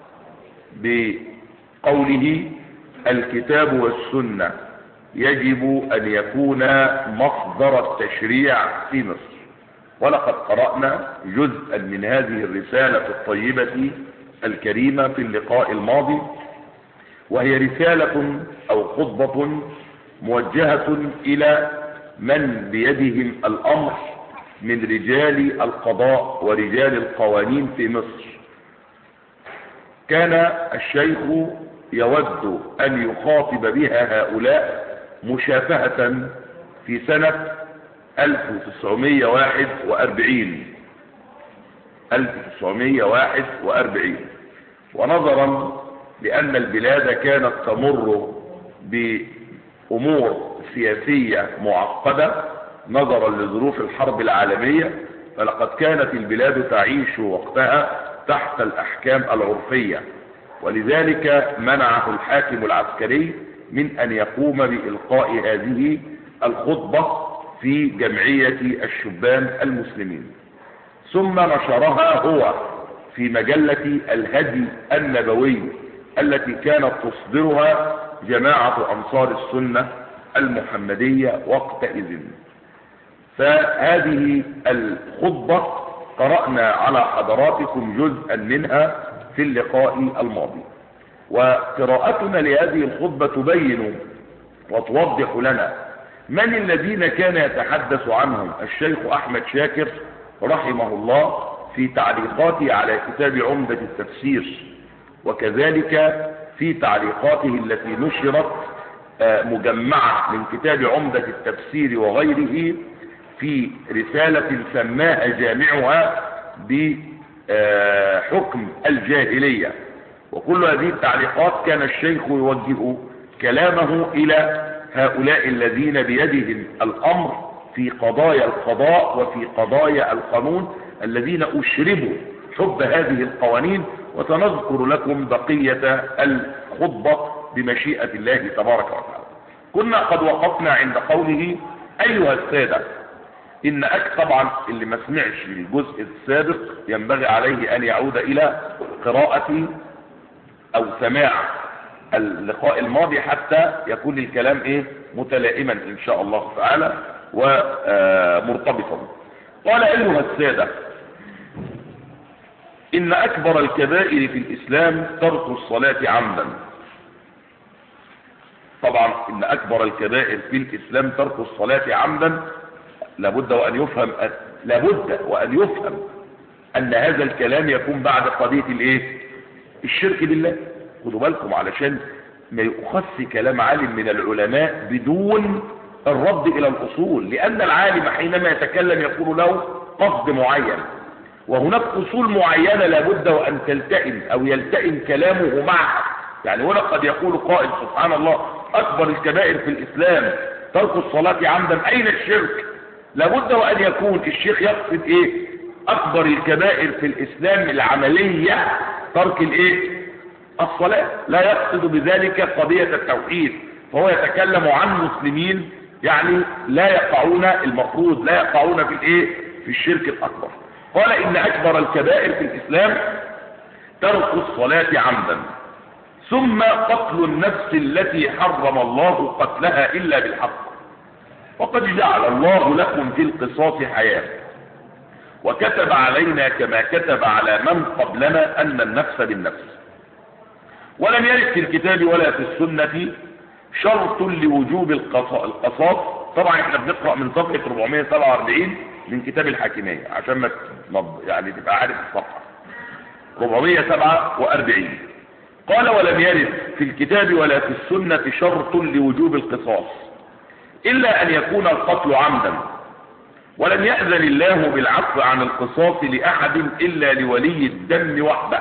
بقوله: الكتاب والسنة يجب أن يكون مصدر التشريع في مصر. ولقد قرأنا جزءا من هذه الرسالة الطيبة الكريمة في اللقاء الماضي، وهي رسالة أو خطبة موجهة إلى من بيدهم الأمر من رجال القضاء ورجال القوانين في مصر. كان الشيخ يود أن يخاطب بها هؤلاء مشافهة في سنة ألف وتسعمائة وواحد وأربعين ألف وتسعمائة وواحد وأربعين، ونظرا لأن البلاد كانت تمر بأمور سياسية معقدة نظرا لظروف الحرب العالمية، فلقد كانت البلاد تعيش وقتها تحت الأحكام العرفية، ولذلك منعه الحاكم العسكري من أن يقوم بإلقاء هذه الخطبة في جمعية الشبان المسلمين، ثم نشرها هو في مجلة الهدي النبوي التي كانت تصدرها جماعة أنصار السنة المحمدية وقتئذ. فهذه الخطبة قرأنا على حضراتكم جزءا منها في اللقاء الماضي، وقراءتنا لهذه الخطبة تبين وتوضح لنا من الذين كان يتحدث عنهم الشيخ أحمد شاكر رحمه الله في تعليقاته على كتاب عمدة التفسير، وكذلك في تعليقاته التي نشرت مجمعة من كتاب عمدة التفسير وغيره في رسالة سماها جامعها بحكم الجاهلية. وكل هذه التعليقات كان الشيخ يوجه كلامه إلى هؤلاء الذين بيدهم الأمر في قضايا القضاء وفي قضايا القانون، الذين أشربوا حب هذه القوانين، وسنذكر لكم بقية الخطبة بمشيئة الله تبارك وتعالى. كنا قد وقفنا عند قوله: أيها السادة، إن أك طبعا اللي ما سمعش الجزء السابق ينبغي عليه أن يعود إلى قراءة أو سماع اللقاء الماضي حتى يكون الكلام إيه متلائما إن شاء الله تعالى ومرتبطا. قال: أيها السادة، إن أكبر الكبائر في الإسلام ترك الصلاة عمدا. طبعا إن أكبر الكبائر في الإسلام ترك الصلاة عمدا، لابد وأن يفهم لابد وأن يفهم أن هذا الكلام يكون بعد قضية الإيه؟ الشرك بالله. خدوا بالكم علشان ما يؤخذ كلام عالم من العلماء بدون الرد إلى الأصول، لأن العالم حينما يتكلم يكون له قصد معين، وهناك أصول معينة لابد وأن تلتئم أو يلتئم كلامه معها. يعني هنا قد يقول قائل: سبحان الله، أكبر الكبائر في الإسلام ترك الصلاة عمدا، أين الشرك؟ لابد وأن يكون الشيخ يقصد إيه؟ أكبر الكبائر في الإسلام العملية ترك الإيه؟ الصلاة، لا يقصد بذلك قضية التوحيد، فهو يتكلم عن مسلمين يعني لا يقعون المفروض لا يقعون في الإيه؟ في الشرك الأكبر. قال: إن أكبر الكبائر في الإسلام ترك الصلاة عمدا، ثم قتل النفس التي حرم الله قتلها إلا بالحق، وقد جعل الله لكم في القصاص حياة، وكتب علينا كما كتب على من قبلنا أن النفس بالنفس، ولم يرد في الكتاب ولا في السنة شرط لوجوب القصاص. طبعا احنا بنقرأ من صفحة أربعمائة وسبعة وأربعين من كتاب الحاكمية عشان ما يعني تبقى عارف الصفحة أربعمائة وسبعة وأربعين. قال: ولم يرد في الكتاب ولا في السنة شرط لوجوب القصاص إلا أن يكون القتل عمدا، ولم يأذن الله بالعفو عن القصاص لأحد إلا لولي الدم وحده،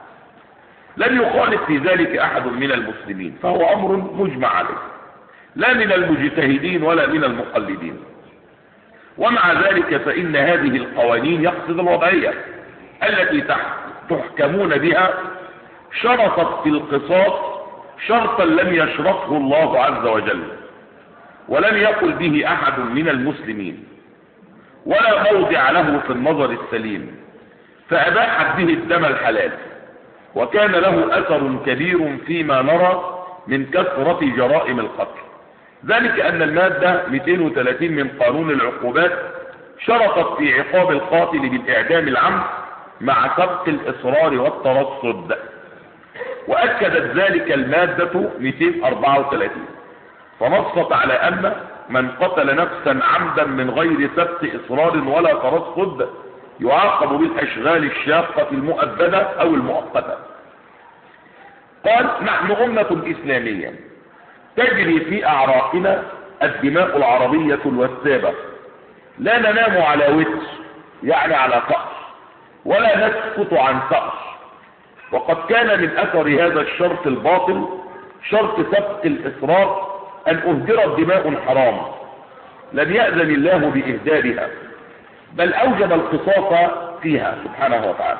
لم يخالف في ذلك أحد من المسلمين، فهو أمر مجمع عليه، لا من المجتهدين ولا من المقلدين. ومع ذلك فإن هذه القوانين يقصد الوضعية التي تحكمون بها شرطت في القصاص شرطا لم يشرطه الله عز وجل، ولم يقل به أحد من المسلمين، ولا موضع له في النظر السليم، فأباحت به الدم الحلال، وكان له أثر كبير فيما نرى من كثرة جرائم القتل. ذلك أن المادة مئتين وثلاثين من قانون العقوبات شرطت في عقاب القاتل بالإعدام العمد مع سبق الإصرار والترصد، وأكدت ذلك المادة مئتين وأربعة وثلاثين، فنصت على أن من قتل نفسا عمدا من غير سبق إصرار ولا ترصد يعاقب بالأشغال الشاقة المؤبدة أو المؤقتة. قال: نحن أمة إسلامية تجري في أعراقنا الدماء العربية الوثابة، لا ننام على وتر يعني على ثأر، ولا نسكت عن ثأر. وقد كان من أثر هذا الشرط الباطل شرط سبق الإصرار أن أهدرت دماء حرام لم يأذن الله بإهدارها، بل أوجب القصاص فيها سبحانه وتعالى.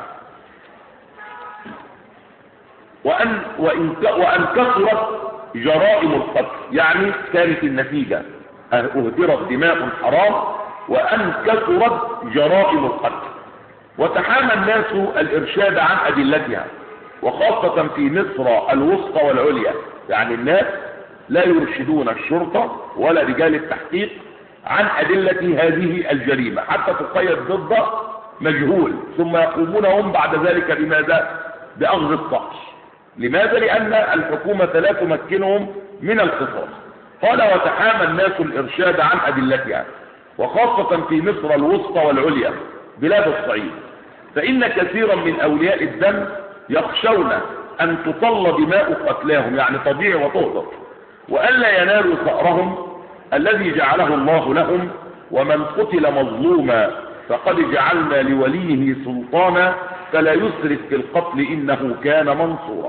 وأن, وإن وأن كثرت جرائم القتل، يعني كانت النتيجة أهدرت دماء حرام وأن كثرت جرائم القتل. وتحامى الناس الإرشاد عن أدلتها، وخاصة في مصر الوسطى والعليا، يعني الناس لا يرشدون الشرطة ولا رجال التحقيق عن أدلة هذه الجريمة حتى تقيد ضد مجهول، ثم يقومون هم بعد ذلك بماذا؟ بأخذ الصقر. لماذا؟ لأن الحكومة لا تمكنهم من القصاص. قال: وتحامى الناس الإرشاد عن أدلتها، وخاصة في مصر الوسطى والعليا بلاد الصعيد، فإن كثيرا من أولياء الدم يخشون أن تطل دماء قتلاهم، يعني تضيع وتهدر، وألا ينالوا ثأرهم الذي جعله الله لهم. ومن قتل مظلوما فقد جعلنا لوليه سلطانا فلا يسرف في القتل إنه كان منصورا.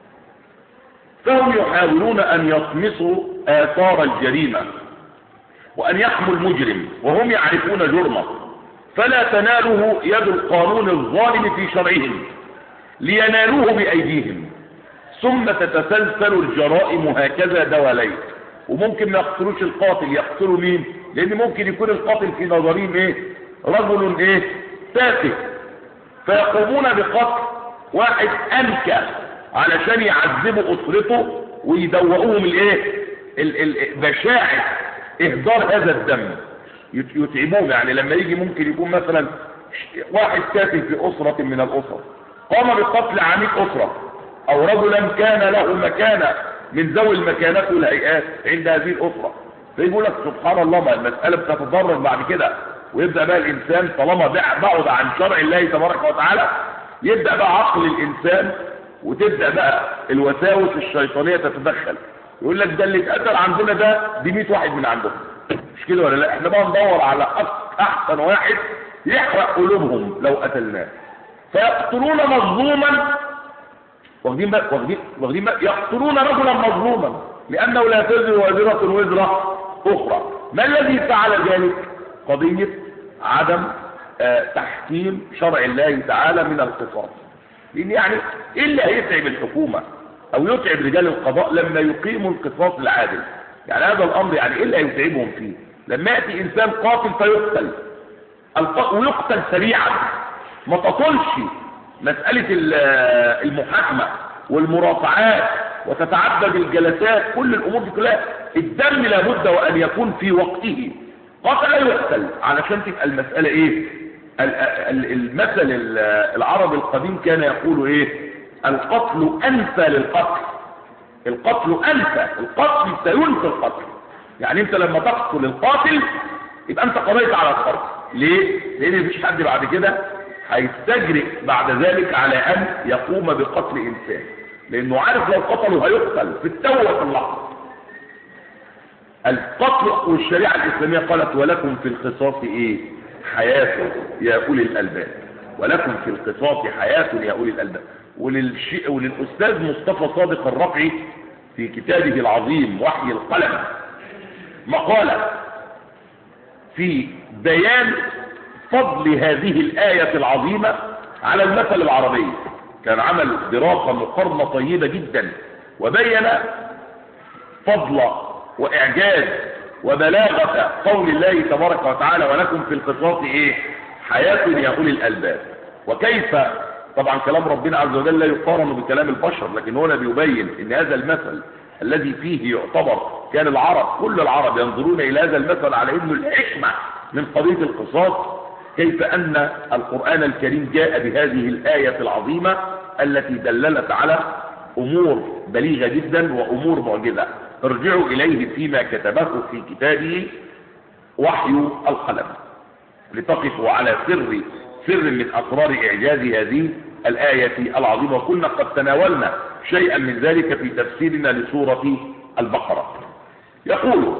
فهم يحاولون أن يطمسوا آثار الجريمة وأن يحموا المجرم وهم يعرفون جرمه، فلا تناله يد القانون الظالم في شرعهم لينالوه بأيديهم، ثم تتسلسل الجرائم هكذا دواليك. وممكن ما يقتلوش القاتل، يقتلوا مين؟ لأن ممكن يكون القاتل في نظرهم ايه؟ رجل ايه؟ تافه، فيقومون بقتل واحد أنكى علشان يعذبوا أسرته ويدوقوهم الايه؟ بشاعة إهدار هذا الدم، يتعبوهم. يعني لما يجي ممكن يكون مثلا واحد تافه في أسرة من الأسر قام بقتل عميد أسرة، أو رجلا كان له مكانة من ذوي المكانات والهيئات عند هذه الأسرة، فيقول لك سبحان الله، ما المسألة بتتدرج بعد كده، ويبدأ بقى الإنسان طالما بعد عن شرع الله تبارك وتعالى يبدأ بقى عقل الإنسان، وتبدأ بقى الوساوس الشيطانية تتدخل. يقول لك ده اللي اتقتل عندنا ده دي مئة واحد من عندهم، مش كده ولا لا؟ احنا بقى ندور على أحسن واحد يحرق قلوبهم لو قتلناه، فيقتلون مظلوما، واخدين بقى واخدين واخدين بقى يقتلون رجلا مظلوما لأنه لا تزر وازرة وزر أخرى. ما الذي فعل ذلك؟ قضية عدم آه تحكيم شرع الله تعالى من القصاص. لأن يعني إيه اللي هيتعب الحكومة أو يتعب رجال القضاء لما يقيموا القصاص العادل؟ يعني هذا الأمر يعني إيه اللي هيتعبهم فيه؟ لما يأتي إنسان قاتل فيقتل ويقتل سريعا، ما تطولش مسألة المحاكمة والمرافعات وتتعدد الجلسات، كل الأمور دي كلها الدم لابد وأن يكون في وقته، قتل يقتل، علشان تبقى المسألة إيه؟ المثل العربي القديم كان يقول إيه؟ القتل أنفى للقتل، القتل أنفى، القتل سينفي القتل. يعني أنت لما تقتل القاتل يبقى أنت قضيت على القتل. ليه؟ لأن مفيش حد بعد كده هيستجرئ بعد ذلك على أن يقوم بقتل إنسان، لأنه عارف لو قتله هيقتل في التوة في اللحظة. القتل، والشريعة الإسلامية قالت ولكم في القصاص إيه؟ حياة يا أولي الألباب، ولكم في القصاص حياة يا أولي الألباب. وللشيء وللأستاذ مصطفى صادق الرفعي في كتابه العظيم وحي القلم مقالة في بيان فضل هذه الآية العظيمة على المثل العربي. كان عمل دراسة مقارنة طيبة جدا، وبين فضل وإعجاز وبلاغة قول الله تبارك وتعالى ولكم في القصاص إيه؟ حياة يا أولي الألباب. وكيف طبعا كلام ربنا عز وجل لا يقارن بكلام البشر، لكن هنا بيبين ان هذا المثل الذي فيه يعتبر كان العرب كل العرب ينظرون إلى هذا المثل على أنه الحكمة من قضية القصاص، كيف أن القرآن الكريم جاء بهذه الآية العظيمة التي دللت على أمور بليغة جدا وأمور معجزة. ارجعوا إليه فيما كتبه في كتابه وحي القلم لتقفوا على سر سر من أسرار إعجاز هذه الآية العظيمة. وكنا قد تناولنا شيئا من ذلك في تفسيرنا لسورة البقرة. يقول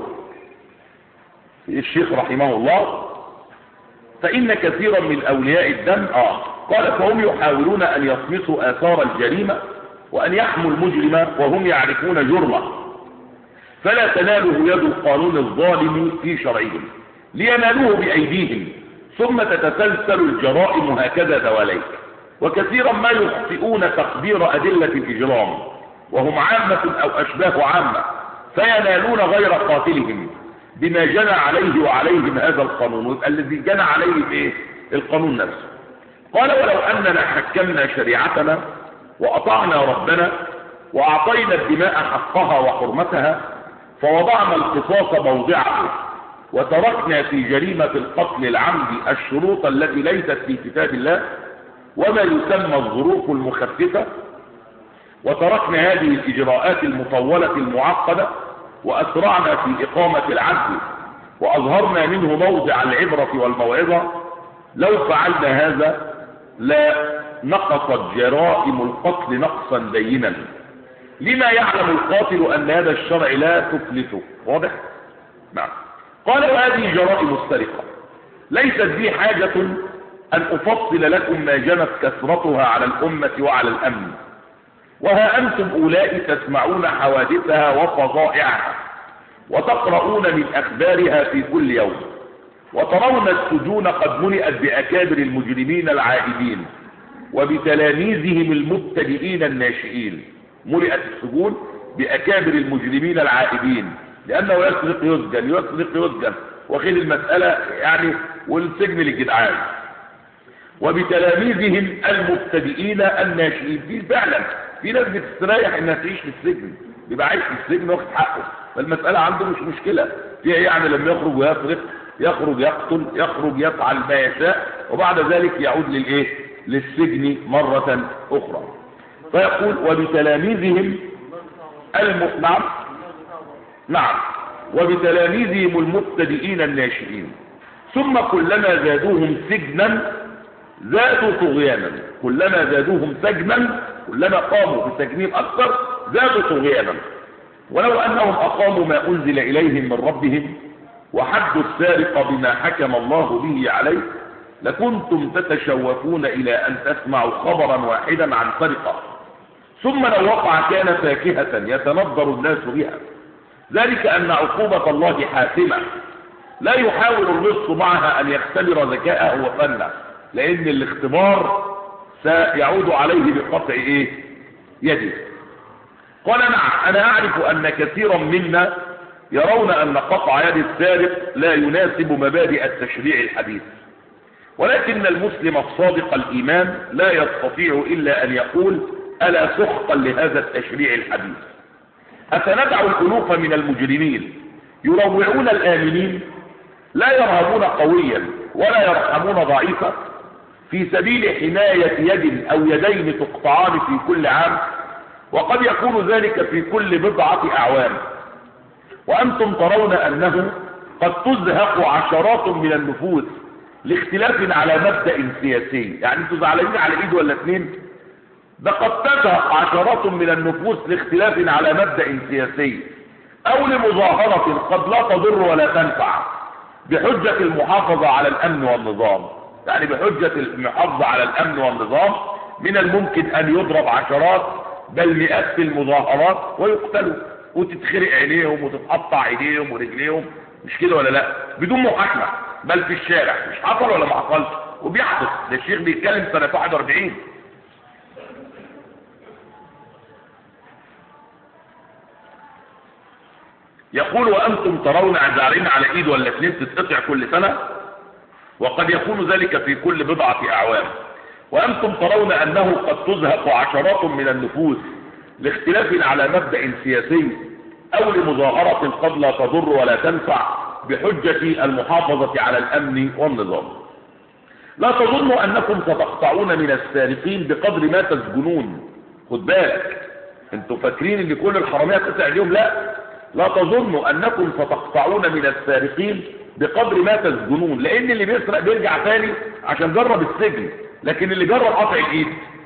الشيخ رحمه الله: فإن كثيرا من أولياء الدم آه قال فهم يحاولون أن يطمسوا آثار الجريمة وأن يحموا المجرم وهم يعرفون جرمه، فلا تناله يد القانون الظالم في شرعهم لينالوه بأيديهم، ثم تتسلسل الجرائم هكذا دواليك. وكثيرا ما يخطئون تقدير أدلة الإجرام وهم عامة أو أشباه عامة، فينالون غير قاتلهم بما جنى عليه وعليهم هذا القانون. ويبقى الذي جنى عليه بايه؟ القانون نفسه. قال: ولو أننا حكمنا شريعتنا وأطعنا ربنا وأعطينا الدماء حقها وحرمتها فوضعنا القصاص موضعه وتركنا في جريمة القتل العمد الشروط التي ليست في كتاب الله وما يسمى الظروف المخففة، وتركنا هذه الإجراءات المطولة المعقدة وأسرعنا في إقامة العدل وأظهرنا منه موضع العبرة والموعظة، لو فعلنا هذا لا نقصت جرائم القتل نقصا بينا، لما يعلم القاتل أن هذا الشرع لا تفلته. واضح؟ نعم. قال: وهذه جرائم السرقة ليست ذي حاجة أن أفصل لكم ما جنت كثرتها على الأمة وعلى الأمن، وها أنتم أولئك تسمعون حوادثها وفظائعها وتقرؤون من أخبارها في كل يوم، وترون السجون قد ملئت بأكابر المجرمين العائدين وبتلاميذهم المبتدئين الناشئين. ملئت السجون بأكابر المجرمين العائدين، لأنه يسرق يسجن يسرق يسجن واخد المسألة يعني، والسجن للجدعان. وبتلاميذهم المبتدئين الناشئين. في فعلا في ناس بتستريح انها تعيش في السجن، بيبقى عايش في السجن واخد حقه، فالمسألة عنده مش مشكلة فيها، يعني لما يخرج ويسرق يخرج يقتل يخرج يفعل ما يشاء وبعد ذلك يعود للايه؟ للسجن مرة اخرى. فيقول: وبتلاميذهم الم... نعم نعم وبتلاميذهم المبتدئين الناشئين، ثم كلما زادوهم سجنا زادوا طغيانا. كلما زادوهم سجنا، كلما قاموا بتجنيب أكثر زادوا طغيانا. ولو أنهم أقاموا ما أنزل إليهم من ربهم وحدوا السارق بما حكم الله به عليه لكنتم تتشوفون إلى أن تسمعوا خبرا واحدا عن سرقة، ثم لو وقع كان فاكهة يتنظر الناس بها. ذلك أن عقوبة الله حاسمة، لا يحاول اللص معها أن يختبر ذكاءه وفنه، لأن الاختبار سيعود عليه بقطع إيه؟ يده. قال: نعم، أنا أعرف أن كثيرا منا يرون أن قطع يد السارق لا يناسب مبادئ التشريع الحديث، ولكن المسلم الصادق الإيمان لا يستطيع إلا أن يقول: ألا سخطا لهذا التشريع الحديث. أفندع الألوف من المجرمين يروعون الآمنين لا يرهبون قويا ولا يرحمون ضعيفا في سبيل حماية يد أو يدين تقطعان في كل عام، وقد يكون ذلك في كل بضعة أعوام، وأنتم ترون أنه قد تزهق عشرات من النفوس لاختلاف على مبدأ سياسي. يعني انتوا زعلانين على ايد ولا اثنين؟ ده قد تزهق عشرات من النفوس لاختلاف على مبدأ سياسي او لمظاهرة قد لا تضر ولا تنفع بحجة المحافظة على الامن والنظام. يعني بحجة المحافظة على الامن والنظام من الممكن ان يضرب عشرات بل مئات في المظاهرات ويقتلوا وتتخرق عينيهم وتتقطع ايديهم ورجليهم، مش كده ولا لا؟ بدون محاكمة، بل في الشارع. مش حصل ولا ما حصلش؟ وبيحدث. ده الشيخ بيتكلم سنة واحد واربعين. يقول: وأنتم ترون عزارين على ايد ولا اثنين تتقطع كل سنة، وقد يكون ذلك في كل بضعة أعوام، وأنتم ترون أنه قد تزهق عشرات من النفوس لاختلاف على مبدأ سياسي أو لمظاهرة قد لا تضر ولا تنفع بحجة المحافظة على الأمن والنظام. لا تظنوا أنكم ستقطعون من السارقين بقدر ما تسجنون. خد بالك، انتوا فاكرين ان كل الحرامية قطع اليوم؟ لا لا تظنوا أنكم ستقطعون من السارقين بقدر ما تسجنون، لأن اللي بيسرق بيرجع تاني عشان جرب السجن، لكن اللي جرب قطع الإيد،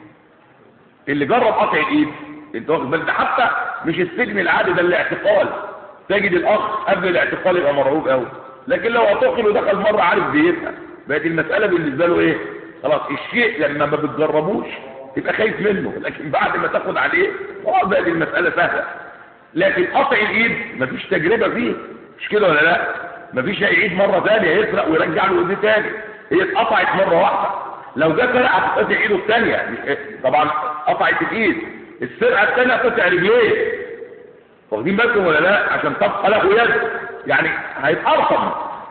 اللي جرب قطع الإيد انت واخد بالك، حتى مش السجن العادي ده الاعتقال. تجد الأخ قبل الاعتقال يبقى مرعوب قوي، لكن لو اعتقل ودخل مرة عارف بيتها، بقت المسألة بالنسبة له ايه؟ خلاص الشيء لما ما بتجربوش تبقى خايف منه، لكن بعد ما تاخد عليه خلاص بقت المسألة سهلة. لكن قطع الإيد مفيش تجربة فيه، مش كده ولا لا؟ مفيش هيعيد مرة ثانية يسرق ويرجع له ايديه ثاني، هي اتقطعت مرة واحدة. لو جه سرقة هتقطع ايده الثانية، طبعا قطعت الايد، السرقة الثانية قطع رجليه، واخدين بالكم ولا لا؟ عشان تبقى له يد، يعني هيتقرصم،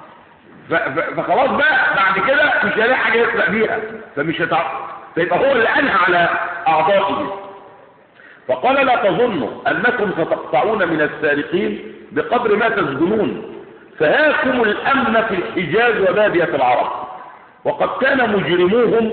فخلاص بقى بعد كده مش هيلاقي حاجة يسرق بيها، فمش هتعرف، فيبقى هو اللي أنهى على أعضائه. فقال لا تظنوا أنكم ستقطعون من السارقين بقدر ما تسجنون، فهاكم الأمن في الحجاز وبادية العرب، وقد كان مجرموهم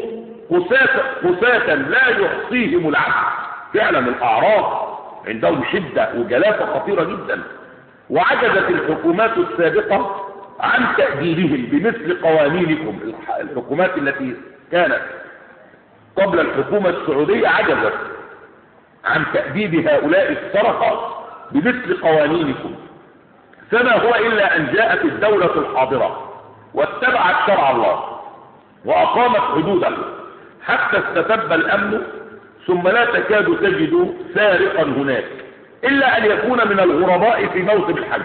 قساة لا يحصيهم العدل. فعلا الأعراب عندهم شدة وجلافة خطيرة جدا، وعجزت الحكومات السابقة عن تأديبهم بمثل قوانينكم. الحكومات التي كانت قبل الحكومة السعودية عجزت عن تأديب هؤلاء السرقة بمثل قوانينكم، فما هو إلا أن جاءت الدولة الحاضرة واتبعت شرع الله وأقامت حدوده حتى استتب الأمن، ثم لا تكاد تجد سارقا هناك إلا أن يكون من الغرباء في موسم الحج،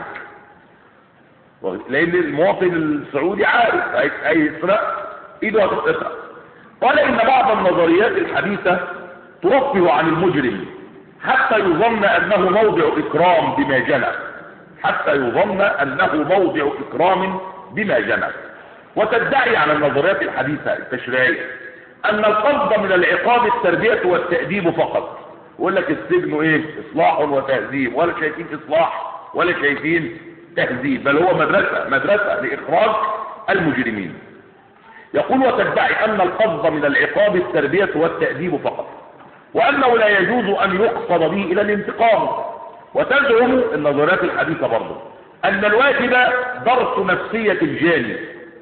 لأن المواطن السعودي عارف هيسرق إيده هتتقطع. قال إن بعض النظريات الحديثة ترفه عن المجرم حتى يظن أنه موضع إكرام بما جنى، حتى يظن أنه موضع إكرام بما جنى، وتدعي على النظريات الحديثة التشريعية أن القصد من العقاب التربية والتأديب فقط. يقول لك السجن إيه؟ إصلاح وتهذيب، ولا شايفين إصلاح ولا شايفين تهذيب، بل هو مدرسة مدرسة لإخراج المجرمين. يقول وتدعي أن القصد من العقاب التربية والتأديب فقط، وأنه لا يجوز أن يقصد به إلى الانتقام. وتزعم النظريات الحديثة برضه أن الواجب درس نفسية الجاني،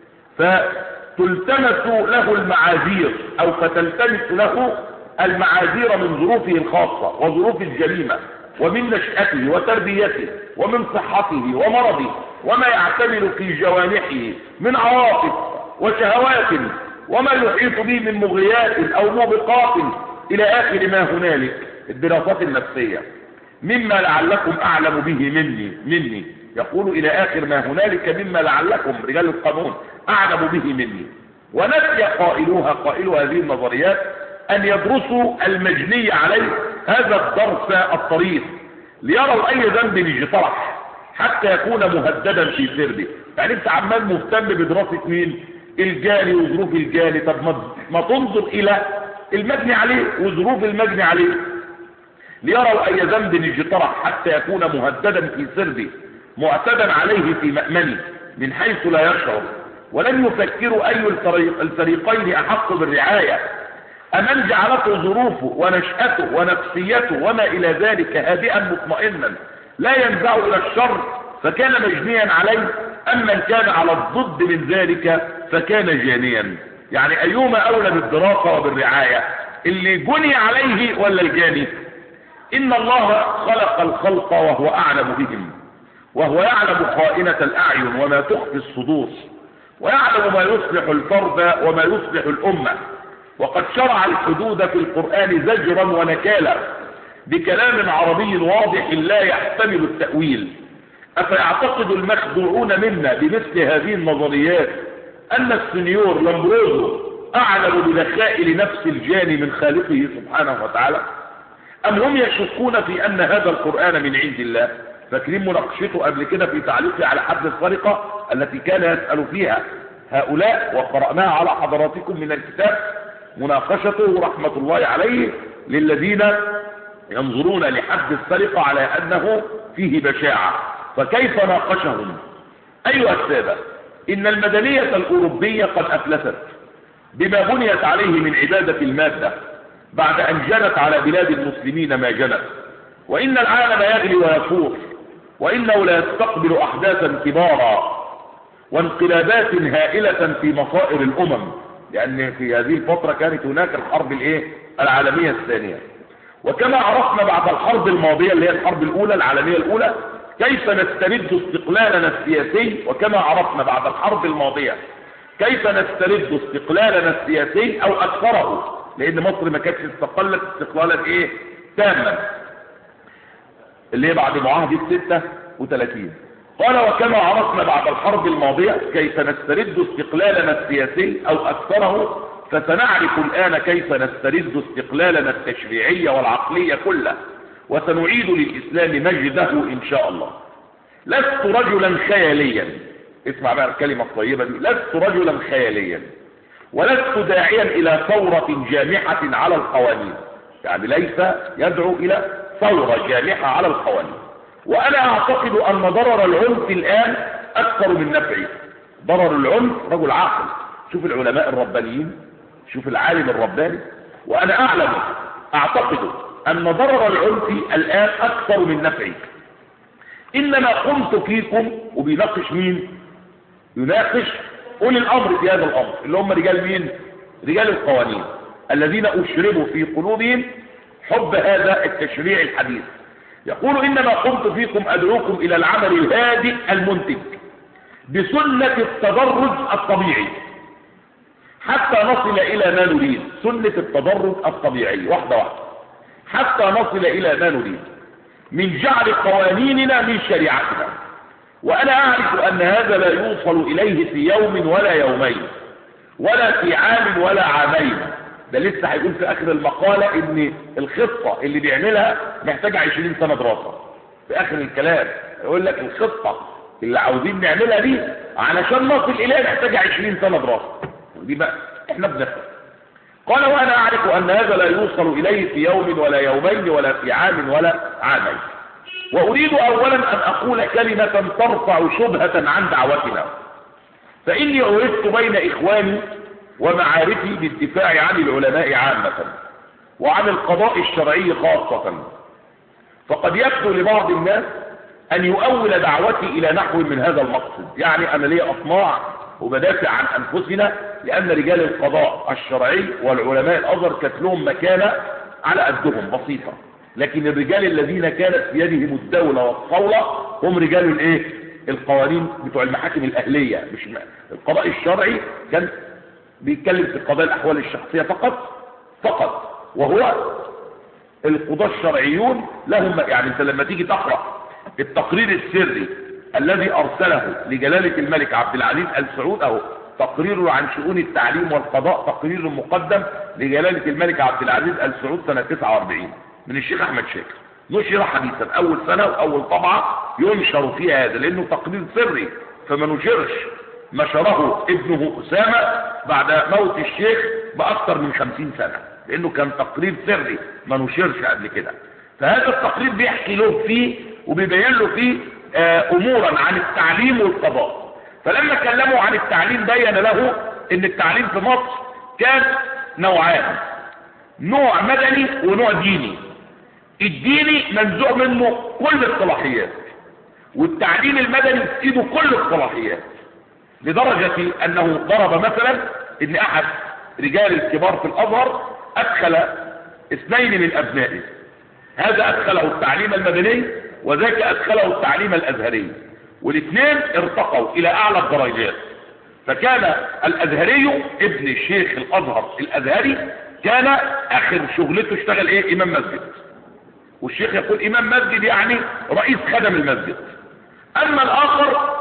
فتلتمس له المعاذير أو فتلتمس له المعاذير من ظروفه الخاصة وظروف الجريمة ومن نشأته وتربيته ومن صحته ومرضه وما يعتمل في جوانحه من عواطف وشهوات وما يحيط به من مغريات أو موبقات إلى آخر ما هنالك. الدراسات النفسية مما لعلكم أعلم به مني مني يقول إلى آخر ما هنالك مما لعلكم رجال القانون أعلم به مني. ونسي قائلوها قائل هذه النظريات أن يدرسوا المجني عليه هذا الدرس الطريف ليروا أي ذنب يجترح حتى يكون مهددا في سربه. يعني انت عمال مهتم بدراسة مين؟ الجاني وظروف الجاني، طب ما تنظر إلى المجني عليه وظروف المجني عليه ليروا أي ذنب يجترح حتى يكون مهددا في سربه معتدا عليه في مأمنه من حيث لا يشعر. ولم يفكروا أي الفريقين أحق بالرعاية، أمن جعلته ظروفه ونشأته ونفسيته وما إلى ذلك هادئا مطمئنا لا ينزع إلى الشر فكان مجنيا عليه، أم من كان على الضد من ذلك فكان جانيا. يعني أيهما أولى بالدراسة وبالرعاية، اللي جني عليه ولا الجاني؟ إن الله خلق الخلق وهو أعلم بهم، وهو يعلم خائنة الأعين وما تخفي الصدور، ويعلم ما يصلح الفرد وما يصلح الأمة. وقد شرع الحدود في القرآن زجرا ونكالا بكلام عربي واضح لا يحتمل التأويل. أفيعتقد المخدوعون منا بمثل هذه النظريات أن السنيور لامبروزو أعلم بدخائل نفس الجاني من خالقه سبحانه وتعالى؟ أم هم يشكون في أن هذا القرآن من عند الله؟ فاكرين مناقشته قبل كده في تعليقه على حد السرقة التي كان يسأل فيها هؤلاء، وقرأناها على حضراتكم من الكتاب، مناقشته رحمة الله عليه للذين ينظرون لحد السرقة على أنه فيه بشاعة، فكيف ناقشهم؟ أيها السادة، إن المدنية الأوروبية قد أفلست بما بنيت عليه من عبادة المادة بعد أن جنت على بلاد المسلمين ما جنت، وإن العالم يغلي ويفور، وإنه لا يستقبل أحداثا كبارا وانقلابات هائلة في مصائر الأمم، لأن في هذه الفترة كانت هناك الحرب الإيه؟ العالمية الثانية. وكما عرفنا بعد الحرب الماضية اللي هي الحرب الأولى العالمية الأولى كيف نسترد استقلالنا السياسي، وكما عرفنا بعد الحرب الماضية كيف نسترد استقلالنا السياسي أو أكثره، لأن مصر ما كانتش استقلت استقلالا إيه؟ تاما، اللي هي بعد معاهدة ستة وثلاثين. قال وكما عرفنا بعد الحرب الماضية كيف نسترد استقلالنا السياسي أو أكثره، فسنعرف الآن كيف نسترد استقلالنا التشريعي والعقلي كله، وسنعيد للإسلام مجده إن شاء الله. لست رجلا خياليا، اسمع بقى الكلمة الطيبة دي، لست رجلا خياليا ولست داعيا إلى ثورة جامحة على القوانين، يعني ليس يدعو إلى ثورة جامحة على القوانين. وأنا أعتقد أن ضرر العنف الآن أكثر من نفعه. ضرر العنف، رجل عاقل، شوف العلماء الربانيين، شوف العالم الرباني، وأنا أعلم أعتقد أن ضرر العنف الآن أكثر من نفعه. إنما قمت فيكم، وبيناقش مين؟ يناقش أولي الأمر في هذا الأمر، اللي هم رجال مين؟ رجال القوانين الذين أشربوا في قلوبهم حب هذا التشريع الحديث. يقول إنما قمت فيكم أدعوكم إلى العمل الهادئ المنتج بسنة التدرج الطبيعي حتى نصل إلى ما نريد. سنة التدرج الطبيعي واحدة واحدة حتى نصل إلى ما نريد من جعل قوانيننا من شريعتنا. وأنا أعرف أن هذا لا يوصل إليه في يوم ولا يومين ولا في عام ولا عامين. ده لسه هيقول في آخر المقالة إن الخطة اللي بيعملها محتاجة عشرين سنة دراسة. في آخر الكلام يقول لك الخطة اللي عاوزين نعملها دي علشان نصل إليها محتاجة عشرين سنة دراسة. دي بقى احنا بنفهم. قال وأنا أعرف أن هذا لا يوصل إليه في يوم ولا يومين ولا في عام ولا عامين. وأريد أولا أن أقول كلمة ترفع شبهة عن دعوتنا، فإني عرفت بين إخواني ومعارفي بالدفاع عن العلماء عامة وعن القضاء الشرعي خاصة، فقد يبدو لبعض الناس أن يؤول دعوتي إلى نحو من هذا المقصد. يعني أنا لي أطماع وبدافع عن أنفسنا، لأن رجال القضاء الشرعي والعلماء الأزهر كانت لهم مكانة على قدهم بسيطة، لكن الرجال الذين كانت في يدهم الدولة والصولة هم رجال الايه؟ القوانين بتوع المحاكم الأهلية. مش القضاء الشرعي كان بيتكلم في قضايا الأحوال الشخصية فقط فقط، وهو القضاة الشرعيون لهم، يعني انت لما تيجي تقرأ التقرير السري الذي أرسله لجلالة الملك عبد العزيز آل سعود، أو تقريره عن شؤون التعليم والقضاء، تقرير مقدم لجلالة الملك عبد العزيز آل سعود سنة تسعة وأربعين من الشيخ أحمد شاكر، نشر حديثا أول سنة وأول طبعة ينشر فيها هذا، لأنه تقرير سري فما نشرش. نشره ابنه أسامة بعد موت الشيخ بأكثر من خمسين سنة، لأنه كان تقرير سري ما نشرش قبل كده. فهذا التقرير بيحكي له فيه وبيبين له فيه أمورا عن التعليم والقضاء. فلما كلموا عن التعليم بين له ان التعليم في مصر كان نوعان، نوع مدني ونوع ديني. الديني منزوع منه كل الصلاحيات، والتعليم المدني بتفيده كل الصلاحيات، لدرجة انه ضرب مثلا ان احد رجال الكبار في الازهر ادخل اثنين من ابنائه، هذا ادخله التعليم المدني وذاك ادخله التعليم الازهري، والاثنين ارتقوا الى اعلى الدرجات. فكان الازهري ابن الشيخ الازهر الازهري كان اخر شغلته اشتغل ايه؟ امام مسجد، والشيخ يقول امام مسجد يعني رئيس خدم المسجد. اما الاخر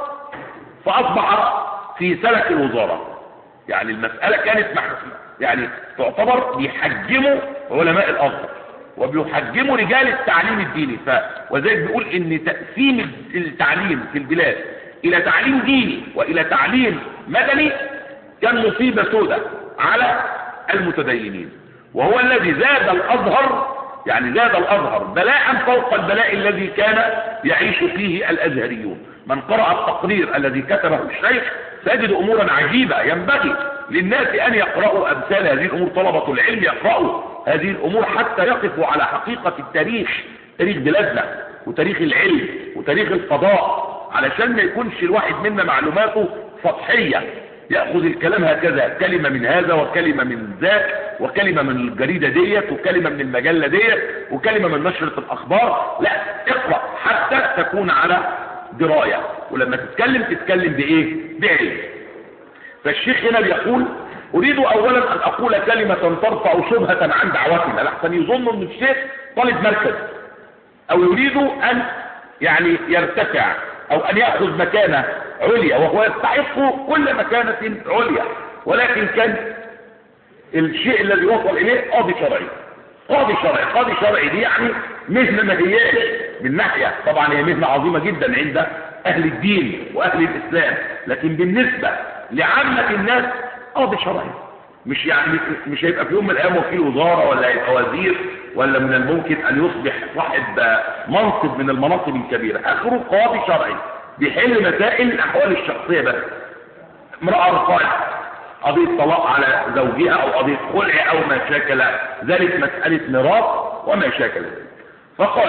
فاصبح في سلك الوزارة. يعني المسألة كانت محسومة، يعني تعتبر بيحجموا علماء الازهر وبيحجموا رجال التعليم الديني. ف وذلك بيقول ان تقسيم التعليم في البلاد الى تعليم ديني والى تعليم مدني كان مصيبة سوداء على المتدينين، وهو الذي زاد الازهر يعني زاد الازهر بلاء فوق البلاء الذي كان يعيش فيه الازهريون. من قرأ التقرير الذي كتبه الشيخ سيجد امورا عجيبة. ينبغي للناس ان يقرأوا امثال هذه الامور، طلبة العلم يقرأوا هذه الامور حتى يقفوا على حقيقة التاريخ، تاريخ بلادنا وتاريخ العلم وتاريخ القضاء، علشان ما يكونش الواحد منا معلوماته سطحية، يأخذ الكلام هكذا، كلمة من هذا وكلمة من ذاك وكلمة من الجريدة ديت وكلمة من المجلة ديت وكلمة من نشرة الأخبار. لا، اقرأ حتى تكون على دراية، ولما تتكلم تتكلم بإيه؟ بعلم. فالشيخ هنا بيقول أريد أولا أن أقول كلمة ترفع شبهة عن دعوتنا، لحسن يظن أن الشيخ طالب مركز أو يريد أن يعني يرتفع أو أن يأخذ مكانة عليا، وهو يستحق كل مكانة عليا، ولكن كان الشيء الذي وصل إليه قاضي شرعي. قاضي شرعي قاضي شرعي دي يعني مهنة ما هياش من ناحية، طبعا هي مهنة عظيمة جدا عند أهل الدين وأهل الإسلام، لكن بالنسبة لعامة الناس قاضي شرعي مش يعني مش هيبقى في يوم من الأيام وكيل وزارة ولا هيبقى وزير، ولا من الممكن أن يصبح صاحب منصب من المناصب الكبيرة. آخره قاضي شرعي بيحل مسائل الأحوال الشخصية بس. امرأة رفعت قضية طلاق على زوجها أو قضية خلع أو ما شاكل ذلك، مسألة ميراث وما شاكل ذلك. فقال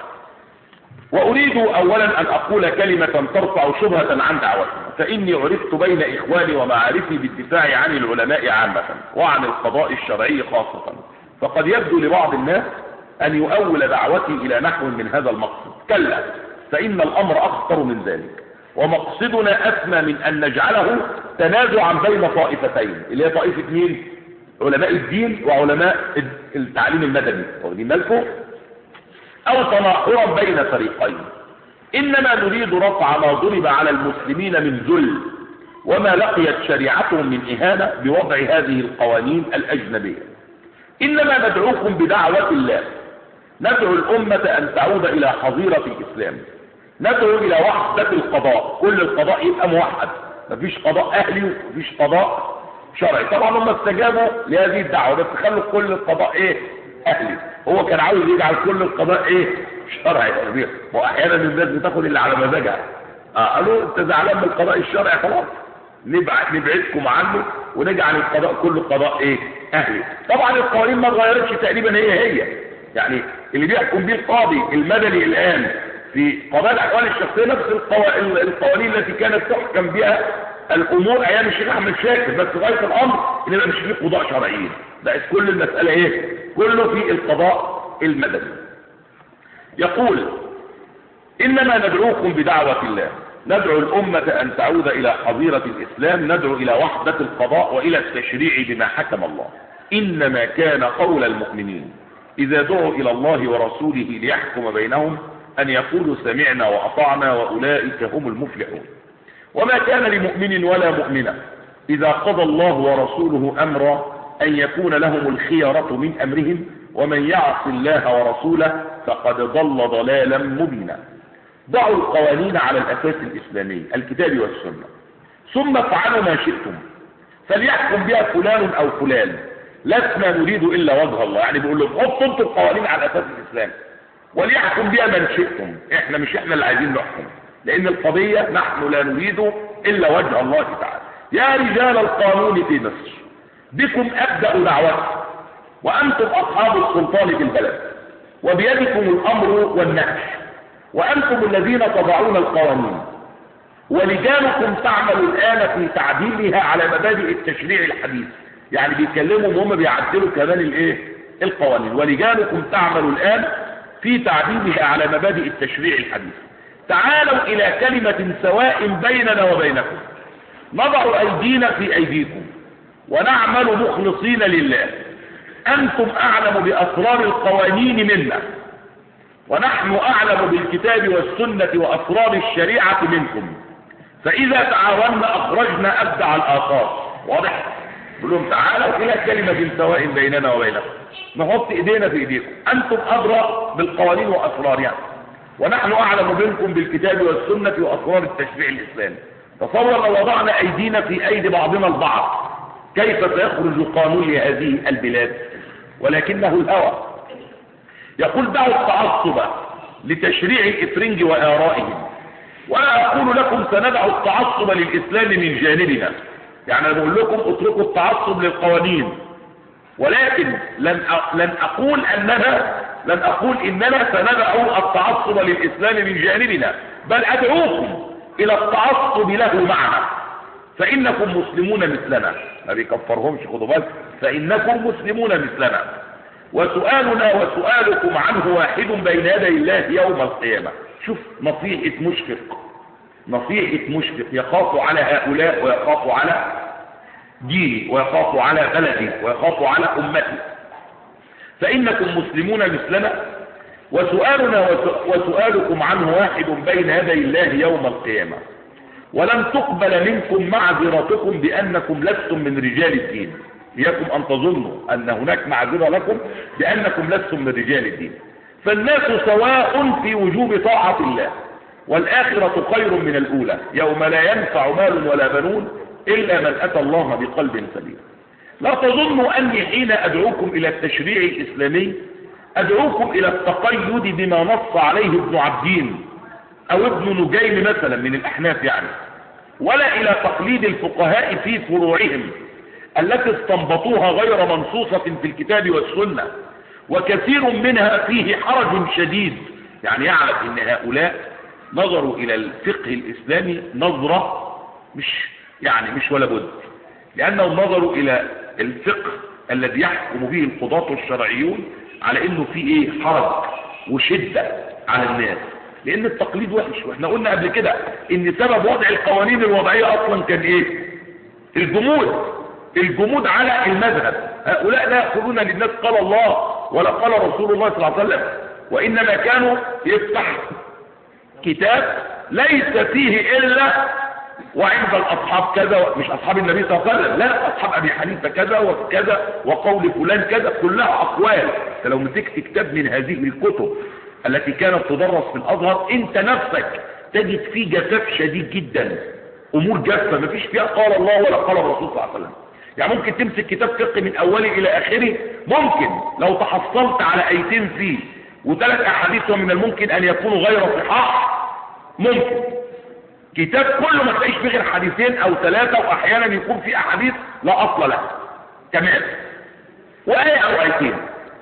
وأريد أولا أن أقول كلمة ترفع شبهة عن دعوتنا، فإني عرفت بين إخواني ومعارفي بالدفاع عن العلماء عامة وعن القضاء الشرعي خاصة، فقد يبدو لبعض الناس أن يؤول دعوتي إلى نحو من هذا المقصد. كلا، فإن الأمر أخطر من ذلك، ومقصدنا أسمى من أن نجعله تنازعا بين طائفتين، اللي هي طائفة مين؟ علماء الدين وعلماء التعليم المدني، واخدين بالكم؟ أو تناحرا بين فريقين. إنما نريد رفع ما ضرب على المسلمين من ذل وما لقيت شريعتهم من إهانة بوضع هذه القوانين الأجنبية. إنما ندعوكم بدعوة الله، ندعو الأمة أن تعود إلى حظيرة الإسلام، ندعو إلى وحدة القضاء، كل القضاء يبقى موحد، مفيش قضاء أهلي ومفيش قضاء شرعي. طبعا هم استجابوا لهذه الدعوة، بس خلوا كل القضاء إيه؟ أهلي. هو كان عاوز يجعل كل القضاء إيه؟ شرعي. وأحيانا الناس بتاخد اللي على مزاجها. آه قالوا أنت زعلان من القضاء الشرعي، خلاص نبعد نبعدكم عنه ونجعل القضاء كله قضاء إيه؟ أهلي. طبعا القوانين ما اتغيرتش تقريبا، هي هي يعني اللي بيحكم به القاضي المدني الآن في قضاء الأحوال الشخصية نفس القوانين التي كانت تحكم بها الأمور أيام الشيخ أحمد شاكر، بس غاية الأمر إن يبقى مش فيه قضاء شرعيين، بقت كل المسألة إيه؟ كله في القضاء المدني. يقول إنما ندعوكم بدعوة الله، ندعو الأمة أن تعود إلى حظيرة الإسلام، ندعو إلى وحدة القضاء وإلى التشريع بما حكم الله. إنما كان قول المؤمنين إذا دعوا إلى الله ورسوله ليحكم بينهم أن يقولوا سمعنا وأطعنا وأولئك هم المفلحون. وما كان لمؤمن ولا مؤمنة إذا قضى الله ورسوله أمرا أن يكون لهم الخيرة من أمرهم، ومن يعص الله ورسوله فقد ضل ضلالا مبينا. ضعوا القوانين على الأساس الإسلامي الكتاب والسنة، ثم افعلوا ما شئتم، فليحكم بها فلان أو فلان، لسنا نريد إلا وجه الله. يعني بيقول لهم حطوا انتم القوانين على أساس الإسلام وليحكم بها من شئتم، احنا مش احنا اللي عايزين نحكم، لأن القضية نحن لا نريد إلا وجه الله تعالى. يا رجال القانون في مصر بكم أبدأ دعوتي، وأنتم أصحاب السلطان في البلد، وبيدكم الأمر والنهي، وأنتم الذين تضعون القوانين، ولجانكم تعمل الآن في تعديلها على مبادئ التشريع الحديث. يعني بيتكلموا وهم بيعدلوا كمان الايه؟ القوانين. ولجانكم تعمل الآن في تعديلها على مبادئ التشريع الحديث. تعالوا إلى كلمة سواء بيننا وبينكم، نضع أيدينا في أيديكم ونعمل مخلصين لله. أنتم أعلم بأسرار القوانين منا، ونحن أعلم بالكتاب والسنة وأسرار الشريعة منكم، فإذا تعاوننا أخرجنا أبدع الآثار. واضح؟ بقول لهم تعالوا إلى كلمة سواء بيننا وبينكم، نحط إيدينا في إيديكم، أنتم أدرى بالقوانين وأسرارها، ونحن أعلم منكم بالكتاب والسنة وأسرار التشريع الإسلامي. تصور لو وضعنا أيدينا في أيدي بعضنا البعض كيف سيخرج قانون لهذه البلاد؟ ولكنه الهوى. يقول دعوا التعصب لتشريع الإفرنج وآرائهم، ولا أقول لكم سندع التعصب للإسلام من جانبنا. يعني أنا بقول لكم اتركوا التعصب للقوانين، ولكن لن لن أقول أننا لن أقول إننا سندع التعصب للإسلام من جانبنا، بل أدعوكم إلى التعصب له معنا، فإنكم مسلمون مثلنا. ما بيكفرهمش، خدوا بالك، فإنكم مسلمون مثلنا، وسؤالنا وسؤالكم عنه واحد بين يدي الله يوم القيامة. شوف نصيحة مشفق، نصيحة مشفق يخاف على هؤلاء ويخاف على ديني ويخاف على بلدي ويخاف على أمتي. فإنكم مسلمون مثلنا وسؤالنا وسؤالكم عنه واحد بين يدي الله يوم القيامة، ولن تقبل منكم معذرتكم بأنكم لستم من رجال الدين. إياكم أن تظنوا أن هناك معذرة لكم بأنكم لستم من رجال الدين. فالناس سواء في وجوب طاعة الله، والآخرة خير من الأولى يوم لا ينفع مال ولا بنون إلا من أتى الله بقلب سليم. لا تظنوا أني حين أدعوكم إلى التشريع الإسلامي أدعوكم إلى التقيد بما نص عليه ابن عبدين أو ابن نجيم مثلا من الأحناف يعني، ولا إلى تقليد الفقهاء في فروعهم التي استنبطوها غير منصوصة في الكتاب والسنة، وكثير منها فيه حرج شديد. يعني يعرف أن هؤلاء نظروا إلى الفقه الإسلامي نظرة مش يعني مش ولا بد، لأنهم نظروا إلى الفقه الذي يحكم به القضاة الشرعيون على أنه فيه إيه حرج وشدة على الناس، لأن التقليد وحش. وإحنا قلنا قبل كده إن سبب وضع القوانين الوضعية أصلا كان إيه؟ الجمود، الجمود على المذهب. هؤلاء لا يقولون للناس قال الله ولا قال رسول الله صلى الله عليه وسلم، وإنما كانوا يفتح كتاب ليس فيه إلا وعند الأصحاب كذا، مش أصحاب النبي صلى الله عليه وسلم، لا، أصحاب أبي حنيفة كذا وكذا وقول فلان كذا، كلها أقوال. فلو مسكت كتاب من هذه الكتب التي كانت تدرس في الأزهر أنت نفسك تجد فيه جفاف شديد جدا، أمور جافة ما فيش فيها قال الله ولا قال الرسول صلى الله عليه وسلم. يعني ممكن تمسك كتاب فقه من أوله إلى آخره، ممكن لو تحصلت على آيتين فيه وثلاث أحاديث ومن الممكن أن يكونوا غير صحاح، ممكن كتاب كله ما تلاقيش فيه غير حديثين أو ثلاثة، وأحيانا يكون فيه أحاديث لا أصل لها كمان وآية أو آيتين.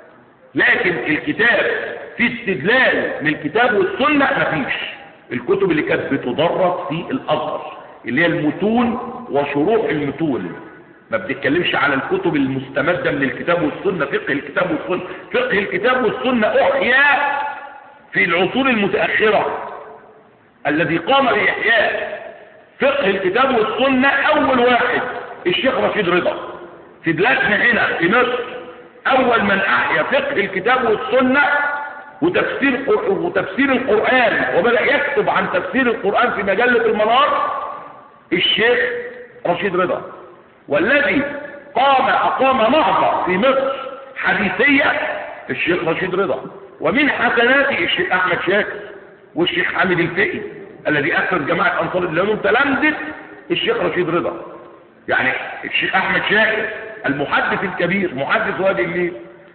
لكن الكتاب في استدلال من الكتاب والسنة مفيش. الكتب اللي كانت بتدرس في الأزهر اللي هي المتون وشروح المتون، ما بتتكلمش على الكتب المستمدة من الكتاب والسنة. فقه الكتاب والسنة فقه الكتاب والسنة أحيا في العصور المتأخرة. الذي قام بإحياء فقه الكتاب والسنة أول واحد الشيخ رشيد رضا في بلادنا هنا في مصر، أول من أحيا فقه الكتاب والسنة وتفسير وتفسير القرآن، وبدأ يكتب عن تفسير القرآن في مجلة المنار الشيخ رشيد رضا. والذي قام أقام نهضة في مصر حديثية الشيخ رشيد رضا. ومن حسناته الشيخ أحمد شاكر والشيخ حامد الفقي الذي أسس جماعة أنصار الله تلامذة الشيخ رشيد رضا. يعني الشيخ أحمد شاكر المحدث الكبير محدث وادي النيل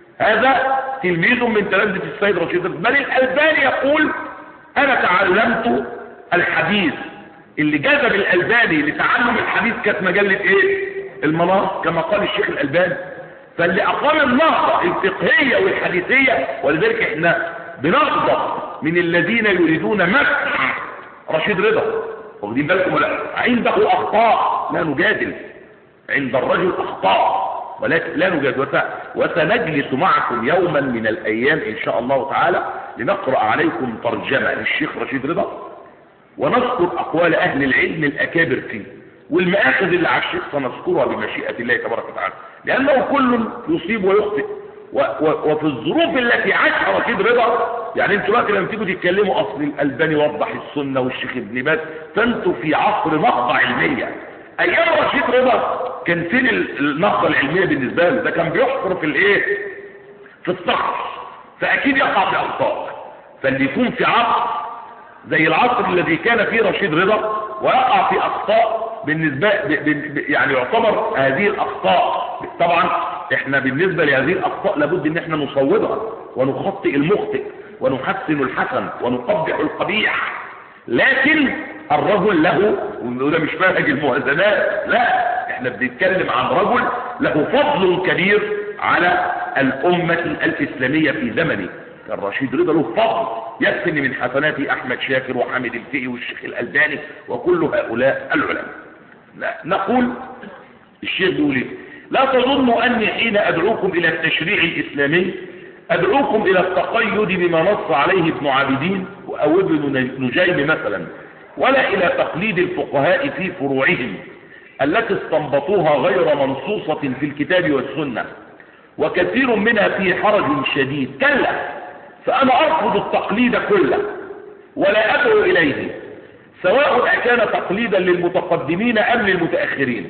هذا تلميذ من تلامذة السيد رشيد رضا. بل الألباني يقول أنا تعلمت الحديث. اللي جذب الألباني لتعلم الحديث كانت مجلة إيه؟ المنار كما قال الشيخ الألباني. فاللي أقام النهضة الفقهية والحديثية، ولذلك احنا بنغضب من الذين يريدون مسح رشيد رضا. واخدين بالكم ولا؟ عنده أخطاء لا نجادل، عند الرجل أخطاء ولكن لا نجادل. وسنجلس معكم يوما من الأيام إن شاء الله تعالى لنقرأ عليكم ترجمة للشيخ رشيد رضا، ونذكر أقوال أهل العلم الأكابر فيه، والمآخذ اللي على الشيخ سنذكرها بمشيئة الله تبارك وتعالى، لأنه كل يصيب ويخطئ. و و وفي الظروف التي عاشها رشيد رضا، يعني انتوا دلوقتي لما تيجوا تتكلموا اصل الألباني وضح السنة والشيخ ابن باز، فانتوا في عصر نهضة علمية. ايام رشيد رضا كان فين النهضة العلمية بالنسبة له؟ ده كان بيحفر في الايه؟ في الصخر، فاكيد يقع في اخطاء. فاللي يكون في عصر زي العصر الذي كان فيه رشيد رضا ويقع في اخطاء بالنسبة ب ب يعني يعتبر هذه الاخطاء طبعا احنا بالنسبة لهذه الاخطاء لابد ان احنا نصوبها، ونخطئ المخطئ ونحسن الحسن ونقبح القبيح، لكن الرجل له، وده مش منهج الموازنات، لا، احنا بنتكلم عن رجل له فضل كبير على الأمة الإسلامية في زمنه. الرشيد رضا له فضل يكفي من حسنات أحمد شاكر وحامد الفقي والشيخ الألباني وكل هؤلاء العلماء. نقول الشيخ بيقول ايه؟ لا تظنوا أني حين أدعوكم إلى التشريع الإسلامي أدعوكم إلى التقيد بما نص عليه ابن عابدين أو ابن نجيم مثلا، ولا إلى تقليد الفقهاء في فروعهم التي استنبطوها غير منصوصة في الكتاب والسنة، وكثير منها في حرج شديد. كلا، فأنا أرفض التقليد كله ولا أدعو إليه، سواء أكان تقليدا للمتقدمين أم للمتأخرين.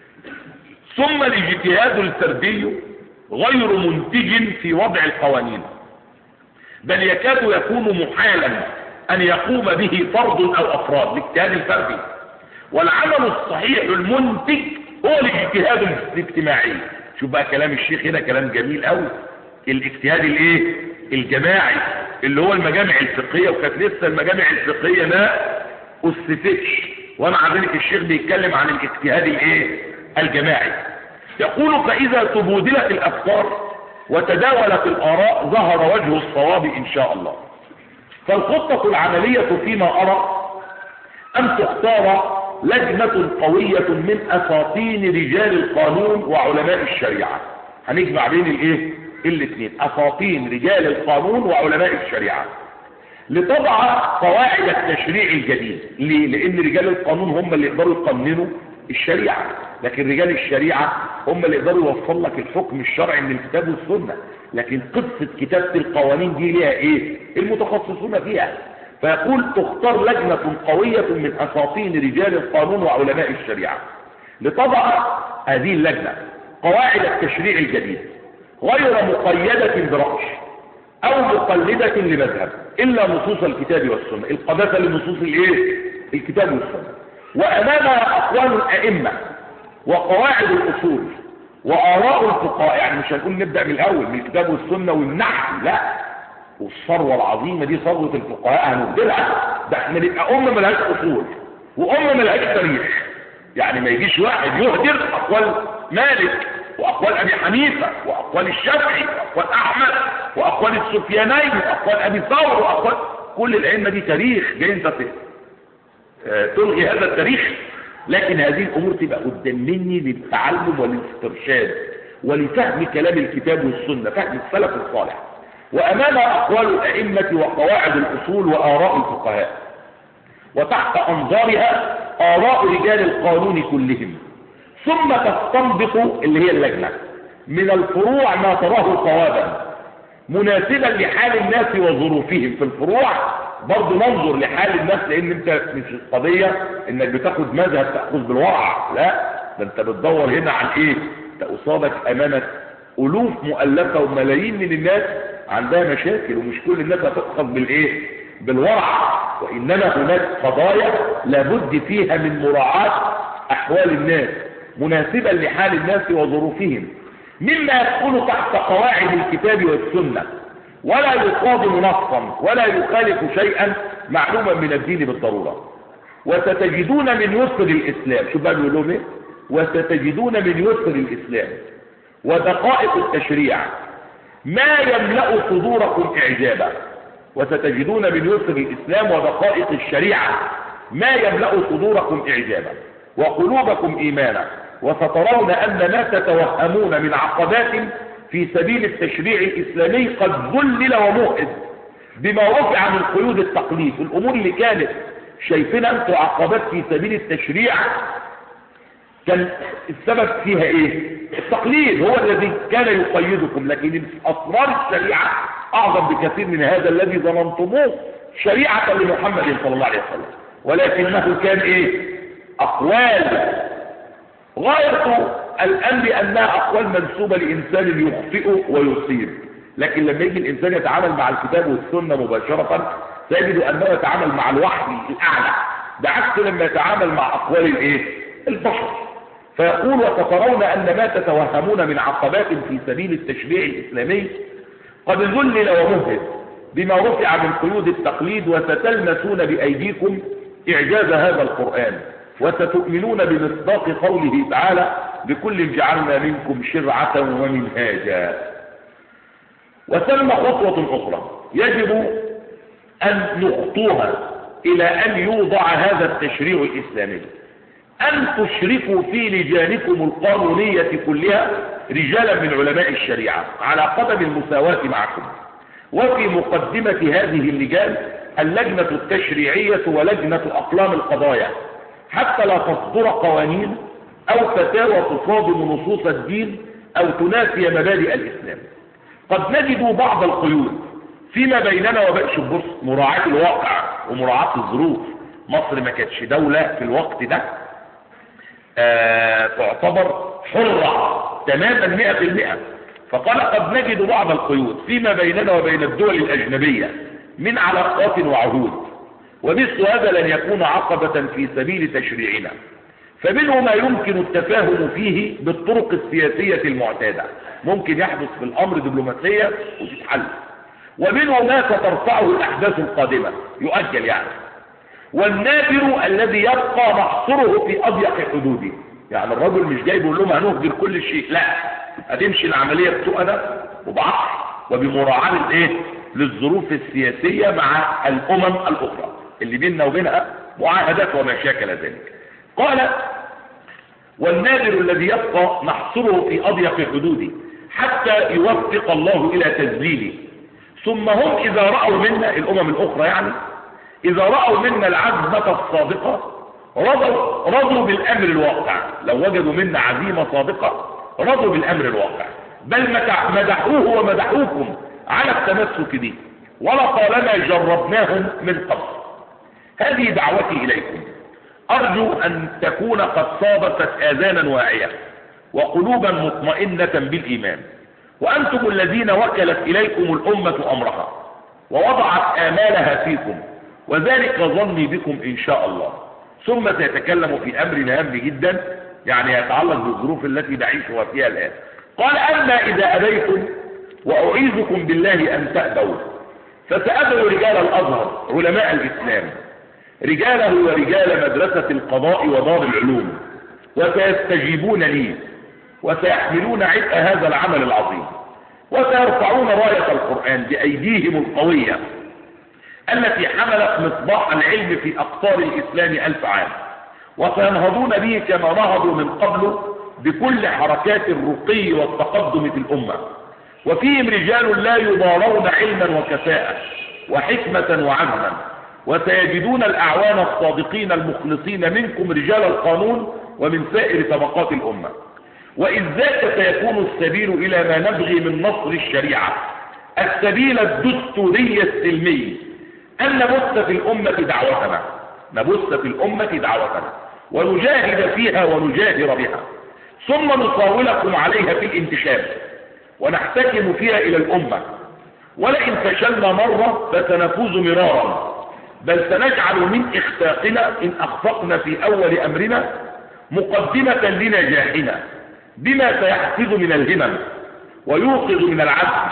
ثم الاجتهاد الفردي غير منتج في وضع القوانين، بل يكاد يكون محالا أن يقوم به فرد أو أفراد، الاجتهاد الفردي. والعمل الصحيح المنتج هو الاجتهاد الاجتماعي. شوف بقى كلام الشيخ هنا كلام جميل قوي. الاجتهاد الايه؟ الجماعي، اللي هو المجامع الفقهيه، وكانت لسه المجامع الفقهيه ما اسستش، ومع ذلك الشيخ بيتكلم عن الاجتهاد الايه؟ الجماعي. يقول: فاذا تبودلت الافكار وتداولت الاراء ظهر وجه الصواب ان شاء الله. فالخطه العمليه فيما ارى ان تختار لجنة قوية من أساطين رجال القانون وعلماء الشريعة. هنجمع بين الايه؟ الاثنين، أساطين رجال القانون وعلماء الشريعة، لتضع قواعد التشريع الجديد. ليه؟ لأن رجال القانون هم اللي يقدروا يقننوا الشريعة، لكن رجال الشريعة هم اللي يقدروا يوصل لك الحكم الشرعي من الكتاب والسنة. لكن قصة كتابة القوانين دي ليها ايه؟ المتخصصون فيها. فيقول: تختار لجنة قوية من أساطين رجال القانون وعلماء الشريعة لتضع هذه اللجنة قواعد التشريع الجديد، غير مقيدة برأي أو مقلدة لمذهب، إلا نصوص الكتاب والسنة، القداسة لنصوص الايه؟ الكتاب والسنة. وأمامها أقوال الأئمة وقواعد الأصول وآراء الفقهاء. يعني مش هنقول نبدأ من الأول من الكتاب والسنة والنحو، لا، والثروة العظيمة دي ثروة الفقهاء هنبدلها. ده احنا نبقى أمة ملهاش أصول وأمة ملهاش تاريخ. يعني ما يجيش واحد يهدر أقوال مالك وأقوال أبي حنيفة وأقوال الشافعي وأقوال أحمد وأقوال السفيانين وأقوال أبي ثور وأقوال كل الأئمة دي تاريخ جاي انت تلغي هذا التاريخ. لكن هذه الأمور تبقى قدام مني للتعلم والاسترشاد ولفهم كلام الكتاب والسنة، فهم السلف الصالح. وأمامها أقوال الأئمة وقواعد الأصول وآراء الفقهاء، وتحت أنظارها آراء رجال القانون كلهم. ثم تستنبط اللي هي اللجنة من الفروع ما تراه صوابا مناسبا لحال الناس وظروفهم. في الفروع برضه ننظر لحال الناس، لأن أنت مش القضية إنك بتاخد مذهب تأخذ بالورع، لا، ده أنت بتدور هنا عن إيه؟ أنت أصابك أمامك ألوف مؤلفة وملايين من الناس عندها مشاكل، ومش كل الناس هتأخذ بالايه؟ بالورع. وإنما هناك قضايا لابد فيها من مراعاة أحوال الناس مناسبا لحال الناس وظروفهم، مما يدخل تحت قواعد الكتاب والسنة ولا يصادم نصا ولا يخالف شيئا معلوما من الدين بالضرورة. وستجدون من يسر الإسلام، شو بقى بيقول لهم ايه؟ وستجدون من يسر الإسلام ودقائق التشريع ما يملأ صدوركم إعجابا. وستجدون من يسر الإسلام ودقائق الشريعة ما يملأ صدوركم إعجابا وقلوبكم إيمانا. وسترون أن ما تتوهمون من عقبات في سبيل التشريع الإسلامي قد ذلل وموئد بما رفع من قيود التقليد. الأمور اللي كانت شايفين أنتم عقبات في سبيل التشريع كان السبب فيها ايه؟ التقليد هو الذي كان يقيدكم، لكن اسرار الشريعة اعظم بكثير من هذا الذي ظننتموه شريعة لمحمد صلى الله عليه وسلم، ولكنه كان ايه؟ اقوال غاية الامر انها اقوال منسوبة لانسان يخطئ ويصيب. لكن لما يجي الانسان يتعامل مع الكتاب والسنة مباشرة سيجد انه يتعامل مع الوحي الاعلى، بعكس لما يتعامل مع اقوال الايه؟ البشر. فيقول: وسترون أن ما تتوهمون من عقبات في سبيل التشريع الإسلامي قد ذلل ومهد بما رفع من قيود التقليد، وستلمسون بأيديكم إعجاز هذا القرآن، وستؤمنون بمصداق قوله تعالى بكل جعلنا منكم شرعة ومنهاجا. وثم خطوة أخرى يجب أن نخطوها إلى أن يوضع هذا التشريع الإسلامي، أن تشرفوا في لجانكم القانونية كلها رجالا من علماء الشريعة على قدم المساواة معكم. وفي مقدمة هذه اللجان اللجنة التشريعية ولجنة أقلام القضايا، حتى لا تصدر قوانين أو فتاوى تصادم نصوص الدين أو تنافي مبادئ الإسلام. قد نجد بعض القيود فيما بيننا وبين شبرس، مراعاة الواقع ومراعاة الظروف. مصر ما كانتش دولة في الوقت ده آه تعتبر حرة تماما مئة في المئة، فقال قد نجد بعض القيود فيما بيننا وبين الدول الأجنبية من علاقات وعهود، ومثل هذا لن يكون عقبة في سبيل تشريعنا. فمنه ما يمكن التفاهم فيه بالطرق السياسية المعتادة، ممكن يحدث في الأمر دبلوماسية وتتحل، ومنه ما سترفعه الأحداث القادمة يؤجل يعني. والنادر الذي يبقى محصره في أضيق حدوده، يعني الرجل مش جاي بيقول لهم هنهجر كل شيء، لا، هتمشي العملية بتؤدى وبعقل وبمراعاة الايه للظروف السياسية مع الأمم الأخرى اللي بيننا وبينها معاهدات وما شاكل ذلك. قال والنادر الذي يبقى محصره في أضيق حدوده حتى يوفق الله إلى تذليله. ثم هم إذا رأوا منا الأمم الأخرى يعني إذا رأوا منا العزمة الصادقة رضوا, رضوا بالأمر الواقع. لو وجدوا منا عزيمة صادقة رضوا بالأمر الواقع، بل مدحوه ومدحوكم على التمسك به، ولطالما جربناهم من قبل. هذه دعوتي إليكم، أرجو أن تكون قد صابت آذانا واعية وقلوبا مطمئنة بالإيمان، وأنتم الذين وكلت إليكم الأمة أمرها ووضعت آمالها فيكم، وذلك ظني بكم إن شاء الله. ثم سيتكلم في أمر هام جدا يعني يتعلق بالظروف التي نعيشها فيها الآن. قال أما إذا أبيتم وأعيذكم بالله أن تأبوا فسأدعو رجال الأزهر علماء الإسلام، رجاله ورجال مدرسة القضاء ودار العلوم، وسيستجيبون لي وسيحملون عبء هذا العمل العظيم، وسيرفعون راية القرآن بأيديهم القوية التي حملت مصباح العلم في أقطار الإسلام ألف عام، وسينهضون به كما نهضوا من قبل بكل حركات الرقي والتقدم في الأمة. وفيهم رجال لا يضارون علما وكفاءة وحكمة وعزما، وسيجدون الأعوان الصادقين المخلصين منكم رجال القانون ومن سائر طبقات الأمة. وإذ ذاك سيكون السبيل إلى ما نبغي من نصر الشريعة، السبيل الدستوري السلمي، أن نبث في الأمة دعوتنا نبث في الأمة دعوتنا ونجاهد فيها ونجاهر بها، ثم نصاولكم عليها في الانتشار ونحتكم فيها إلى الأمة. ولئن فشلنا مرة فسنفوز مرارا، بل سنجعل من إخفاقنا إن أخفقنا في أول أمرنا مقدمة لنجاحنا بما سيحفز من الهمم ويوقظ من العزم،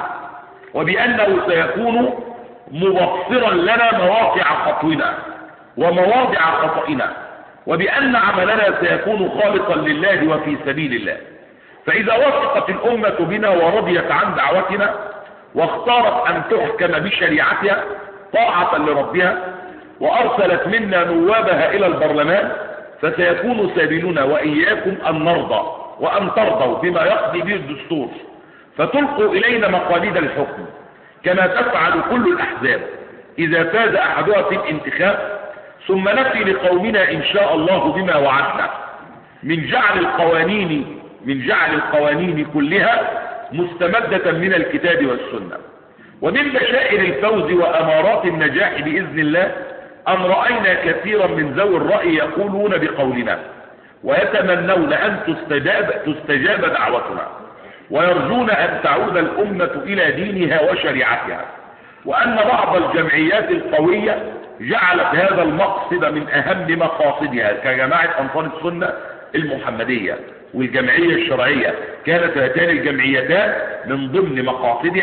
وبأنه سيكون مبصرا لنا مواقع خطونا ومواضع خطئنا، وبأن عملنا سيكون خالصا لله وفي سبيل الله. فإذا وثقت الأمة بنا ورضيت عن دعوتنا واختارت أن تحكم بشريعتها طاعة لربها وأرسلت منا نوابها إلى البرلمان، فسيكون سبيلنا وإياكم أن نرضى وأن ترضوا بما يقضي به الدستور، فتلقوا إلينا مقاليد الحكم كما تفعل كل الأحزاب إذا فاز أحدها في الانتخاب، ثم نفي لقومنا إن شاء الله بما وعدنا من جعل القوانين من جعل القوانين كلها مستمدة من الكتاب والسنة. ومن بشائر الفوز وأمارات النجاح بإذن الله أن رأينا كثيرا من ذوي الرأي يقولون بقولنا ويتمنون أن تستجاب, تستجاب دعوتنا، ويرجون أن تعود الأمة إلى دينها وشريعتها، وأن بعض الجمعيات القوية جعلت هذا المقصد من أهم مقاصدها كجماعة أنصار السنة المحمدية والجمعية الشرعية، كانت هاتان الجمعيتان من ضمن مقاصدها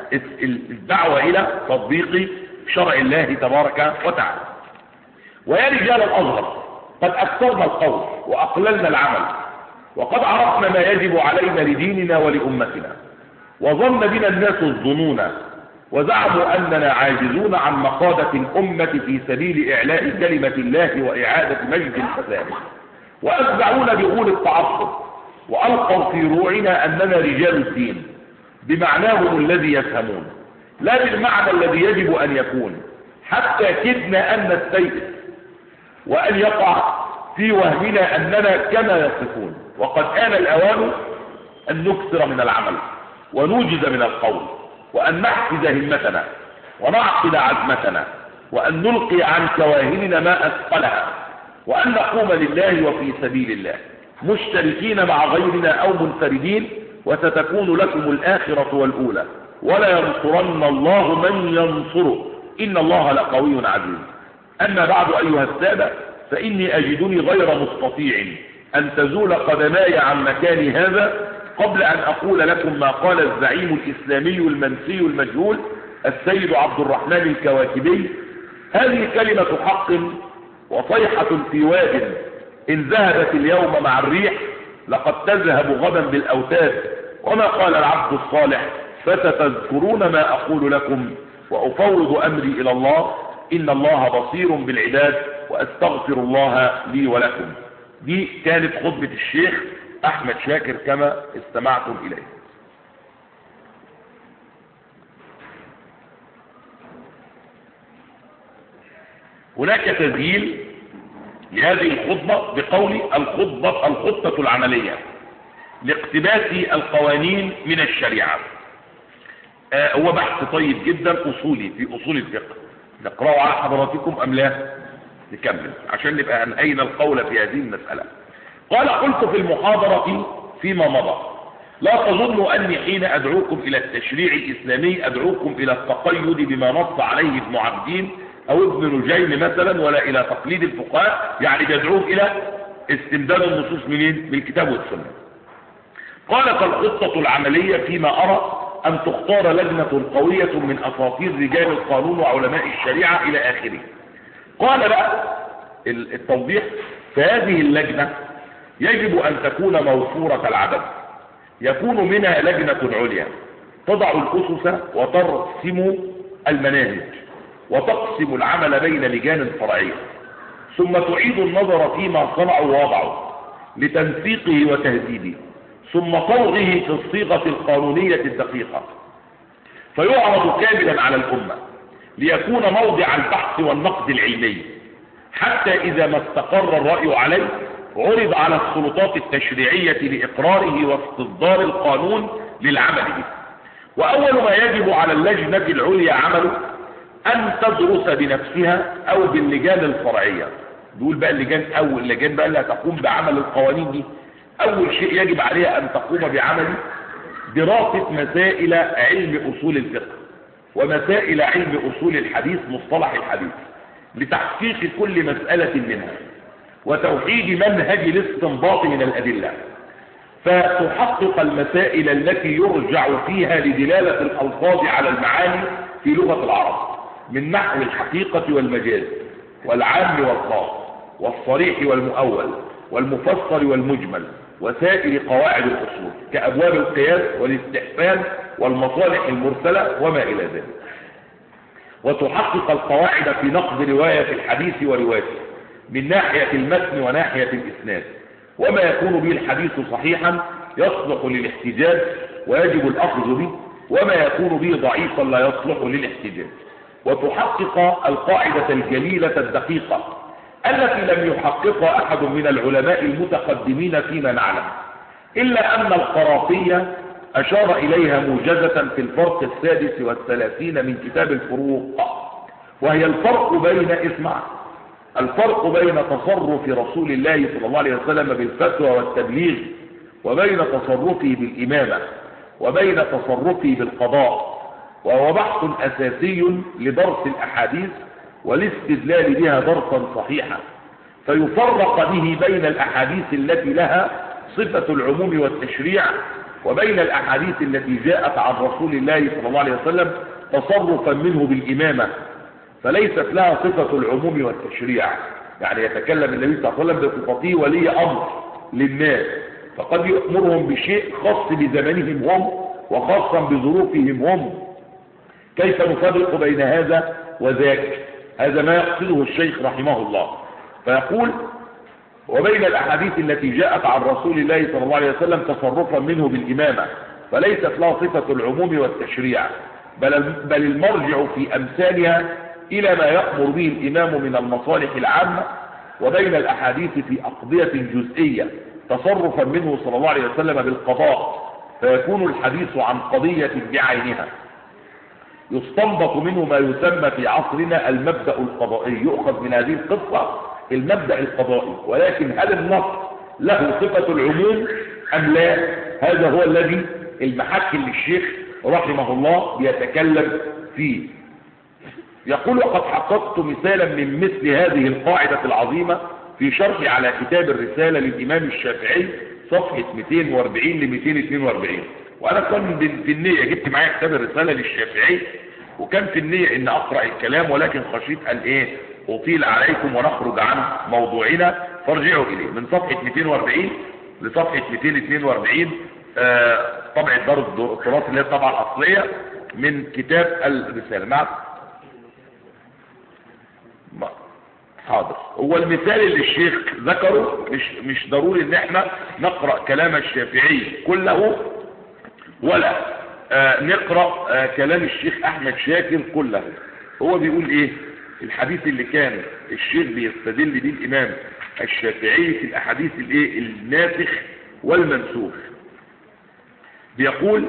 الدعوة إلى تطبيق شرع الله تبارك وتعالى. ويا رجال الأزهر، قد أكثرنا القول وأقللنا العمل، وقد عرفنا ما يجب علينا لديننا ولأمتنا، وظن بنا الناس الظنون، وزعموا أننا عاجزون عن مقادة الأمة في سبيل إعلاء كلمة الله وإعادة مجد الفساد، وأتبعونا بغول التعصب، وألقوا في روعنا أننا رجال الدين بمعناهم الذي يفهمون، لا بالمعنى الذي يجب أن يكون، حتى كدنا أن نستيئس وأن يقع في وهمنا أننا كما يصفون. وقد آن الأوان أن نكثر من العمل ونوجز من القول، وأن نحفز همتنا ونعقد عزمتنا، وأن نلقي عن كواهننا ما أثقلها، وأن نقوم لله وفي سبيل الله مشتركين مع غيرنا أو منفردين، وستكون لكم الآخرة والأولى، ولا ينصرن الله من ينصره، إن الله لقوي عزيز. أما بعد أيها السادة، فإني أجدني غير مستطيع أن تزول قدماي عن مكان هذا قبل أن أقول لكم ما قال الزعيم الإسلامي المنسي المجهول السيد عبد الرحمن الكواكبي: هذه كلمة حق وصيحة في واد، إن ذهبت اليوم مع الريح لقد تذهب غدا بالأوتاد، وما قال العبد الصالح: فستذكرون ما أقول لكم وأفوض أمري إلى الله، إن الله بصير بالعباد، وأستغفر الله لي ولكم. دي كانت خطبة الشيخ أحمد شاكر كما استمعتم إليه. هناك تسجيل لهذه الخطبة بقول الخطبة الخطة العملية لاقتباس القوانين من الشريعة. آه هو بحث طيب جدا أصولي في أصول الفقه، نقرأه على حضراتكم أم لا؟ نكمل عشان نبقى أنهينا القول في هذه المسألة. قال: قلت في المحاضرة فيما مضى: لا تظنوا أني حين أدعوكم إلى التشريع الإسلامي أدعوكم إلى التقيد بما نص عليه ابن عبدين أو ابن نجيم مثلا، ولا إلى تقليد الفقهاء، يعني بيدعوهم إلى استمداد النصوص منين؟ من الكتاب والسنة. قال: فالخطة العملية فيما أرى أن تختار لجنة قوية من أساطير رجال القانون وعلماء الشريعة إلى آخره. قال بقى التوضيح: فهذه اللجنة يجب أن تكون موفورة العدد، يكون منها لجنة عليا تضع الأسس وترسم المناهج وتقسم العمل بين لجان فرعية، ثم تعيد النظر فيما صنعوا ووضعوا لتنسيقه وتهذيبه، ثم صوغه في الصيغة القانونية الدقيقة، فيعرض كاملا على الأمة ليكون موضع البحث والنقد العلمي، حتى إذا ما استقر الرأي عليه عرض على السلطات التشريعية لإقراره واستصدار القانون للعمل به. وأول ما يجب على اللجنة العليا عمله أن تدرس بنفسها أو باللجان الفرعية. دول بقى اللجان أو اللجان بقى اللي هتقوم بعمل القوانين دي، أول شيء يجب عليها أن تقوم بعمل دراسة مسائل علم أصول الفقه ومسائل علم أصول الحديث مصطلح الحديث لتحقيق كل مسألة منها وتوحيد منهج الاستنباط من الأدلة، فتحقق المسائل التي يرجع فيها لدلالة الألفاظ على المعاني في لغة العرب من نحو الحقيقة والمجاز والعام والخاص والصريح والمؤول والمفسر والمجمل وسائر قواعد الأصول كأبواب القياس والاستحسان والمصالح المرسلة وما إلى ذلك، وتحقق القواعد في نقد رواية الحديث وروايته من ناحية المتن وناحية الإسناد، وما يكون به الحديث صحيحا يصلح للاحتجاج ويجب الأخذ به، وما يكون به ضعيفا لا يصلح للاحتجاج، وتحقق القاعدة الجليلة الدقيقة التي لم يحققها أحد من العلماء المتقدمين فيما نعلم، إلا أن القرافية أشار إليها موجزة في الفرق السادس والثلاثين من كتاب الفروق، وهي الفرق بين اسمع الفرق بين تصرف رسول الله صلى الله عليه وسلم بالفتوى والتبليغ وبين تصرفه بالإمامة وبين تصرفه بالقضاء، وهو بحث أساسي لدرس الأحاديث والاستدلال بها درسا صحيحا، فيفرق به بين الأحاديث التي لها صفة العموم والتشريع وبين الأحاديث التي جاءت عن رسول الله صلى الله عليه وسلم تصرفا منه بالإمامة، فليست لها صفة العموم والتشريع. يعني يتكلم النبي صلى الله عليه وسلم بصفته ولي أمر للناس، فقد يأمرهم بشيء خاص بزمنهم هم وخاصا بظروفهم هم. كيف نفرق بين هذا وذاك؟ هذا ما يقصده الشيخ رحمه الله. فيقول وبين الأحاديث التي جاءت عن رسول الله صلى الله عليه وسلم تصرفا منه بالإمامة، فليست لها صفة العموم والتشريع، بل, بل المرجع في أمثالها إلى ما يأمر به الإمام من المصالح العامة. وبين الأحاديث في أقضية جزئية تصرفا منه صلى الله عليه وسلم بالقضاء، فيكون الحديث عن قضية بعينها يستنبط منه ما يسمى في عصرنا المبدأ القضائي. يؤخذ من هذه القصة المبدأ القضائي، ولكن هل النص له صفة العموم أم لا؟ هذا هو الذي المحك اللي الشيخ رحمه الله بيتكلم فيه. يقول وقد حققت مثالا من مثل هذه القاعدة العظيمة في شرحي على كتاب الرسالة للإمام الشافعي صفحة مئتين وأربعين ل مئتين واثنين وأربعين. وأنا كان في النية جبت معايا كتاب الرسالة للشافعي، وكان في النية إن أقرأ الكلام، ولكن خشيت أن إيه أطيل عليكم ونخرج عن موضوعنا، فارجعوا إليه من صفحة مئتين وأربعين لصفحة مئتين واثنين وأربعين. آه طبعة دار التراث اللي هي الطبعة الأصلية من كتاب الرسالة. مع حاضر. هو المثال اللي الشيخ ذكره مش مش ضروري ان احنا نقرأ كلام الشافعي كله، ولا آه نقرأ آه كلام الشيخ احمد شاكر كله. هو بيقول ايه الحديث اللي كان الشيخ بيستدل به الامام الشافعي في الاحاديث الايه الناسخ والمنسوخ. بيقول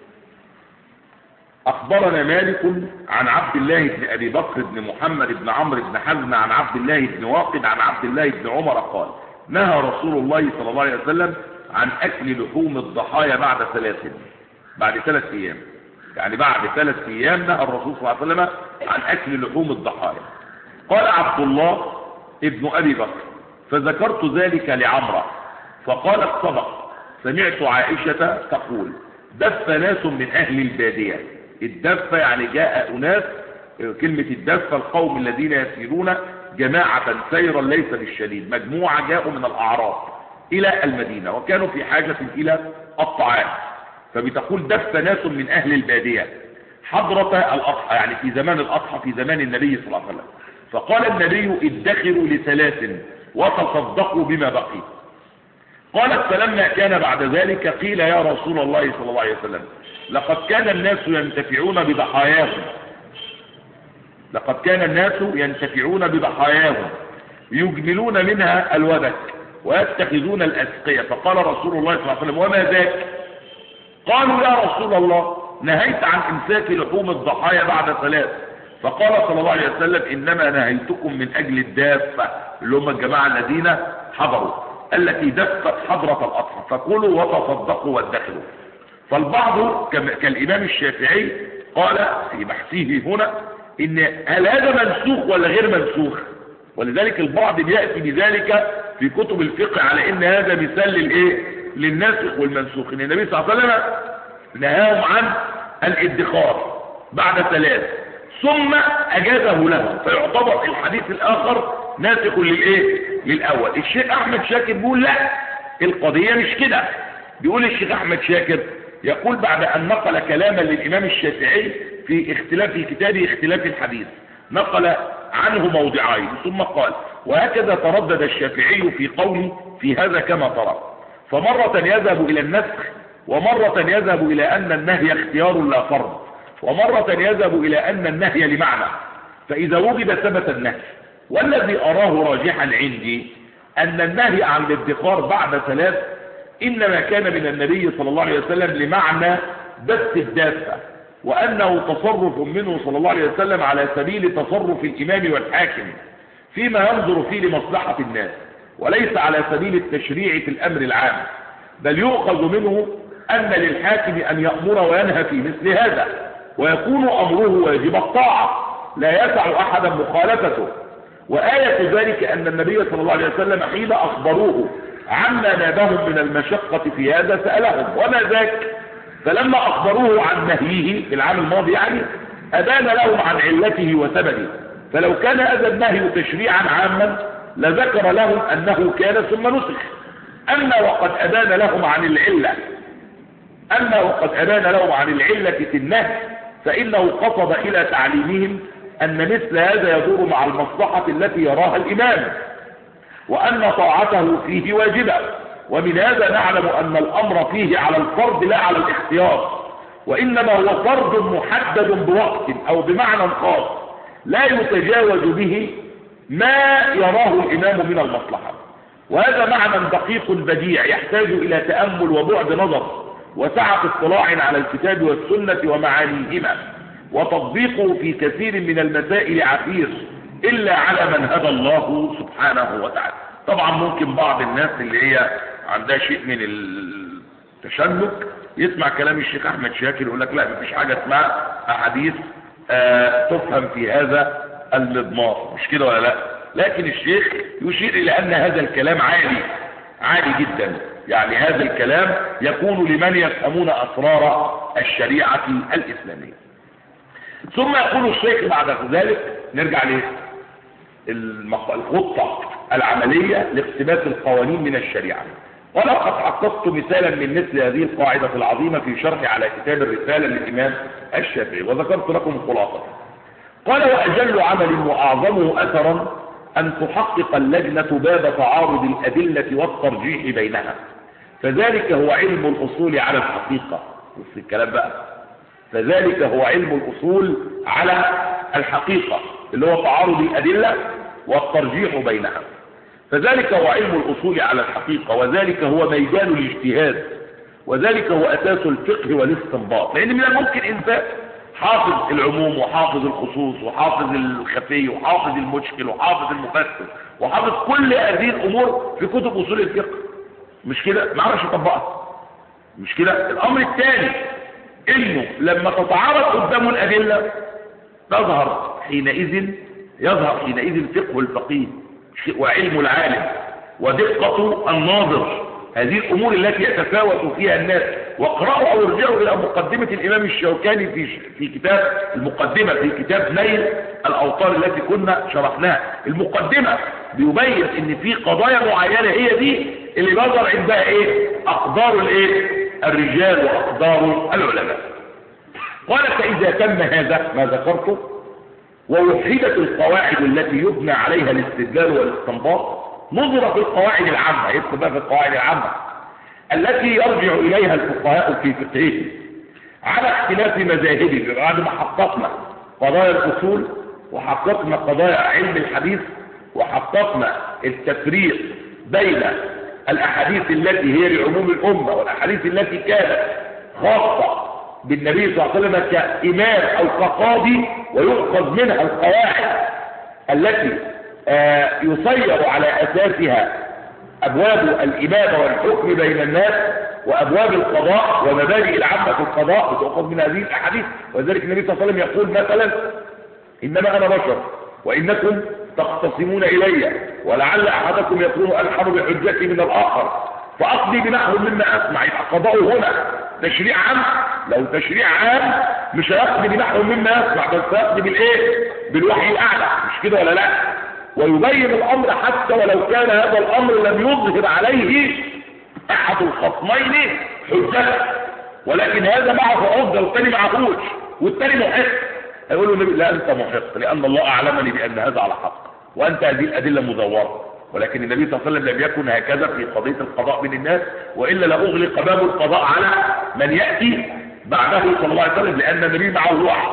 أخبرنا مالك عن عبد الله بن أبي بكر بن محمد بن عمرو بن حزم عن عبد الله بن واقد عن عبد الله بن عمر قال نهى رسول الله صلى الله عليه وسلم عن أكل لحوم الضحايا بعد ثلاث بعد ثلاث أيام. يعني بعد ثلاث أيام نهى الرسول صلى الله عليه وسلم عن أكل لحوم الضحايا. قال عبد الله ابن أبي بكر فذكرت ذلك لعمرة فقالت صدق، سمعت عائشة تقول دف ناس من أهل البادية. الدفة يعني جاء أناس، كلمة الدفة القوم الذين يسيرون جماعة سيرا ليس بالشديد، مجموعة جاءوا من الأعراب إلى المدينة وكانوا في حاجة إلى الطعام، فبتقول دف ناس من أهل البادية حضرة الأضحى، يعني في زمان الأضحى في زمان النبي صلى الله عليه وسلم. فقال النبي ادخروا لثلاث وتصدقوا بما بقي. قالت فلما كان بعد ذلك قيل يا رسول الله صلى الله عليه وسلم لقد كان الناس ينتفعون بضحاياهم لقد كان الناس ينتفعون بضحاياهم يجملون منها الودك ويتخذون الأسقية. فقال رسول الله صلى الله عليه وسلم وما ذاك؟ قالوا يا رسول الله نهيت عن امساك لحوم الضحايا بعد ثلاث. فقال صلى الله عليه وسلم انما نهيتكم من اجل الدافة اللي هم الجماعة الذين حضروا التي دفت حضرة الأضحى، فكلوا وتصدقوا وادخروا. فالبعض كالإمام الشافعي قال في بحثه هنا إن هل هذا منسوخ ولا غير منسوخ، ولذلك البعض بيأتي بذلك في كتب الفقه على إن هذا مثال للإيه للناسخ والمنسوخ، إن النبي صلى الله عليه وسلم نهاهم عن الادخار بعد ثلاث ثم أجازه له، فيعتبر الحديث الآخر ناسخ للإيه للأول. الشيخ أحمد شاكر بيقول لا، القضية مش كده. بيقول الشيخ أحمد شاكر يقول بعد أن نقل كلاما للإمام الشافعي في اختلاف في كتابه اختلاف الحديث، نقل عنه موضعين ثم قال وهكذا تردد الشافعي في قوله في هذا كما ترى، فمرة يذهب إلى النسخ ومرة يذهب إلى أن النهي اختيار لا فرض ومرة يذهب إلى أن النهي لمعنى، فإذا وجد ثبت النهي. والذي أراه راجحا عندي أن النهي عن الادخار بعد ثلاث إنما كان من النبي صلى الله عليه وسلم لمعنى بث الدافة، وأنه تصرف منه صلى الله عليه وسلم على سبيل تصرف الإمام والحاكم فيما ينظر فيه لمصلحة الناس، وليس على سبيل التشريع في الأمر العام، بل يؤخذ منه أن للحاكم أن يأمر وينهى في مثل هذا، ويكون أمره واجب الطاعة لا يسع أحدا مخالفته. وآية ذلك أن النبي صلى الله عليه وسلم حين أخبروه عما نابهم من المشقة في هذا سألهم وما ذاك، فلما أخبروه عن نهيه في العام الماضي يعني أبان لهم عن علته وسببه، فلو كان هذا النهي تشريعا عاما لذكر لهم أنه كان ثم نسخ. أما وقد أبان لهم عن العلة أما وقد أبان لهم عن العلة في النهي فإنه قصد إلى تعليمهم أن مثل هذا يدور مع المصلحة التي يراها الإمام، وأن طاعته فيه واجبة، ومن هذا نعلم أن الأمر فيه على الفرض لا على الاختيار، وإنما هو فرض محدد بوقت أو بمعنى خاص لا يتجاوز به ما يراه الإمام من المصلحة. وهذا معنى دقيق بديع يحتاج إلى تأمل وبعد نظر وسعة اطلاع على الكتاب والسنة ومعانيهما، وتطبيقه في كثير من المسائل عسير إلا على من هدى الله سبحانه وتعالى. طبعا ممكن بعض الناس اللي هي عندها شيء من التشنج يسمع كلام الشيخ أحمد شاكر يقول لك لا مفيش حاجة اسمها أحاديث آه تفهم في هذا المضمار، مش كده ولا لا؟ لكن الشيخ يشير إلى أن هذا الكلام عالي عالي جدا، يعني هذا الكلام يكون لمن يفهمون أسرار الشريعة الإسلامية. ثم يقول الشيخ بعد ذلك نرجع للخطة العملية لاقتباس القوانين من الشريعة. ولقد حققت مثالا من مثل هذه القاعدة العظيمة في شرح على كتاب الرسالة للإمام الشافعي وذكرت لكم خلاصة. قال وأجل عمل وأعظمه أثرا أن تحقق اللجنة باب تعارض الأدلة والترجيح بينها، فذلك هو علم الأصول على الحقيقة. بص الكلام بقى، فذلك هو علم الأصول على الحقيقة اللي هو تعارض الأدلة والترجيح بينها، فذلك هو علم الأصول على الحقيقة، وذلك هو ميدان الاجتهاد، وذلك هو أساس الفقه والاستنباط. لأن من الممكن إنسان حافظ العموم وحافظ الخصوص وحافظ الخفي وحافظ المشكل وحافظ المفسر وحافظ كل هذه الأمور في كتب أصول الفقه، مش كده؟ ما عرفش يطبقها، مش كده؟ الأمر الثاني إنه لما تتعارض قدامه الأدلة تظهر حينئذ يظهر حينئذ فقه الفقيه وعلم العالم ودقة الناظر، هذه الأمور التي يتفاوت فيها الناس. واقرأوا أو ارجعوا إلى مقدمة الإمام الشوكاني في في كتاب المقدمة في كتاب نيل الأوطار التي كنا شرحناها. المقدمة بيبين إن في قضايا معينة هي دي اللي بيظهر عندها إيه؟ أقدار الإيه؟ الرجال وأقدار العلماء. قال فإذا تم هذا ما ذكرته ووحدت القواعد التي يبنى عليها الاستدلال والاستنباط نظر في القواعد العامة، يدخل بقى في القواعد العامة التي يرجع إليها الفقهاء في فقههم على اختلاف مذاهبهم. بعد ما حققنا قضايا الأصول وحققنا قضايا علم الحديث وحققنا التفريق بين الأحاديث التي هي لعموم الأمة والأحاديث التي كانت خاصة بالنبي صلى الله عليه وسلم كإمام أو كقاضي ويؤخذ منها القواعد التي آه يصير على أساسها أبواب الإمامة والحكم بين الناس وأبواب القضاء ومبادئ العامة في القضاء بتأخذ من هذه الأحاديث. وذلك النبي صلى الله عليه وسلم يقول مثلا إنما أنا بشر وإنكم تختصمون إلي ولعل أحدكم يكون ألحم بحجتي من الآخر فأقضي بنحو مما أسمع. يبقى قضاء هنا تشريع عام، لو تشريع عام مش هيقضي بنحو مما يسمع بس هيقضي بالإيه؟ بالوحي الأعلى، مش كده ولا لا؟ ويبين الأمر حتى ولو كان هذا الأمر لم يظهر عليه أحد الخصمين حجته، ولكن هذا معه عقدة والثاني معهوش والثاني محق، هيقول له النبي لا أنت محق لأن الله أعلمني بأن هذا على حق وأنت هذه الأدلة مزورة. ولكن النبي صلى الله عليه وسلم لم يكن هكذا في قضية القضاء بين الناس، وإلا لأغلق باب القضاء على من يأتي بعده صلى الله عليه وسلم، لأن النبي معه الوحي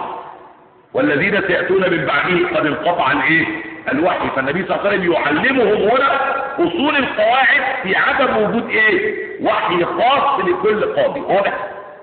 والذين سيأتون من بعده قد انقطع الايه؟ الوحي. فالنبي صلى الله عليه وسلم يعلمهم هنا أصول القواعد في عدم وجود ايه؟ وحي خاص لكل قاضي. واضح؟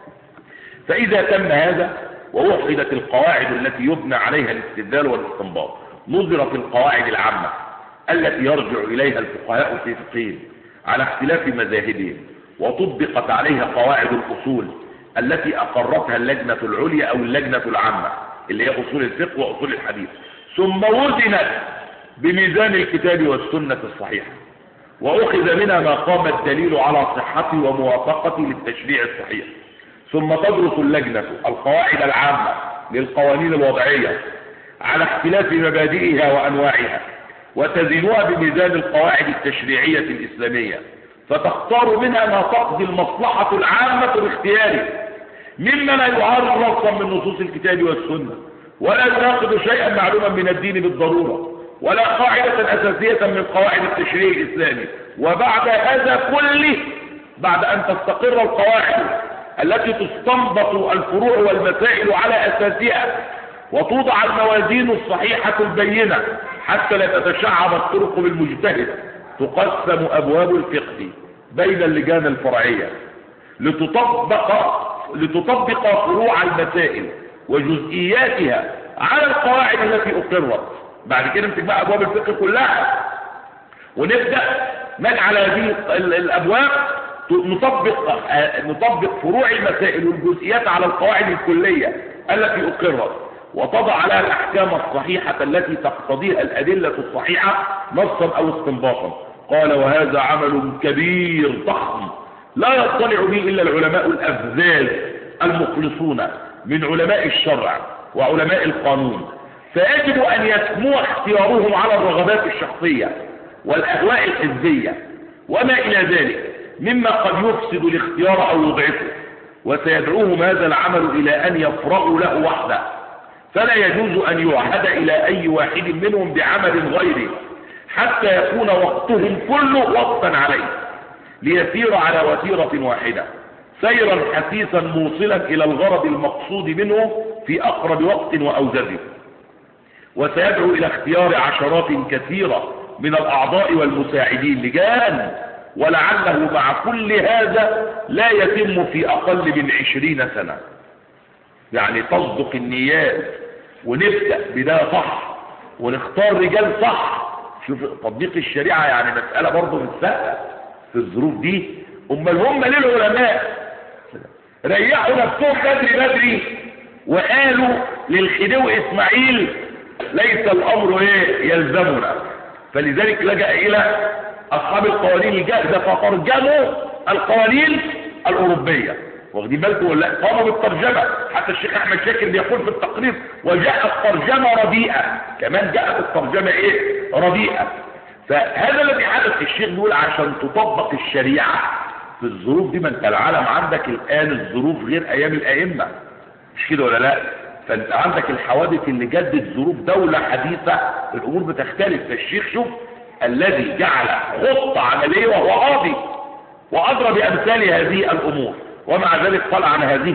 فإذا تم هذا ووحدت القواعد التي يبنى عليها الاستدلال والاستنباط نظر في القواعد العامة التي يرجع إليها الفقهاء في فقههم على اختلاف مذاهبهم وطبقت عليها قواعد الأصول التي أقرتها اللجنة العليا أو اللجنة العامة اللي هي أصول الفقه وأصول الحديث، ثم وزنت بميزان الكتاب والسنة الصحيحة وأخذ منها ما قام الدليل على صحته وموافقته للتشريع الصحيح. ثم تدرس اللجنة القواعد العامة للقوانين الوضعية على اختلاف مبادئها وأنواعها، وتزنها بميزان القواعد التشريعية الإسلامية، فتختار منها ما تقضي المصلحة العامة باختياره، مما لا يعارض نصا من نصوص الكتاب والسنة، ولا يناقض شيئا معلوما من الدين بالضرورة، ولا قاعدة أساسية من قواعد التشريع الإسلامي. وبعد هذا كله، بعد أن تستقر القواعد التي تستنبط الفروع والمسائل على أساسها، وتوضع الموازين الصحيحة البينة حتى لا تتشعب الطرق بالمجتهد، تقسم أبواب الفقه بين اللجان الفرعية لتطبق لتطبق فروع المسائل وجزئياتها على القواعد التي أقرت. بعد كده نمسك بقى أبواب الفقه كلها، ونبدأ نجعل هذه الأبواب نطبق نطبق فروع المسائل والجزئيات على القواعد الكلية التي أقرت، وتضع لها الأحكام الصحيحة التي تقتضيها الأدلة الصحيحة نصا أو استنباطا. قال: وهذا عمل كبير ضخم لا يطلع به إلا العلماء الأفذاذ المخلصون من علماء الشرع وعلماء القانون، فيجب أن يسمو اختيارهم على الرغبات الشخصية والأهواء الحزبية وما إلى ذلك مما قد يفسد الاختيار أو يضعفه، وسيدعوهم هذا العمل إلى أن يفرغوا له وحده، فلا يجوز أن يعهد إلى أي واحد منهم بعمل غيره حتى يكون وقتهم كله وقتا عليه، ليسير على وتيرة واحدة سيرا حثيثا موصلا إلى الغرض المقصود منه في أقرب وقت وأوجزه. وسيدعو إلى اختيار عشرات كثيرة من الأعضاء والمساعدين لجان، ولعله مع كل هذا لا يتم في أقل من عشرين سنة. يعني تصدق النيات ونبدأ بداية صح ونختار رجال صح. شوف تطبيق الشريعة يعني مسألة برضه مش سهلة في الظروف دي. أمال هم ليه العلماء ريحوا نفسهم بدري بدري وقالوا للخديوي إسماعيل: ليس الأمر ايه يلزمنا. فلذلك لجأ إلى أصحاب القوانين الجاهزة فترجموا القوانين الأوروبية. واخدين بالكم ولا؟ قاموا بالترجمة. حتى الشيخ أحمد شاكر بيقول في التقرير: وجاءت ترجمة رديئة. كمان جاءت الترجمة ايه رديئة. فهذا الذي حدث. الشيخ بيقول عشان تطبق الشريعة في الظروف دي، ما انت العالم عندك الآن الظروف غير أيام الأئمة، مش كده ولا لا؟ فانت عندك الحوادث اللي جدت ظروف دولة حديثة، الأمور بتختلف. فالشيخ شوف الذي جعل خطة عملية وهو قاضي وأدرى بأمثال هذه الأمور، ومع ذلك قال عن هذه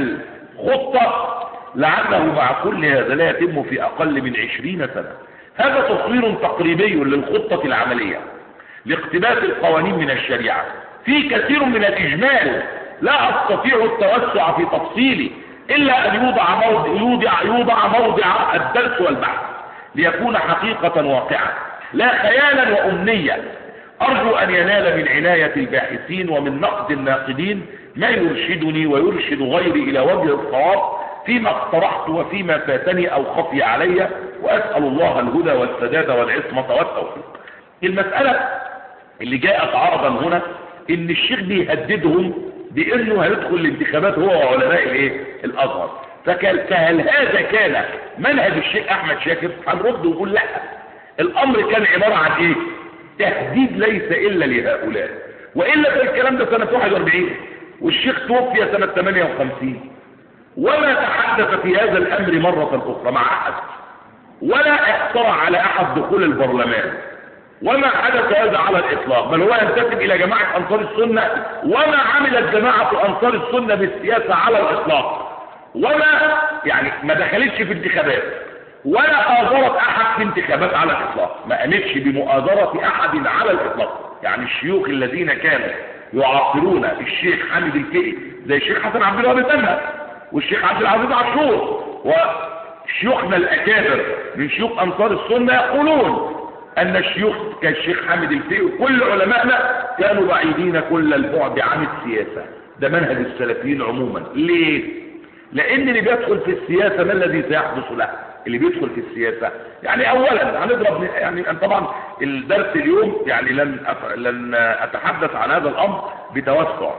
الخطة: لعله مع كل هذا لا يتم في أقل من عشرين سنة. هذا تصوير تقريبي للخطة العملية لاقتباس القوانين من الشريعة، في كثير من الإجمال لا أستطيع التوسع في تفصيله إلا أن يوضع موضع, يوضع, يوضع موضع الدرس والبحث ليكون حقيقة واقعة لا خيالا وأمنية. أرجو أن ينال من عناية الباحثين ومن نقد الناقدين ما يرشدني ويرشد غيري إلى وجه الصواب فيما اقترحت وفيما فاتني أو خفي علي، وأسأل الله الهدى والسداد والعصمة والتوفيق. المسألة اللي جاءت عرضا هنا إن الشيخ بيهددهم بأنه هيدخل الانتخابات هو وعلماء الايه الأزهر. فهل هذا كان منهج الشيخ أحمد شاكر؟ هنرد ونقول لا، الأمر كان عبارة عن ايه؟ تهديد ليس إلا لهؤلاء. وإلا في الكلام ده سنة واحد وأربعين والشيخ توفي سنة ثمانية وخمسين، وما تحدث في هذا الأمر مرة أخرى مع أحد، ولا اقترح على أحد دخول البرلمان، وما حدث هذا على الإطلاق، بل هو ينتسب إلى جماعة أنصار السنة، وما عملت جماعة أنصار السنة بالسياسة على الإطلاق، وما يعني ما دخلتش في انتخابات ولا آذرت أحد في انتخابات على الإطلاق، ما قامتش بمؤازرة أحد على الإطلاق. يعني الشيوخ الذين كانوا يعاصرون الشيخ حامد الفقي زي الشيخ حسن عبد الوهاب البنا والشيخ عبد العزيز عاشور وشيوخنا الأكابر من شيوخ أنصار السنة يقولون أن الشيوخ كالشيخ حامد الفقي وكل علمائنا كانوا بعيدين كل البعد عن السياسة. ده منهج السلفيين عموما. ليه؟ لأن اللي بيدخل في السياسة ما الذي سيحدث له؟ اللي بيدخل في السياسة. يعني اولا هنضرب يعني طبعا الدرس اليوم يعني لن لن اتحدث عن هذا الامر بتوسع.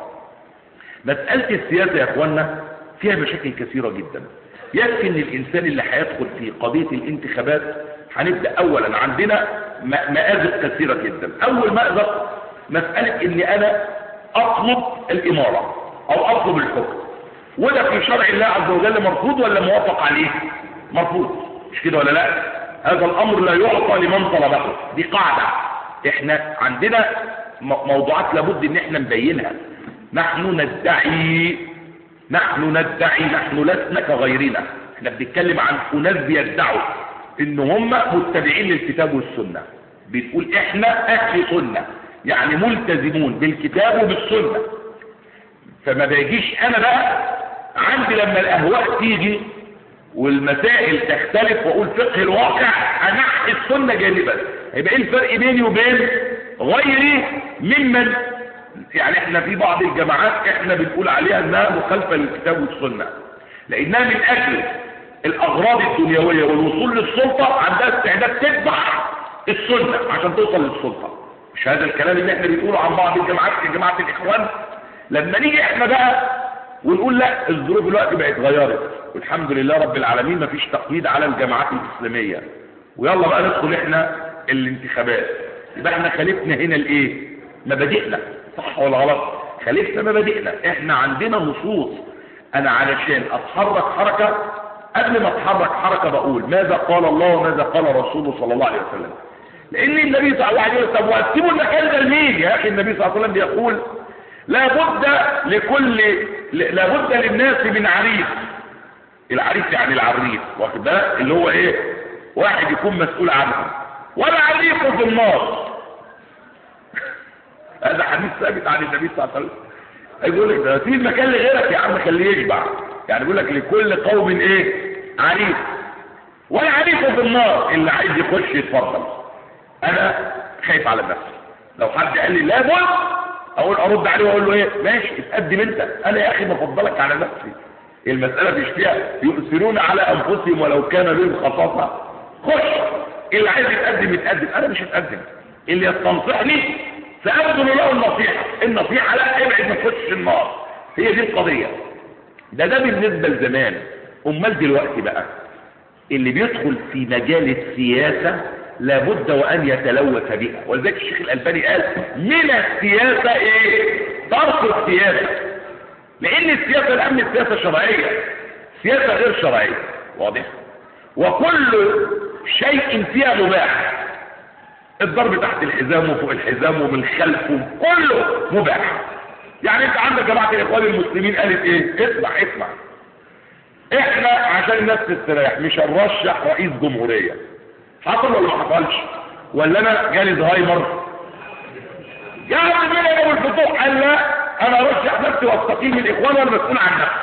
مسألة السياسة يا اخوانا فيها مشاكل كثيرة جدا. يكفي ان الانسان اللي هيدخل في قضية الانتخابات هنبدأ اولا عندنا مآزق كثيرة جدا. اول مأزق مسألة ان انا اطلب الامارة او اطلب الحكم، وده في شرع الله عز وجل مرفوض ولا موافق عليه؟ مرفوض، مش كده ولا لا؟ هذا الامر لا يعطى لمن طلبه، دي قاعدة. احنا عندنا موضوعات لابد ان احنا نبينها. نحن ندعي نحن ندعي نحن لسنا كغيرنا. احنا بنتكلم عن اناس بيدعوا ان هم متبعين للكتاب والسنة، بتقول احنا اهل سنة يعني ملتزمون بالكتاب وبالسنة. فما بيجيش انا بقى عندي لما الاهواء تيجي والمسائل تختلف واقول فقه الواقع انحي السنة جانبا. هيبقى ايه الفرق بيني وبين غيري ممن يعني احنا في بعض الجماعات احنا بنقول عليها انها مخالفة للكتاب والسنة، لانها من اجل الاغراض الدنيوية والوصول للسلطة عندها استعداد تذبح السنة عشان توصل للسلطة. مش هذا الكلام اللي احنا بنقوله عن بعض الجماعات في جماعة الاخوان؟ لما نيجي احنا بقى ونقول لا الظروف دلوقتي بقت اتغيرت والحمد لله رب العالمين مفيش تقييد على الجماعات الاسلامية، ويلا بقى ندخل احنا الانتخابات، يبقى احنا خالفنا هنا الايه؟ مبادئنا، صح ولا غلط؟ خالفنا مبادئنا. احنا عندنا نصوص. انا علشان اتحرك حركة قبل ما اتحرك حركة بقول ماذا قال الله وماذا قال رسوله صلى الله عليه وسلم. لان النبي صلى الله عليه وسلم وقسموا المكان ده لمين يا اخي؟ النبي صلى الله عليه وسلم بيقول لابد لكل لابد للناس من عريس. العريس يعني العريس، واخد بالك؟ اللي هو ايه؟ واحد يكون مسؤول عنه، ولا عريس في النار. هذا حديث ثابت عن النبي صلى الله عليه وسلم. يقول لك ده في مكان لغيرك يا عم خليه يشبع. يعني يقول لك لكل قوم ايه؟ عريس، ولا عريس في النار. اللي عايز يخش يتفضل. انا خايف على نفسي، لو حد قال لي لا بد اقول ارد عليه واقول له ايه؟ ماشي اتقدم انت، انا يا اخي بفضلك على نفسي. المساله مش فيها يؤثرون على انفسهم ولو كان بهم خصاصه. خش، اللي عايز يتقدم يتقدم، انا مش هتقدم. اللي يستنصحني سأبذل له النصيحة. النصيحة لا ابعد ما تخش النار. هي دي القضية. ده ده بالنسبة لزمان. امال دلوقتي بقى اللي بيدخل في مجال السياسة لابد وان يتلوث بها. ولذلك الشيخ الألباني قال من السياسة ايه؟ ترك السياسة. لان السياسة الامن السياسة شرعية، سياسة غير شرعية، واضح؟ وكل شيء فيها مباح. الضرب تحت الحزام وفوق الحزام ومن خلفه كله مباح. يعني انت عندك جماعة الاخوان المسلمين قالت ايه؟ اسمع اسمع احنا عشان الناس تستريح مش هنرشح رئيس جمهورية. حصل ولا ما حصلش؟ ولا انا جالي زهايمر؟ يا عم مين ابو الفتوح قال لا انا ارشح نفسي واستقيم الاخوان وانا مسؤول عن نفسي.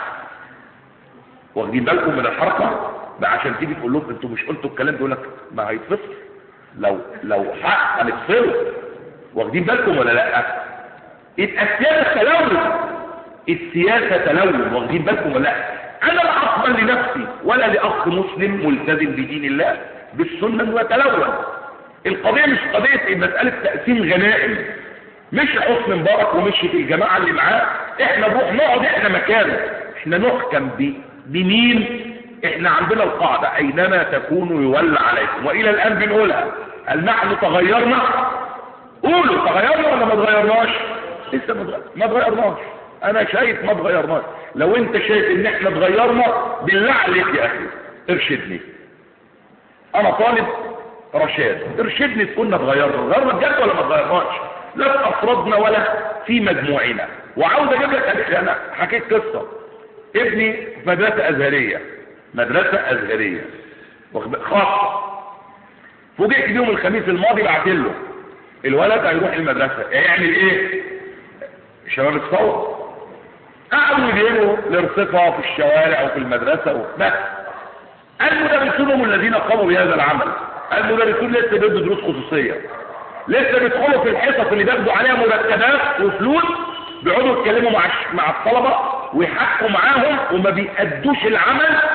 واخدين بالكم من الحركة بقى؟ عشان تيجي تقول لهم انتوا مش قلتوا الكلام ده، يقول لك ما هيتفصل لو لو حق هنفصله. واخدين بالكم ولا لا؟ السياسة تلون، السياسة تلون. واخدين بالكم ولا لا؟ انا لا اقبل لنفسي ولا لاخ مسلم ملتزم بدين الله بالسنة وتلون. القضية مش قضية مسألة تقسيم غنائم، مش حسن مبارك ومش في الجماعة اللي معاه احنا نروح نقعد احنا مكانه. احنا نحكم بمين؟ احنا عندنا القاعدة اينما تكونوا يولى عليكم، والى الان بنقولها. هل نحن تغيرنا؟ قولوا تغيرنا ولا ما تغيرناش؟ لسه ما تغيرناش. انا شايف ما تغيرناش. لو انت شايف ان احنا تغيرنا بالله عليك يا اخي ارشدني. انا طالب رشاد، ارشدني تكون تغيرنا. تغيرنا بجد ولا ما تغيرناش؟ لا في افرادنا ولا في مجموعنا. وعاوز اجيب لك، انا حكيت قصه. ابني في مدرسه ازهريه، مدرسه ازهريه خاصه. فوجئت بيوم الخميس الماضي بعت له الولد هيروح المدرسه، يعمل ايه؟ الشباب اتصور قعدوا يجيبوا لرصفه في الشوارع وفي المدرسه بس. المدرسون هم الذين قاموا بهذا العمل. المدرسون لسه بيدوا دروس خصوصيه، لسه بيدخلوا في الحصص اللي بياخدوا عليها مرتبات وفلوس، بيقعدوا يتكلموا مع مع الطلبه ويحكوا معاهم وما بيأدوش العمل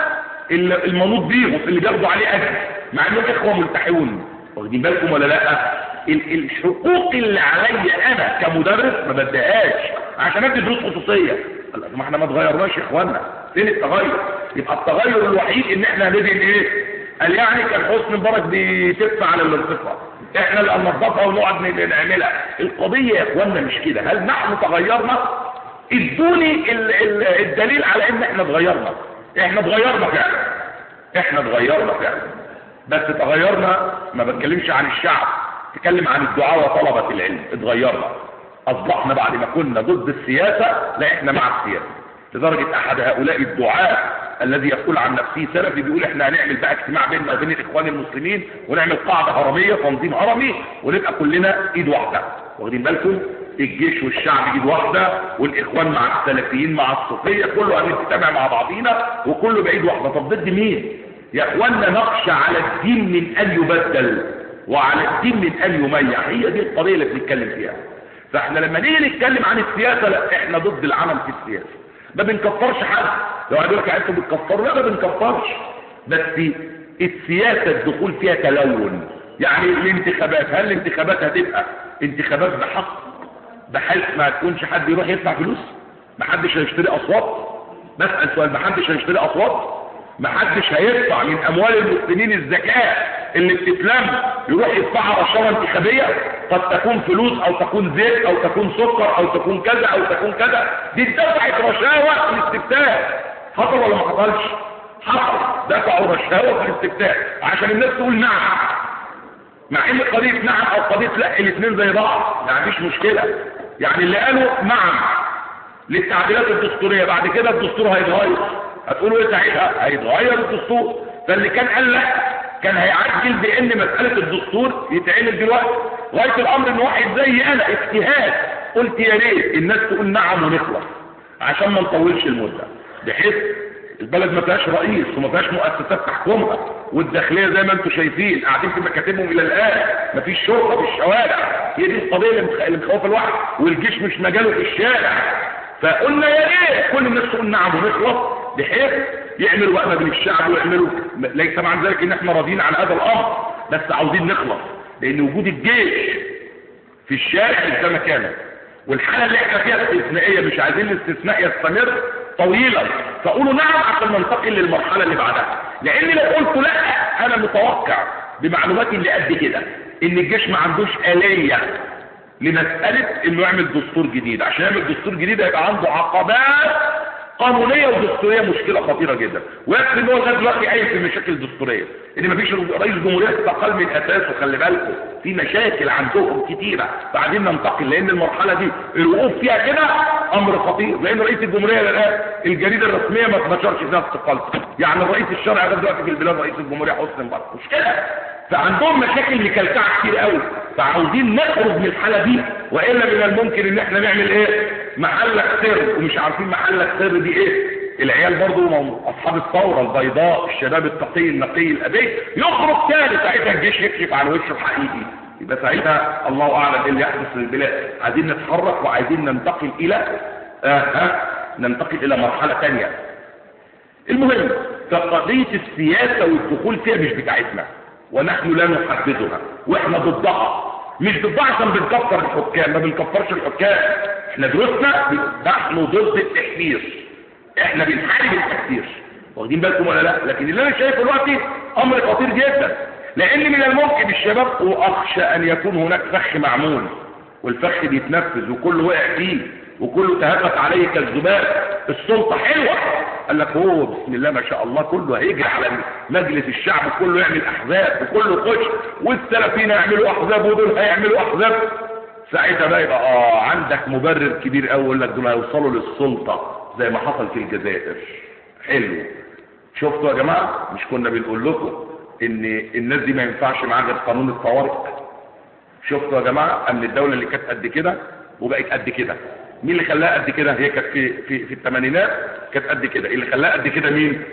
المنوط بيهم اللي بياخدوا عليه اجر مع انهم اخوه ملتحون. واخدين بالكم ولا لا؟ الحقوق اللي عليا انا كمدرس ما بديهاش عشان ادي دروس خصوصيه. ما احنا ما اتغيرناش يا اخوانا، فين التغير؟ يبقى التغير الوحيد ان احنا هندين ايه؟ قال يعني كان حسن مبارك بتدفع على الارتفاع، احنا اللي هننظفها ونقعد نعملها. القضيه يا اخوانا مش كده. هل نحن تغيرنا؟ ادوني الدليل على ان احنا اتغيرنا. احنا اتغيرنا فعلا، احنا اتغيرنا فعلا، بس تغيرنا ما بتكلمش عن الشعب، بتكلم عن الدعاء وطلبة العلم. اتغيرنا، اصبحنا بعد ما كنا ضد السياسة لا احنا مع السياسة، لدرجة احد هؤلاء الدعاء الذي يقول عن نفسه سلفي بيقول احنا هنعمل بقى اجتماع بيننا وبين الاخوان المسلمين ونعمل قاعدة هرمية، تنظيم هرمي، ونبقى كلنا ايد واحدة. واخدين بالكم؟ الجيش والشعب ايد واحدة، والاخوان مع السلفيين مع الصوفية، كله هنجتمع مع بعضينا وكله بايد واحدة. طب ضد مين؟ يا اخوانا نخشى على الدين من ان يبدل وعلى الدين من ان يميع. هي دي القضية اللي بنتكلم فيها. فاحنا لما نيجي نتكلم عن السياسة لا احنا ضد العمل في السياسة، ما بنكفرش حد. لو قالوا لك انتوا بتكفروا لا ما بنكفرش، بس السياسة الدخول فيها تلون. يعني الانتخابات، هل الانتخابات هتبقى انتخابات بحق بحيث ما تكونش حد يروح يدفع فلوس؟ ما حدش هيشتري اصوات؟ بسأل سؤال، ما حدش هيشتري اصوات؟ ما حدش هيدفع من اموال المسلمين الزكاة اللي بتتلم يروح يدفعها رشاوى انتخابية؟ قد تكون فلوس او تكون زيت او تكون سكر او تكون كذا او تكون كذا، دي اتدفعت رشاوى في الاستفتاء. حصل ولا ما حصلش؟ حصل، دفعوا رشاوى في الاستفتاء عشان الناس تقول نعم، مع ان قضية نعم او قضية لا الاثنين زي بعض، ما فيش مشكلة. يعني اللي قالوا نعم للتعديلات الدستورية بعد كده الدستور هيتغير، هتقولوا ايه ساعتها؟ هيتغير الدستور. فاللي كان قال لا كان هيعجل بان مسألة الدستور يتعمل دلوقتي. غاية الامر ان واحد زي انا اجتهاد قلت يا ريت الناس تقول نعم ونخلص عشان ما نطولش المدة، بحيث البلد ما فيهاش رئيس وما فيهاش مؤسسات تحكمها، والداخليه زي ما انتم شايفين قاعدين في مكاتبهم الى الان، ما فيش شرطه في الشوارع. هي دي القضيه اللي مخوفه الواحد، والجيش مش مجاله في الشارع. فقلنا يا ريت كل الناس تقول نعم ونخلص، بحيث يعملوا وقفه بين الشعب ويعملوا. ليس معنى ذلك ان احنا راضيين عن هذا الامر، بس عاوزين نخلص، لان وجود الجيش في الشارع مش ده مكانه. والحاله اللي احنا فيها استثنائيه، مش عايزين الاستثناء يستمر طويلا، فقولوا نعم عشان ننتقل للمرحله اللي بعدها. لان لو قلت لا انا متوقع بمعلوماتي اللي قد كده ان الجيش ما عندوش آلية لمسألة انه يعمل دستور جديد. عشان يعمل دستور جديد هيبقى عنده عقبات قانونية ودستورية، مشكلة خطيرة جدا. ويكفي ان هو لغايه دلوقتي قايل في مشاكل دستورية، ان مفيش رئيس جمهورية استقال من اساسه. خلي بالكم في مشاكل عندهم كتيرة، بعدين ننتقل، لان المرحلة دي الوقوف فيها كده امر خطير. لان رئيس الجمهورية الان الجريدة الرسمية ما تنشرش فيها استقالته، يعني الرئيس الشرعي ده دلوقتي في البلاد رئيس الجمهورية حسني مبارك، مشكلة. فعندهم مشاكل مكلكعة كتير قوي، فعاوزين نخرج من الحالة دي، والا من الممكن ان احنا نعمل ايه؟ محلك سر، ومش عارفين محلك سر دي ايه. العيال برضو اصحاب الثورة البيضاء، الشباب التقي النقي الابي، يخرج تاني ساعتها الجيش يكشف عن وشه الحقيقي. يبقى ساعتها الله اعلم ايه اللي يحدث في البلاد. عايزين نتحرك وعايزين ننتقل الى آه ها ننتقل الى مرحلة تانية. المهم فقضية السياسة والدخول فيها مش بتاعتنا، ونحن لا نحددها، واحنا ضدها. مش ضدها عشان بنكفر الحكام، ما بنكفرش الحكام. احنا دروسنا نحن ضد التكفير، احنا بنحارب التكفير. واخدين بالكم ولا لا؟ لكن اللي انا شايفه دلوقتي امر خطير جدا، لان من الممكن الشباب، واخشى ان يكون هناك فخ معمول، والفخ بيتنفذ وكله وقع فيه وكله تهفت عليه كالذباب. السلطة حلوة، قال لك هو بسم الله ما شاء الله كله هيجري على مجلس الشعب، كله يعمل احزاب وكله يخش، والسلفيين يعملوا احزاب ودول هيعملوا احزاب. ساعتها بقى يبقى اه عندك مبرر كبير قوي يقول لك دول هيوصلوا للسلطة زي ما حصل في الجزائر. حلو. شفتوا يا جماعة؟ مش كنا بنقول لكم ان الناس دي ما ينفعش معاها غير قانون الطوارئ؟ شفتوا يا جماعة ان الدولة اللي كانت قد كده وبقت قد كده، مين اللي خلاها قد كده؟ هي كانت في في في الثمانينات كانت قد كده. اللي خلاها قد كده مين؟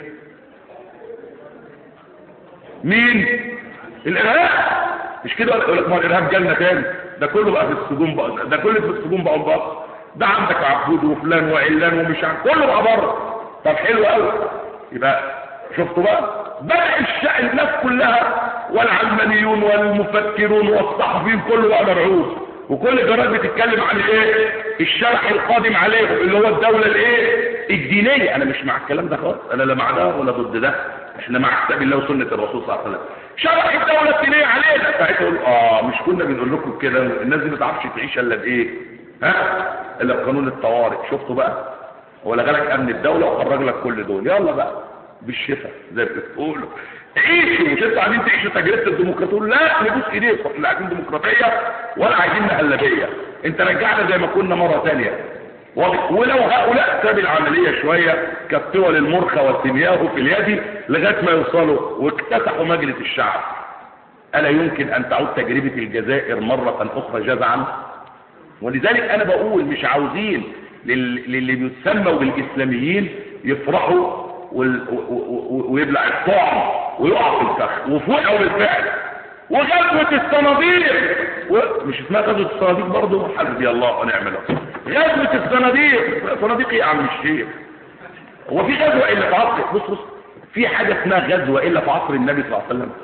مين؟ الارهاب. مش كده؟ يقول لك ما الارهاب جالنا تاني، ده كله بقى في السجون بقى، ده كله في السجون بقى بقى. ده عندك عبود وفلان وعلان ومش عارف، كله بقى بره. طب حلو قوي. يبقى شفتوا بقى؟ بدأ الشعب الناس كلها والعلمانيون والمفكرون والصحفيين كله بقى مرعوب، وكل الجرائد بتتكلم عن ايه؟ الشرح القادم عليهم اللي هو الدولة الايه؟ الدينية. انا مش مع الكلام ده خالص، انا لا مع ده ولا ضد ده، احنا مع كتاب الله وسنة الرسول صلى الله عليه وسلم. شرح الدولة الدينية علينا، فهتقول اه مش كنا بنقول لكم كده؟ الناس دي ما تعرفش تعيش الا بايه؟ ها؟ الا بقانون الطوارئ. شفتوا بقى؟ هو لغالك امن الدولة وخرج لك كل دول، يلا بقى بالشفاء زي ما بتقولوا عيشوا. مش انتوا عايزين تعيشوا تجربه الديمقراطيه؟ لا نبوس ايديكم، لا عايزين ديمقراطيه ولا عايزين مهلبيه. انت رجعنا زي ما كنا مره ثانيه. ولو هؤلاء ساب العمليه شويه كالطول المرخى والسمياه في اليد لغايه ما يوصلوا واكتسحوا مجلس الشعب، الا يمكن ان تعود تجربه الجزائر مره اخرى جزعا؟ ولذلك انا بقول مش عاوزين للي بيسموا بالاسلاميين يفرحوا ويبلع الطعم ويقع في الفخ، وفوقعوا بالفعل. وغزوة الصناديق و... مش اسمها غزوة الصناديق برضه؟ حسبي الله ونعم الوكيل. غزوة الصناديق، صناديق ايه يا عم الشيخ؟ هو في غزوة الا في عصر؟ بص بص في حاجة اسمها غزوة الا في عصر النبي صلى الله عليه وسلم؟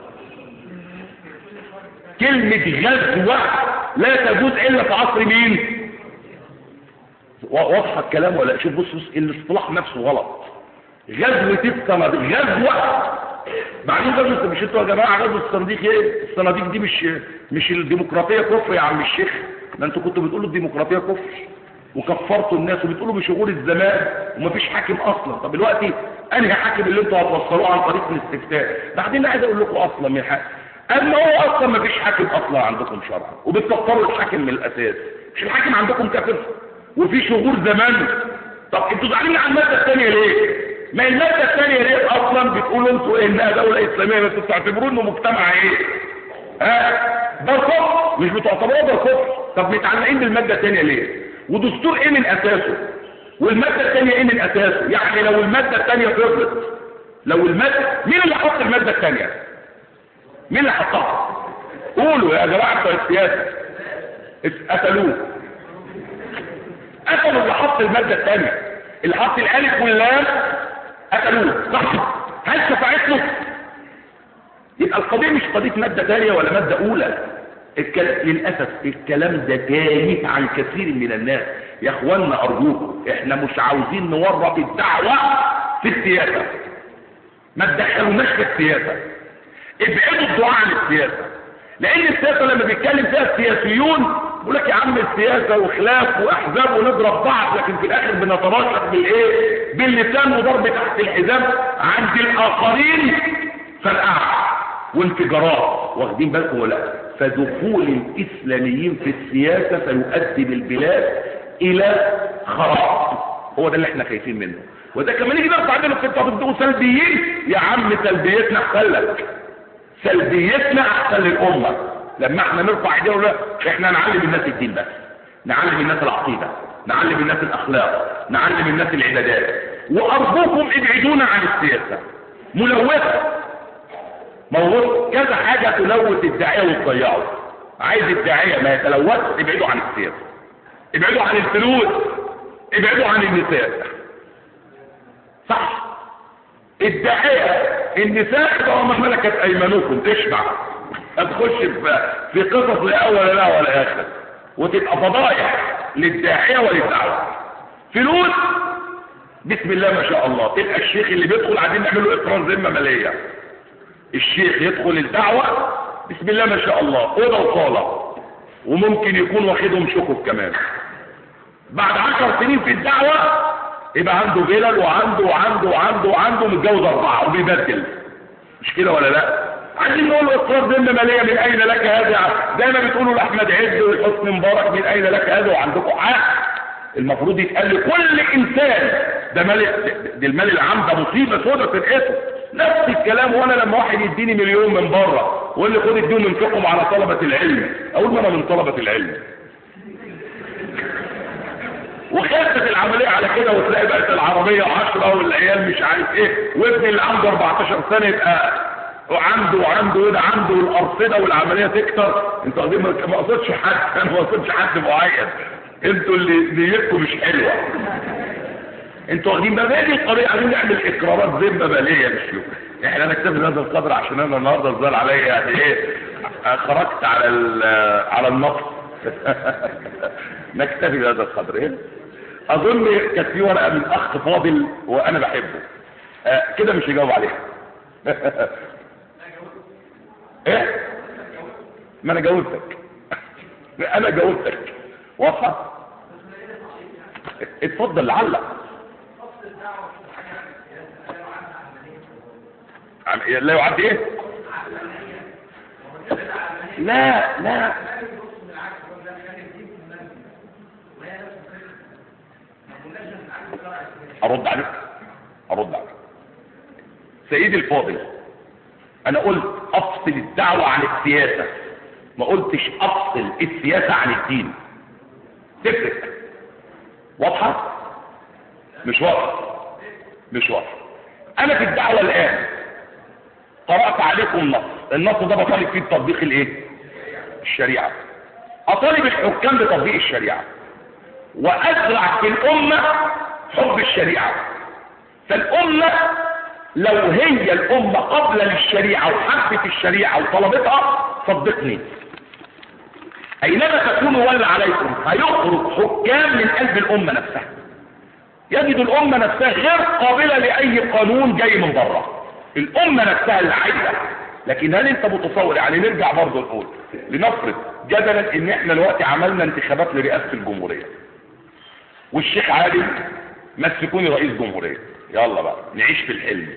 كلمة غزوة لا تجوز الا في عصر مين؟ واضحة الكلام ولا؟ شوف بص بص الاصطلاح نفسه غلط. غزوة الصناديق غزوة، بعدين غزوة مش انتوا يا جماعة غزوة الصناديق ايه؟ الصناديق دي مش مش الديمقراطية كفر يا عم الشيخ؟ ده انتوا كنتوا بتقولوا الديمقراطية كفر وكفرتوا الناس وبتقولوا بشغول الزمان ومفيش حاكم اصلا. طب دلوقتي انهي حاكم اللي انتوا هتوصلوه عن طريق الاستفتاء؟ بعدين عايز اقول لكم اصلا من حاجة، اما هو اصلا مفيش حاكم اصلا عندكم شرعا وبتكفروا الحاكم من الاساس. مش الحاكم عندكم كافر وفي شغول زمان؟ طب انتوا زعلانين على المادة الثانية ليه؟ ما المادة الثانية ليه اصلا بتقولوا انتوا انها دولة اسلامية بس بتعتبروا انه مجتمع ايه؟ ها؟ ده كفر، مش بتعتبروه ده كفر. طب متعلقين بالمادة الثانية ليه؟ ودستور ايه من اساسه؟ والمادة الثانية ايه من اساسه؟ يعني لو المادة الثانية فضلت، لو المادة، مين اللي حط المادة الثانية؟ مين اللي حطها؟ قولوا يا جماعة بتوع السياسة. قتلوه، قتلوا اللي حط المادة الثانية، اللي حط الالف واللام قتلوه، صح؟ هل شفعت له؟ يبقى القضية مش قضية مادة ثانية ولا مادة اولى. الكلام للأسف الكلام ده تايه عن كثير من الناس. يا اخوانا ارجوكم احنا مش عاوزين نورط الدعوة في السياسة، ما تدخلوناش في السياسة، ابعدوا الدعاء عن السياسة. لان السياسة لما بيتكلم فيها السياسيون يقول لك يا عم السياسة وخلاف واحزاب ونضرب بعض، لكن في الاخر بنتراشق بالايه؟ باللسان وضرب تحت الحزام عند الاخرين فرقعة وانفجارات. واخدين بالكم ولا؟ فدخول الاسلاميين في السياسة سيؤدي بالبلاد الى خراب، هو ده اللي احنا خايفين منه. وده كمان يجي نرفع عندنا في التطبيق سلبيين. يا عم سلبيتنا احسن لك، سلبيتنا احسن للامه. لما احنا نرفع ايدينا لا احنا نعلم الناس الدين بس، نعلم الناس العقيده، نعلم الناس الاخلاق، نعلم الناس العبادات. وارجوكم ابعدونا عن السياسه ملوثه. موضوع كذا حاجه تلوث الداعيه وتضيعه. عايز الداعيه ما يتلوث ابعدوا عن السياسه، ابعدوا عن الفلوس، ابعدوا عن النساء. صح؟ الداعيه النساء ده ما ملكت ايمانكم تشبع، هتخش في في قصص لا ولا لا ولا اخر وتبقى فضايح للداعيه وللدعوه. فلوس بسم الله ما شاء الله، تبقى الشيخ اللي بيدخل عايزين نعمله اقرار ذمه ماليه. الشيخ يدخل الدعوه بسم الله ما شاء الله اوضه وصاله، وممكن يكون واخدهم شكوك كمان. بعد عشر سنين في الدعوه يبقى عنده فيلل وعنده وعنده وعنده وعنده متجوز اربعه وبيبدل. مش كده ولا لا؟ عايزين نقول اقرار ذمه ماليه من اين لك هذا؟ زي ما بتقولوا لاحمد عز وحسني مبارك من اين لك هذا وعندكم حق. المفروض يتقال لكل انسان ده مال، ده المال العام ده مصيبه سودة في الاسم. نفس الكلام. وانا لما واحد يديني مليون من بره ويقول لي خد اديهم انفقهم على طلبه العلم، اقول ما انا من طلبه العلم. وخفت العمليه على كده، وتلاقي بقت العربيه عشرة والعيال مش عارف ايه، وابني اللي عنده اربعتاشر سنه يبقى وعنده وعنده وده عنده الارصده والعمليه تكتر. انتوا قاعدين ما قصدش حد، انا ما قصدش حد معين، انتوا اللي نيتكم مش حلوه. انتوا واخدين بالي القضيه عايزين نعمل اقرارات ذمه ماليه مش احنا نكتفي بهذا القدر عشان انا النهارده الظاهر عليا يعني ايه خرجت على على النص. نكتفي بهذا القدر. ايه اظن كانت في ورقه من اخ فاضل وانا بحبه آه كده مش هجاوب عليها. ايه ما انا جاوبتك انا جاوبتك واضحه. اتفضل علق. لا يعد ايه؟ لا لا ارد عليك ارد عليك سيدي الفاضل. انا قلت افصل الدعوة عن السياسة، ما قلتش افصل السياسة عن الدين. تفرق. واضحة؟ مش واضحة مش واضحة. انا في الدعوة الان قرأت عليكم النص، النص ده بطالب فيه بتطبيق الايه؟ الشريعة. اطالب الحكام بتطبيق الشريعة وازرع في الامة حب الشريعة. فالامة لو هي الامة قبل للشريعة وحبت الشريعة وطلبتها صدقني اينما تكونوا ولا عليكم هيخرج حكام من قلب الامة نفسها، يجد الامة نفسها غير قابلة لاي قانون جاي من بره. الامة نفسها اللي عايزة. لكن هل انت متصور يعني نرجع برضه نقول لنفرض جدلا ان احنا دلوقتي عملنا انتخابات لرئاسة الجمهورية والشيخ عادل مسكوني رئيس جمهورية، يلا بقى نعيش في الحلم.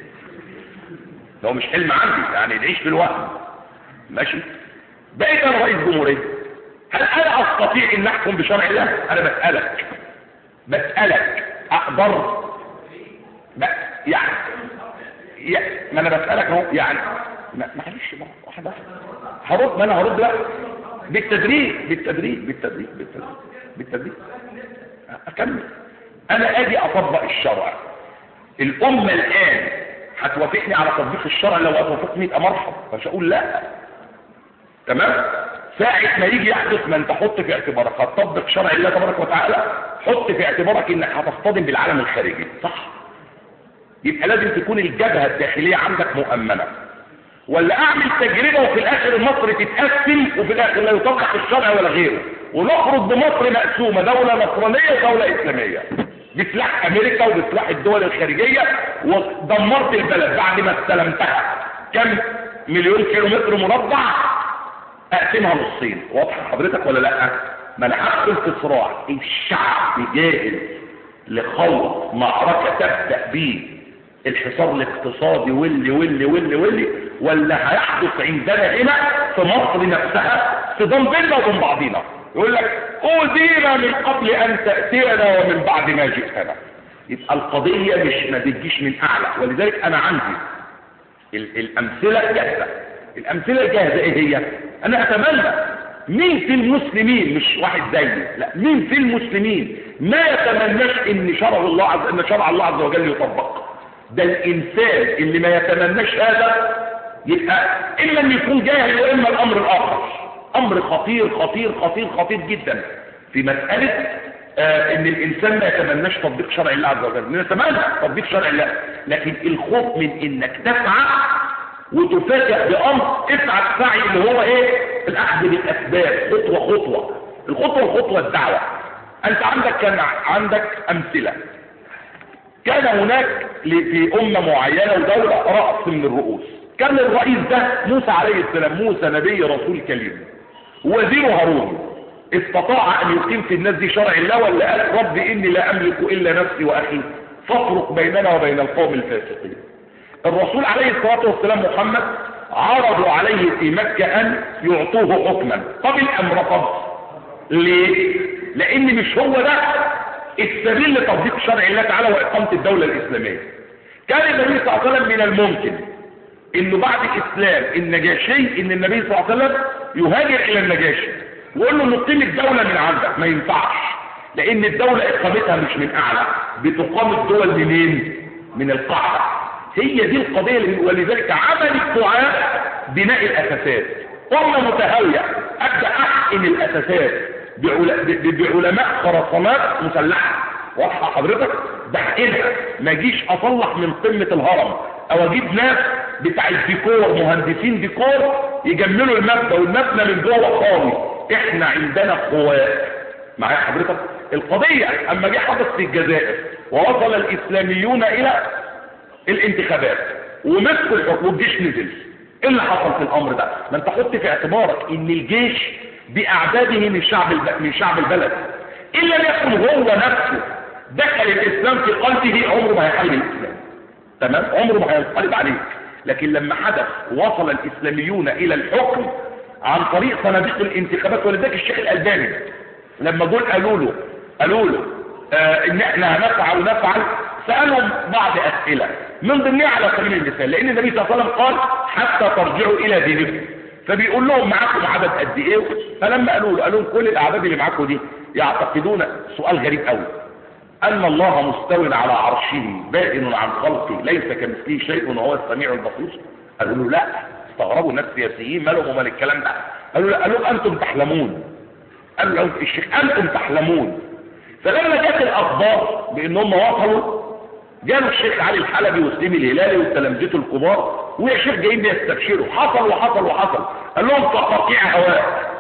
لو مش حلم عندي يعني نعيش في الوهم ماشي. بقيت انا رئيس جمهورية، هل انا استطيع ان احكم بشرع الله؟ انا بسألك بسألك اقدر يعني ما انا بسألك اهو يعني معلش بقى واحدة هرد. ما انا هرد لا بالتدريج بالتدريج بالتدريج بالتدريج بالتدريج اكمل. انا اجي اطبق الشرع، الامة الان هتوافقني على تطبيق الشرع؟ لو هتوافقني يبقى مرحب مش هقول لا. تمام. ساعة ما يجي يحدث ما انت حط في اعتبارك هتطبق شرع الله تبارك وتعالى، حط في اعتبارك انك هتصطدم بالعالم الخارجي صح. يبقى لازم تكون الجبهة الداخلية عندك مؤمنة. ولا اعمل تجربة وفي الاخر مصر تتقسم وفي الاخر لا يطبق الشرع ولا غيره ونخرج بمصر مقسومة دولة نصرانية ودولة اسلامية بسلاح امريكا وبسلاح الدول الخارجية ودمرت البلد بعد ما استلمتها كم مليون كيلومتر مربع اقسمها نصين. واضح حضرتك ولا لا؟ ما انا هدخل في صراع الشعب جاهز لخوض معركة تبدأ بيه الحصار الاقتصادي واللي واللي واللي واللي ولا هيحدث عندنا هنا في مصر نفسها صدام بيننا وبين بعضينا يقول لك اوذينا من قبل ان تأتينا ومن بعد ما جئتنا. يبقى القضية مش ما بتجيش من اعلى. ولذلك انا عندي الامثلة جاهزة. الامثلة الجاهزة ايه هي؟ انا اتمنى مين في المسلمين مش واحد زيي لا مين في المسلمين ما يتمناش ان شرع الله عز ان شرع الله عز وجل يطبق. ده الانسان اللي ما يتمناش هذا يبقى اما ان يكون جاهل واما الامر الاخر. امر خطير خطير خطير خطير جدا في مسألة آه ان الانسان ما يتمناش تطبيق شرع الله عز وجل. نتمنى تطبيق شرع الله لكن الخوف من انك تسعى وتفاجئ بامر اسعى السعي اللي هو ايه؟ الاخذ بالاسباب خطوة خطوة. الخطوة الخطوة الدعوة. انت عندك كان عندك امثلة. كان هناك في امة معينة ودولة رأس من الرؤوس. كان الرئيس ده موسى عليه السلام. موسى نبي رسول كليم. وزير هارون استطاع ان يقيم في الناس دي شرع الله ولا قال رب اني لا املك الا نفسي واخي فافرق بيننا وبين القوم الفاسقين. الرسول عليه الصلاة والسلام محمد عرضوا عليه في مكة ان يعطوه حكما قبل ام رفض؟ ليه؟ لان مش هو ده السبيل لتطبيق شرع الله تعالى واقامة الدولة الاسلامية. كان النبي صلى الله عليه وسلم من الممكن انه بعد اسلام النجاشي ان النبي صلى الله عليه وسلم يهاجر الى النجاشي ويقول له نقيم الدولة من عندك. ما ينفعش لان الدولة اقامتها مش من اعلى، بتقام الدول منين؟ من القاعدة. هي دي القضية. ولذلك عمل الدعاء بناء الاساسات. قمنا متهاوية ابدأ احقن الاساسات بعلماء خرسانات مسلحة. واضحة حضرتك؟ بحقنها، ما اجيش اصلح من قمة الهرم او اجيب ناس بتاع الديكور مهندسين ديكور يجملوا المبنى والمبنى من جوه خالي. احنا عندنا قوات. معايا حضرتك؟ القضية اما جه حدث في الجزائر ووصل الاسلاميون الى الانتخابات ومسكوا الحكم والجيش نزل، ايه اللي حصل في الامر ده؟ ما انت حط في اعتبارك ان الجيش باعداده من شعب الب... من شعب البلد، ان لم يكن هو نفسه دخل الاسلام في قلبه عمره ما هيحارب الاسلام، تمام؟ عمره ما هينقلب عليك. لكن لما حدث وصل الاسلاميون الى الحكم عن طريق صناديق الانتخابات، ولذلك الشيخ الالباني لما دول قالوا له قالوا له آه ان احنا هنفعل ونفعل، سالهم بعض اسئله من ضمنها على سبيل المثال، لان النبي صلى الله عليه وسلم قال حتى ترجعوا الى دينكم، فبيقول لهم معاكم عدد قد ايه؟ فلما قالوا له قالوا لهم كل الاعداد اللي معاكم دي يعتقدون سؤال غريب قوي، ان الله مستو على عرشه بائن عن خلقه ليس كمثله شيء وهو السميع البصير. قالوا له لا، استغربوا الناس السياسيين مالهم ومال الكلام ده. قالوا له قالوا انتم تحلمون. قالوا له الشيخ انتم تحلمون. فلما جت الاخبار بان هم وصلوا، جاءوا الشيخ علي الحلبي وسليم الهلالي وتلامذته الكبار ويا شيخ جايين بيستبشروا، حصل وحصل وحصل. قال لهم فقاقيع هواء،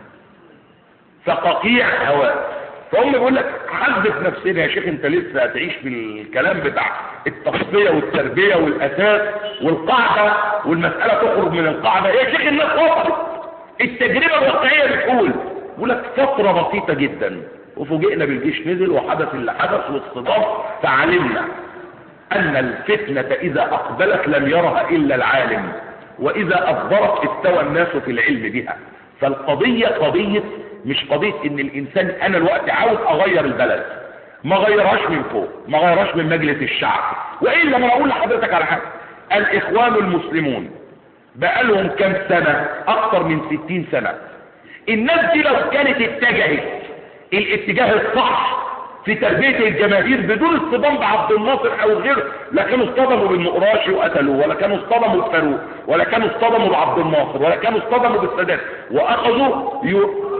فقاقيع هواء. فهم بيقول لك حدث نفسنا يا شيخ، انت لسه هتعيش في الكلام بتاع التصفيه والتربيه والاساس والقاعده والمساله تخرج من القاعده. يا شيخ الناس وصلت، التجربه الواقعيه بتقول بيقول لك فتره بسيطه جدا وفوجئنا بالجيش نزل وحدث اللي حدث والصدام، فعلمنا ان الفتنه اذا اقبلت لم يرها الا العالم، واذا اصبرت استوى الناس في العلم بها. فالقضيه قضيه مش قضيه ان الانسان انا الوقت عاوز اغير البلد، ما غيرهاش من فوق، ما غيرهاش من مجلس الشعب. والا ما اقول لحضرتك على حاجه، الاخوان المسلمون بقالهم كام سنه؟ اكثر من ستين سنه. الناس دي لو كانت اتجهت الاتجاه الصح في تربيه الجماهير بدون اصطدام بعبد الناصر او غيره، لا كانوا اصطدموا بالمقراشي وقتلوه، ولا كانوا اصطدموا بفاروق، ولا كانوا اصطدموا بعبد الناصر، ولا كانوا اصطدموا بالسادات، واخذوا يو...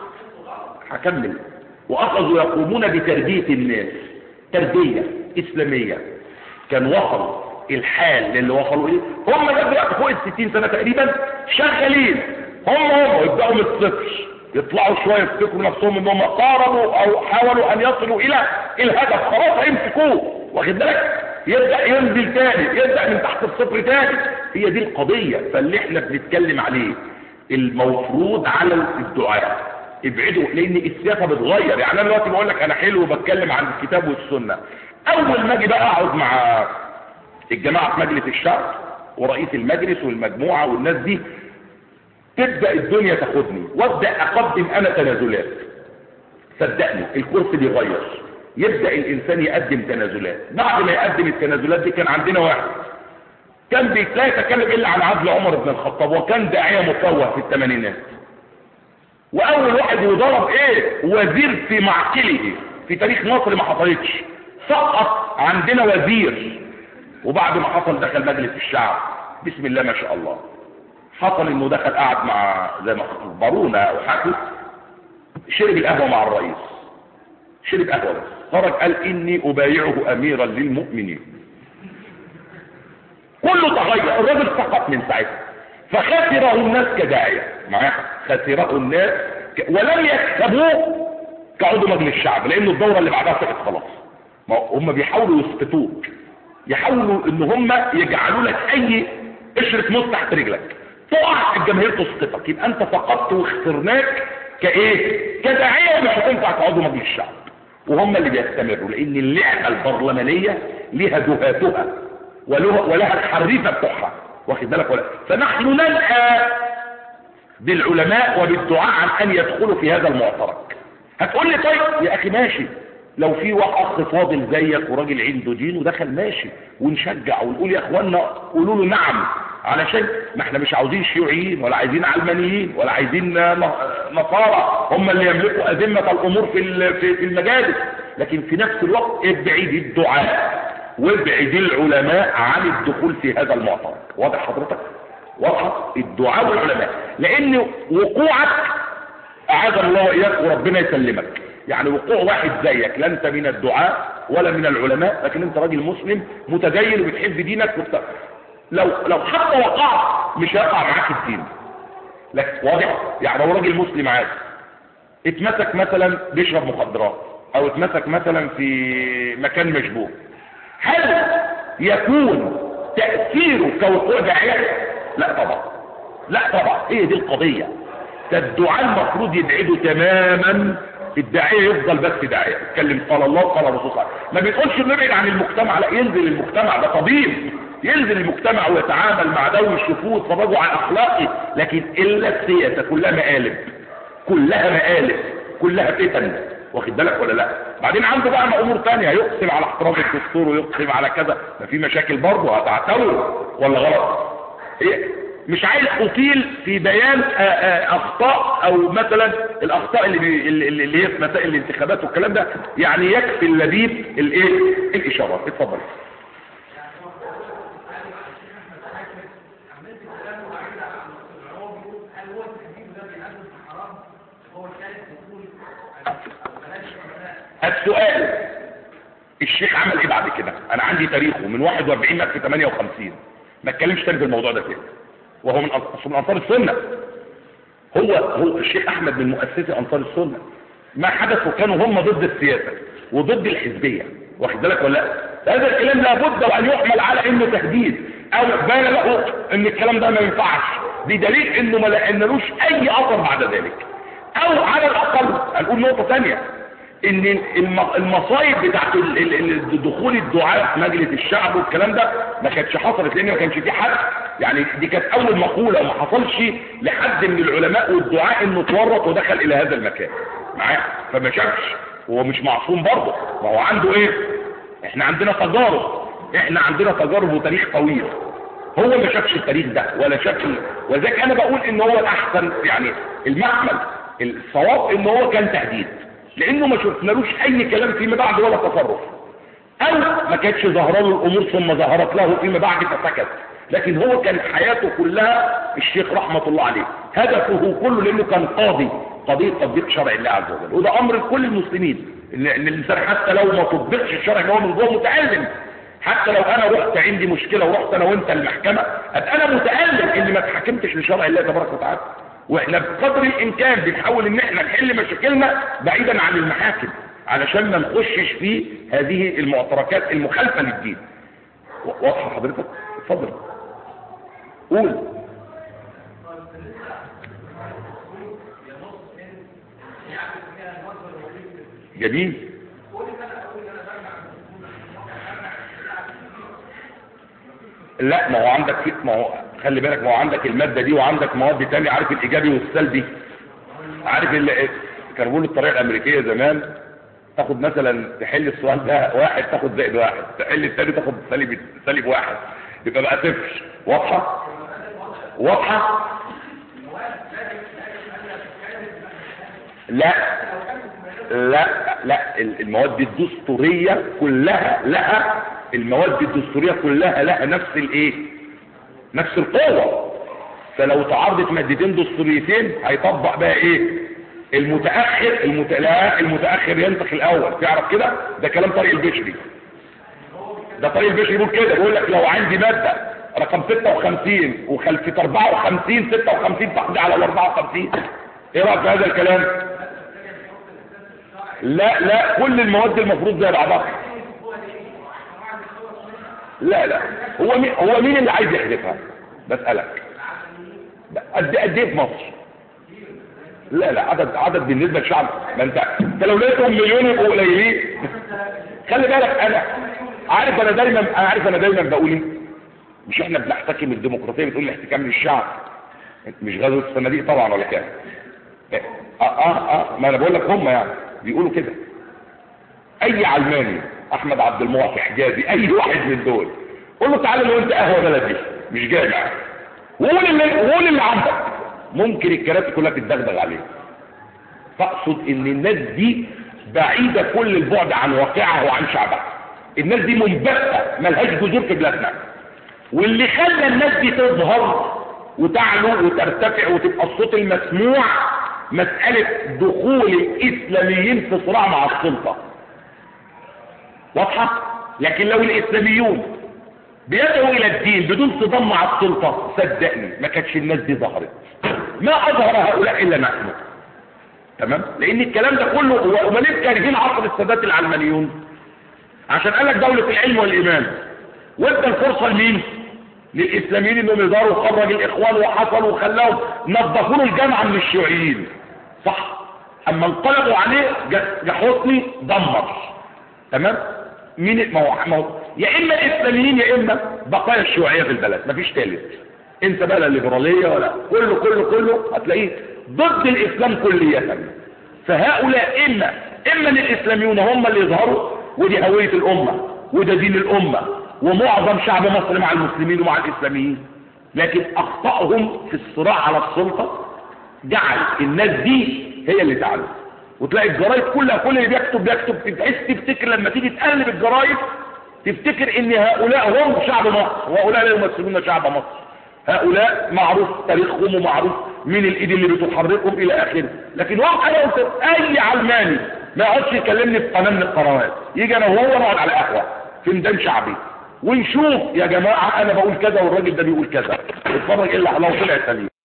هكمل واخذوا يقومون بتربيه الناس تربيه اسلاميه. كان وصل الحال اللي وصلوا ايه؟ هم دلوقتي فوق الستين سنه تقريبا شغالين، هم هم يبداوا من الصفر، يطلعوا شويه يفتكروا نفسهم انهم قاربوا او حاولوا ان يصلوا الى الهدف، خلاص هيمسكوه، واخد بالك؟ يبدا ينزل تاني، يبدا من تحت الصفر تاني. هي دي القضيه. فاللي احنا بنتكلم عليه المفروض على الدعاء ابعدوا، لان السياسه بتغير. يعني انا دلوقتي بقول لك انا حلو وبتكلم عن الكتاب والسنه، اول ما اجي بقى اقعد مع الجماعه في مجلس الشعب ورئيس المجلس والمجموعه والناس دي، تبدا الدنيا تاخدني وابدا اقدم انا تنازلات. صدقني الكرسي بيغير، يبدا الانسان يقدم تنازلات. بعد ما يقدم التنازلات دي، كان عندنا واحد كان لا يتكلم الا عن عدل عمر بن الخطاب، وكان داعيه مفوه في الثمانينات، واول واحد يضرب ايه؟ وزير في معقله. في تاريخ مصر ما حصلتش، سقط عندنا وزير. وبعد ما حصل دخل مجلس الشعب، بسم الله ما شاء الله، حصل انه دخل قعد مع زي ما اخبرونا او حكوا، شرب القهوه مع الرئيس، شرب قهوه بس، خرج قال اني ابايعه اميرا للمؤمنين. كله تغير، الراجل سقط من ساعتها. فخسره الناس كداعيه، معايا؟ خسره الناس ك... ولم يكسبوه كعضو مجلس الشعب، لانه الدوره اللي بعدها سقط خلاص. ما هم بيحاولوا يسقطوك، يحاولوا ان هم يجعلوا لك اي قشره موز تحت رجلك، تقع الجماهير تسقطك، يبقى انت سقطت وخسرناك كايه؟ كداعيه مش هتنفع كعضو مجلس الشعب. وهم اللي بيستمروا، لان اللعبه البرلمانيه لها دهاتها ولها الحريفه بتوعها، واخد بالك ولا؟ فنحن ننأى بالعلماء وبالدعاء عن ان يدخلوا في هذا المعترك. هتقول لي طيب يا اخي ماشي، لو في واحد اخ فاضل زيك وراجل عنده دين ودخل ماشي، ونشجع ونقول يا اخوانا قولوا له نعم، علشان ما احنا مش عاوزين شيوعيين ولا عايزين علمانيين ولا عايزين نصارى هم اللي يملكوا أذمة الامور في في المجالس. لكن في نفس الوقت ابعد الدعاء وابعد العلماء عن الدخول في هذا المعترك. واضح حضرتك؟ واضح؟ الدعاء والعلماء، لان وقوعك اعاذ الله اياك وربنا يسلمك يعني وقوع واحد زيك، لا انت من الدعاء ولا من العلماء، لكن انت راجل مسلم متدين وبتحب دينك وبت... لو لو حتى وقعت مش هيقع معاك الدين. لكن واضح يعني هو راجل مسلم عادي اتمسك مثلا بيشرب مخدرات او اتمسك مثلا في مكان مشبوه، هل يكون تأثيره كوقوع داعية؟ لا طبعا، لا طبعا. هي دي القضية. الدعاء المفروض يبعده تماما، الداعية يفضل بس داعية يتكلم قال الله قال الرسول صلى الله عليه وسلم، ما بيقولش نبعد عن المجتمع، لا ينزل المجتمع، ده طبيب ينزل المجتمع ويتعامل مع ذوي الشفوت يتفرجوا على اخلاقه، لكن الا السياسة كلها مقالب، كلها مقالب، كلها فتن، واخد بالك ولا لا؟ بعدين عنده بقى امور ثانيه، يقسم على احترام الدستور ويقسم على كذا، ما في مشاكل برضه هتعتبر ولا غلط؟ ايه مش عايز اطيل في بيان آآ آآ اخطاء او مثلا الاخطاء اللي بي اللي, اللي هي في مسائل الانتخابات والكلام ده، يعني يكفي اللبيب الايه الاشارات. اتفضل. السؤال الشيخ عمل ايه بعد كده؟ انا عندي تاريخه من واحد واربعين لغايه ثمانية وخمسين، ما اتكلمش تاني في الموضوع ده تاني، وهو من من انصار السنه. هو هو الشيخ احمد من مؤسسي انصار السنه. ما حدث وكانوا هم ضد السياسه وضد الحزبيه، واخد بالك ولا لا؟ هذا الكلام لابد وان يحمل على انه تهديد او بان له ان الكلام ده ما ينفعش، بدليل انه ما لقينالوش اي اثر بعد ذلك. او على الاقل هنقول نقطه ثانيه، ان المصايب بتاعت دخول الدعاء في مجلس الشعب والكلام ده ما كانتش حصلت، لان ما كانش في حد، يعني دي كانت اول مقوله، وما حصلش لحد من العلماء والدعاء انه اتورط ودخل الى هذا المكان معاه، فما شافش. هو مش معصوم برضه، ما هو عنده ايه؟ احنا عندنا تجارب، احنا عندنا تجارب وتاريخ طويل. هو ما شافش التاريخ ده ولا شاف، وذلك انا بقول ان هو الاحسن، يعني المحمل الصواب ان هو كان تهديد، لانه ما شفنالوش اي كلام فيما بعد ولا تصرف، او ما كانتش ظاهره له الامور ثم ظهرت له فيما بعد فسكت. لكن هو كان حياته كلها الشيخ رحمه الله عليه هدفه كله، لانه كان قاضي، قضيه تطبيق شرع الله عز وجل، وده امر لكل المسلمين، ان الانسان حتى لو ما طبقش الشرع ان هو من جوه متالم. حتى لو انا رحت عندي مشكله ورحت انا وانت المحكمه، ابقى انا متالم اني ما اتحكمتش لشرع الله تبارك وتعالى. واحنا بقدر الامكان بنحاول ان احنا نحل مشاكلنا بعيدا عن المحاكم، علشان ما نخشش في هذه المعتركات المخالفه للدين. واضحه حضرتك؟ اتفضل قول. جميل. لا ما هو عندك في ما هو خلي بالك، ما هو عندك الماده دي وعندك مواد تانية، عارف الايجابي والسلبي، عارف اللي كانوا بيقولوا الطريقه الامريكيه زمان، تاخد مثلا تحل السؤال ده واحد تاخد زائد واحد، تحل الثاني تاخد سالب سالب واحد، يبقى بقى صفر. واضحه؟ واضحه؟ لا لا لا المواد الدستوريه كلها لها، المواد الدستوريه كلها لها نفس الايه؟ نفس القوه. فلو تعارضت مادتين دستوريتين هيطبق بقى ايه؟ المتاخر المت... لا المتاخر ينطق الاول، تعرف كده؟ ده كلام طارق البشري. ده طارق البشري بيقول كده، بيقول لك لو عندي ماده رقم ستة وخمسين وخلفيه أربعة وخمسين ستة وخمسين تقضي على ال أربعة وخمسين. ايه رايك في هذا الكلام؟ لا لا كل المواد المفروض زي بعضها. لا لا هو مين هو مين اللي عايز يحذفها؟ بسألك قد قد ايه في مصر؟ لا لا عدد عدد بالنسبه للشعب، ما انت انت لو لقيتهم مليون يبقوا قليلين. خلي بالك، انا عارف انا دايما انا عارف انا دايما بقول ايه؟ مش احنا بنحتكم الديمقراطيه، بتقول الاحتكام للشعب، مش غزوه الصناديق طبعا ولا كده. اه اه اه ما انا بقول لك هم يعني بيقولوا كده. اي علماني، احمد عبد المعطي، حجازي، اي واحد من دول قول له تعالى لو انت قهوه بلدي مش جامع، وقول اللي وقول اللي عندك، ممكن الكراسي كلها تتدغدغ عليه. فاقصد ان الناس دي بعيده كل البعد عن واقعها وعن شعبها. الناس دي منبثه ملهاش جذور في بلادنا، واللي خلى الناس دي تظهر وتعلو وترتفع وتبقى الصوت المسموع مسألة دخول الاسلاميين في صراع مع السلطة، واضحة؟ لكن لو الاسلاميون بيدعوا الى الدين بدون صدام مع السلطة، صدقني ما كانتش الناس دي ظهرت، ما اظهر هؤلاء الا نحن. تمام؟ لان الكلام ده كله هو ما ليه كارهين عصر السادات العلمانيون؟ عشان قال لك دولة العلم والايمان، وادى الفرصة لمين؟ للاسلاميين انهم يظهروا، خرج الاخوان وحصلوا وخلاهم نظفوا له الجامعة من الشيوعيين، صح؟ اما انقلبوا عليه جا حسني دمر. تمام؟ مين؟ ما هو ما هو يا اما الاسلاميين يا اما بقايا الشيوعيه في البلد، مفيش ثالث. انت بقى لا الليبراليه ولا كله كله كله هتلاقيه ضد الاسلام كليا. فهؤلاء اما اما الاسلاميون هم اللي يظهروا، ودي هويه الامه وده دين الامه ومعظم شعب مصر مع المسلمين ومع الاسلاميين، لكن اخطائهم في الصراع على السلطه جعل الناس دي هي اللي تعلم. وتلاقي الجرايد كلها كل اللي بيكتب بيكتب تحس تفتكر لما تيجي تقلب الجرايد تفتكر ان هؤلاء هم شعب مصر وهؤلاء لا يمثلون شعب مصر. هؤلاء معروف تاريخهم ومعروف مين الايد اللي بتحركهم الى اخره. لكن واحد انا قلت اي علماني ما يقعدش يكلمني في قناه من القنوات، يجي انا وهو نقعد على قهوه في ميدان شعبي ونشوف يا جماعه انا بقول كذا والراجل ده بيقول كذا، اتفرج الا لو طلع سليم.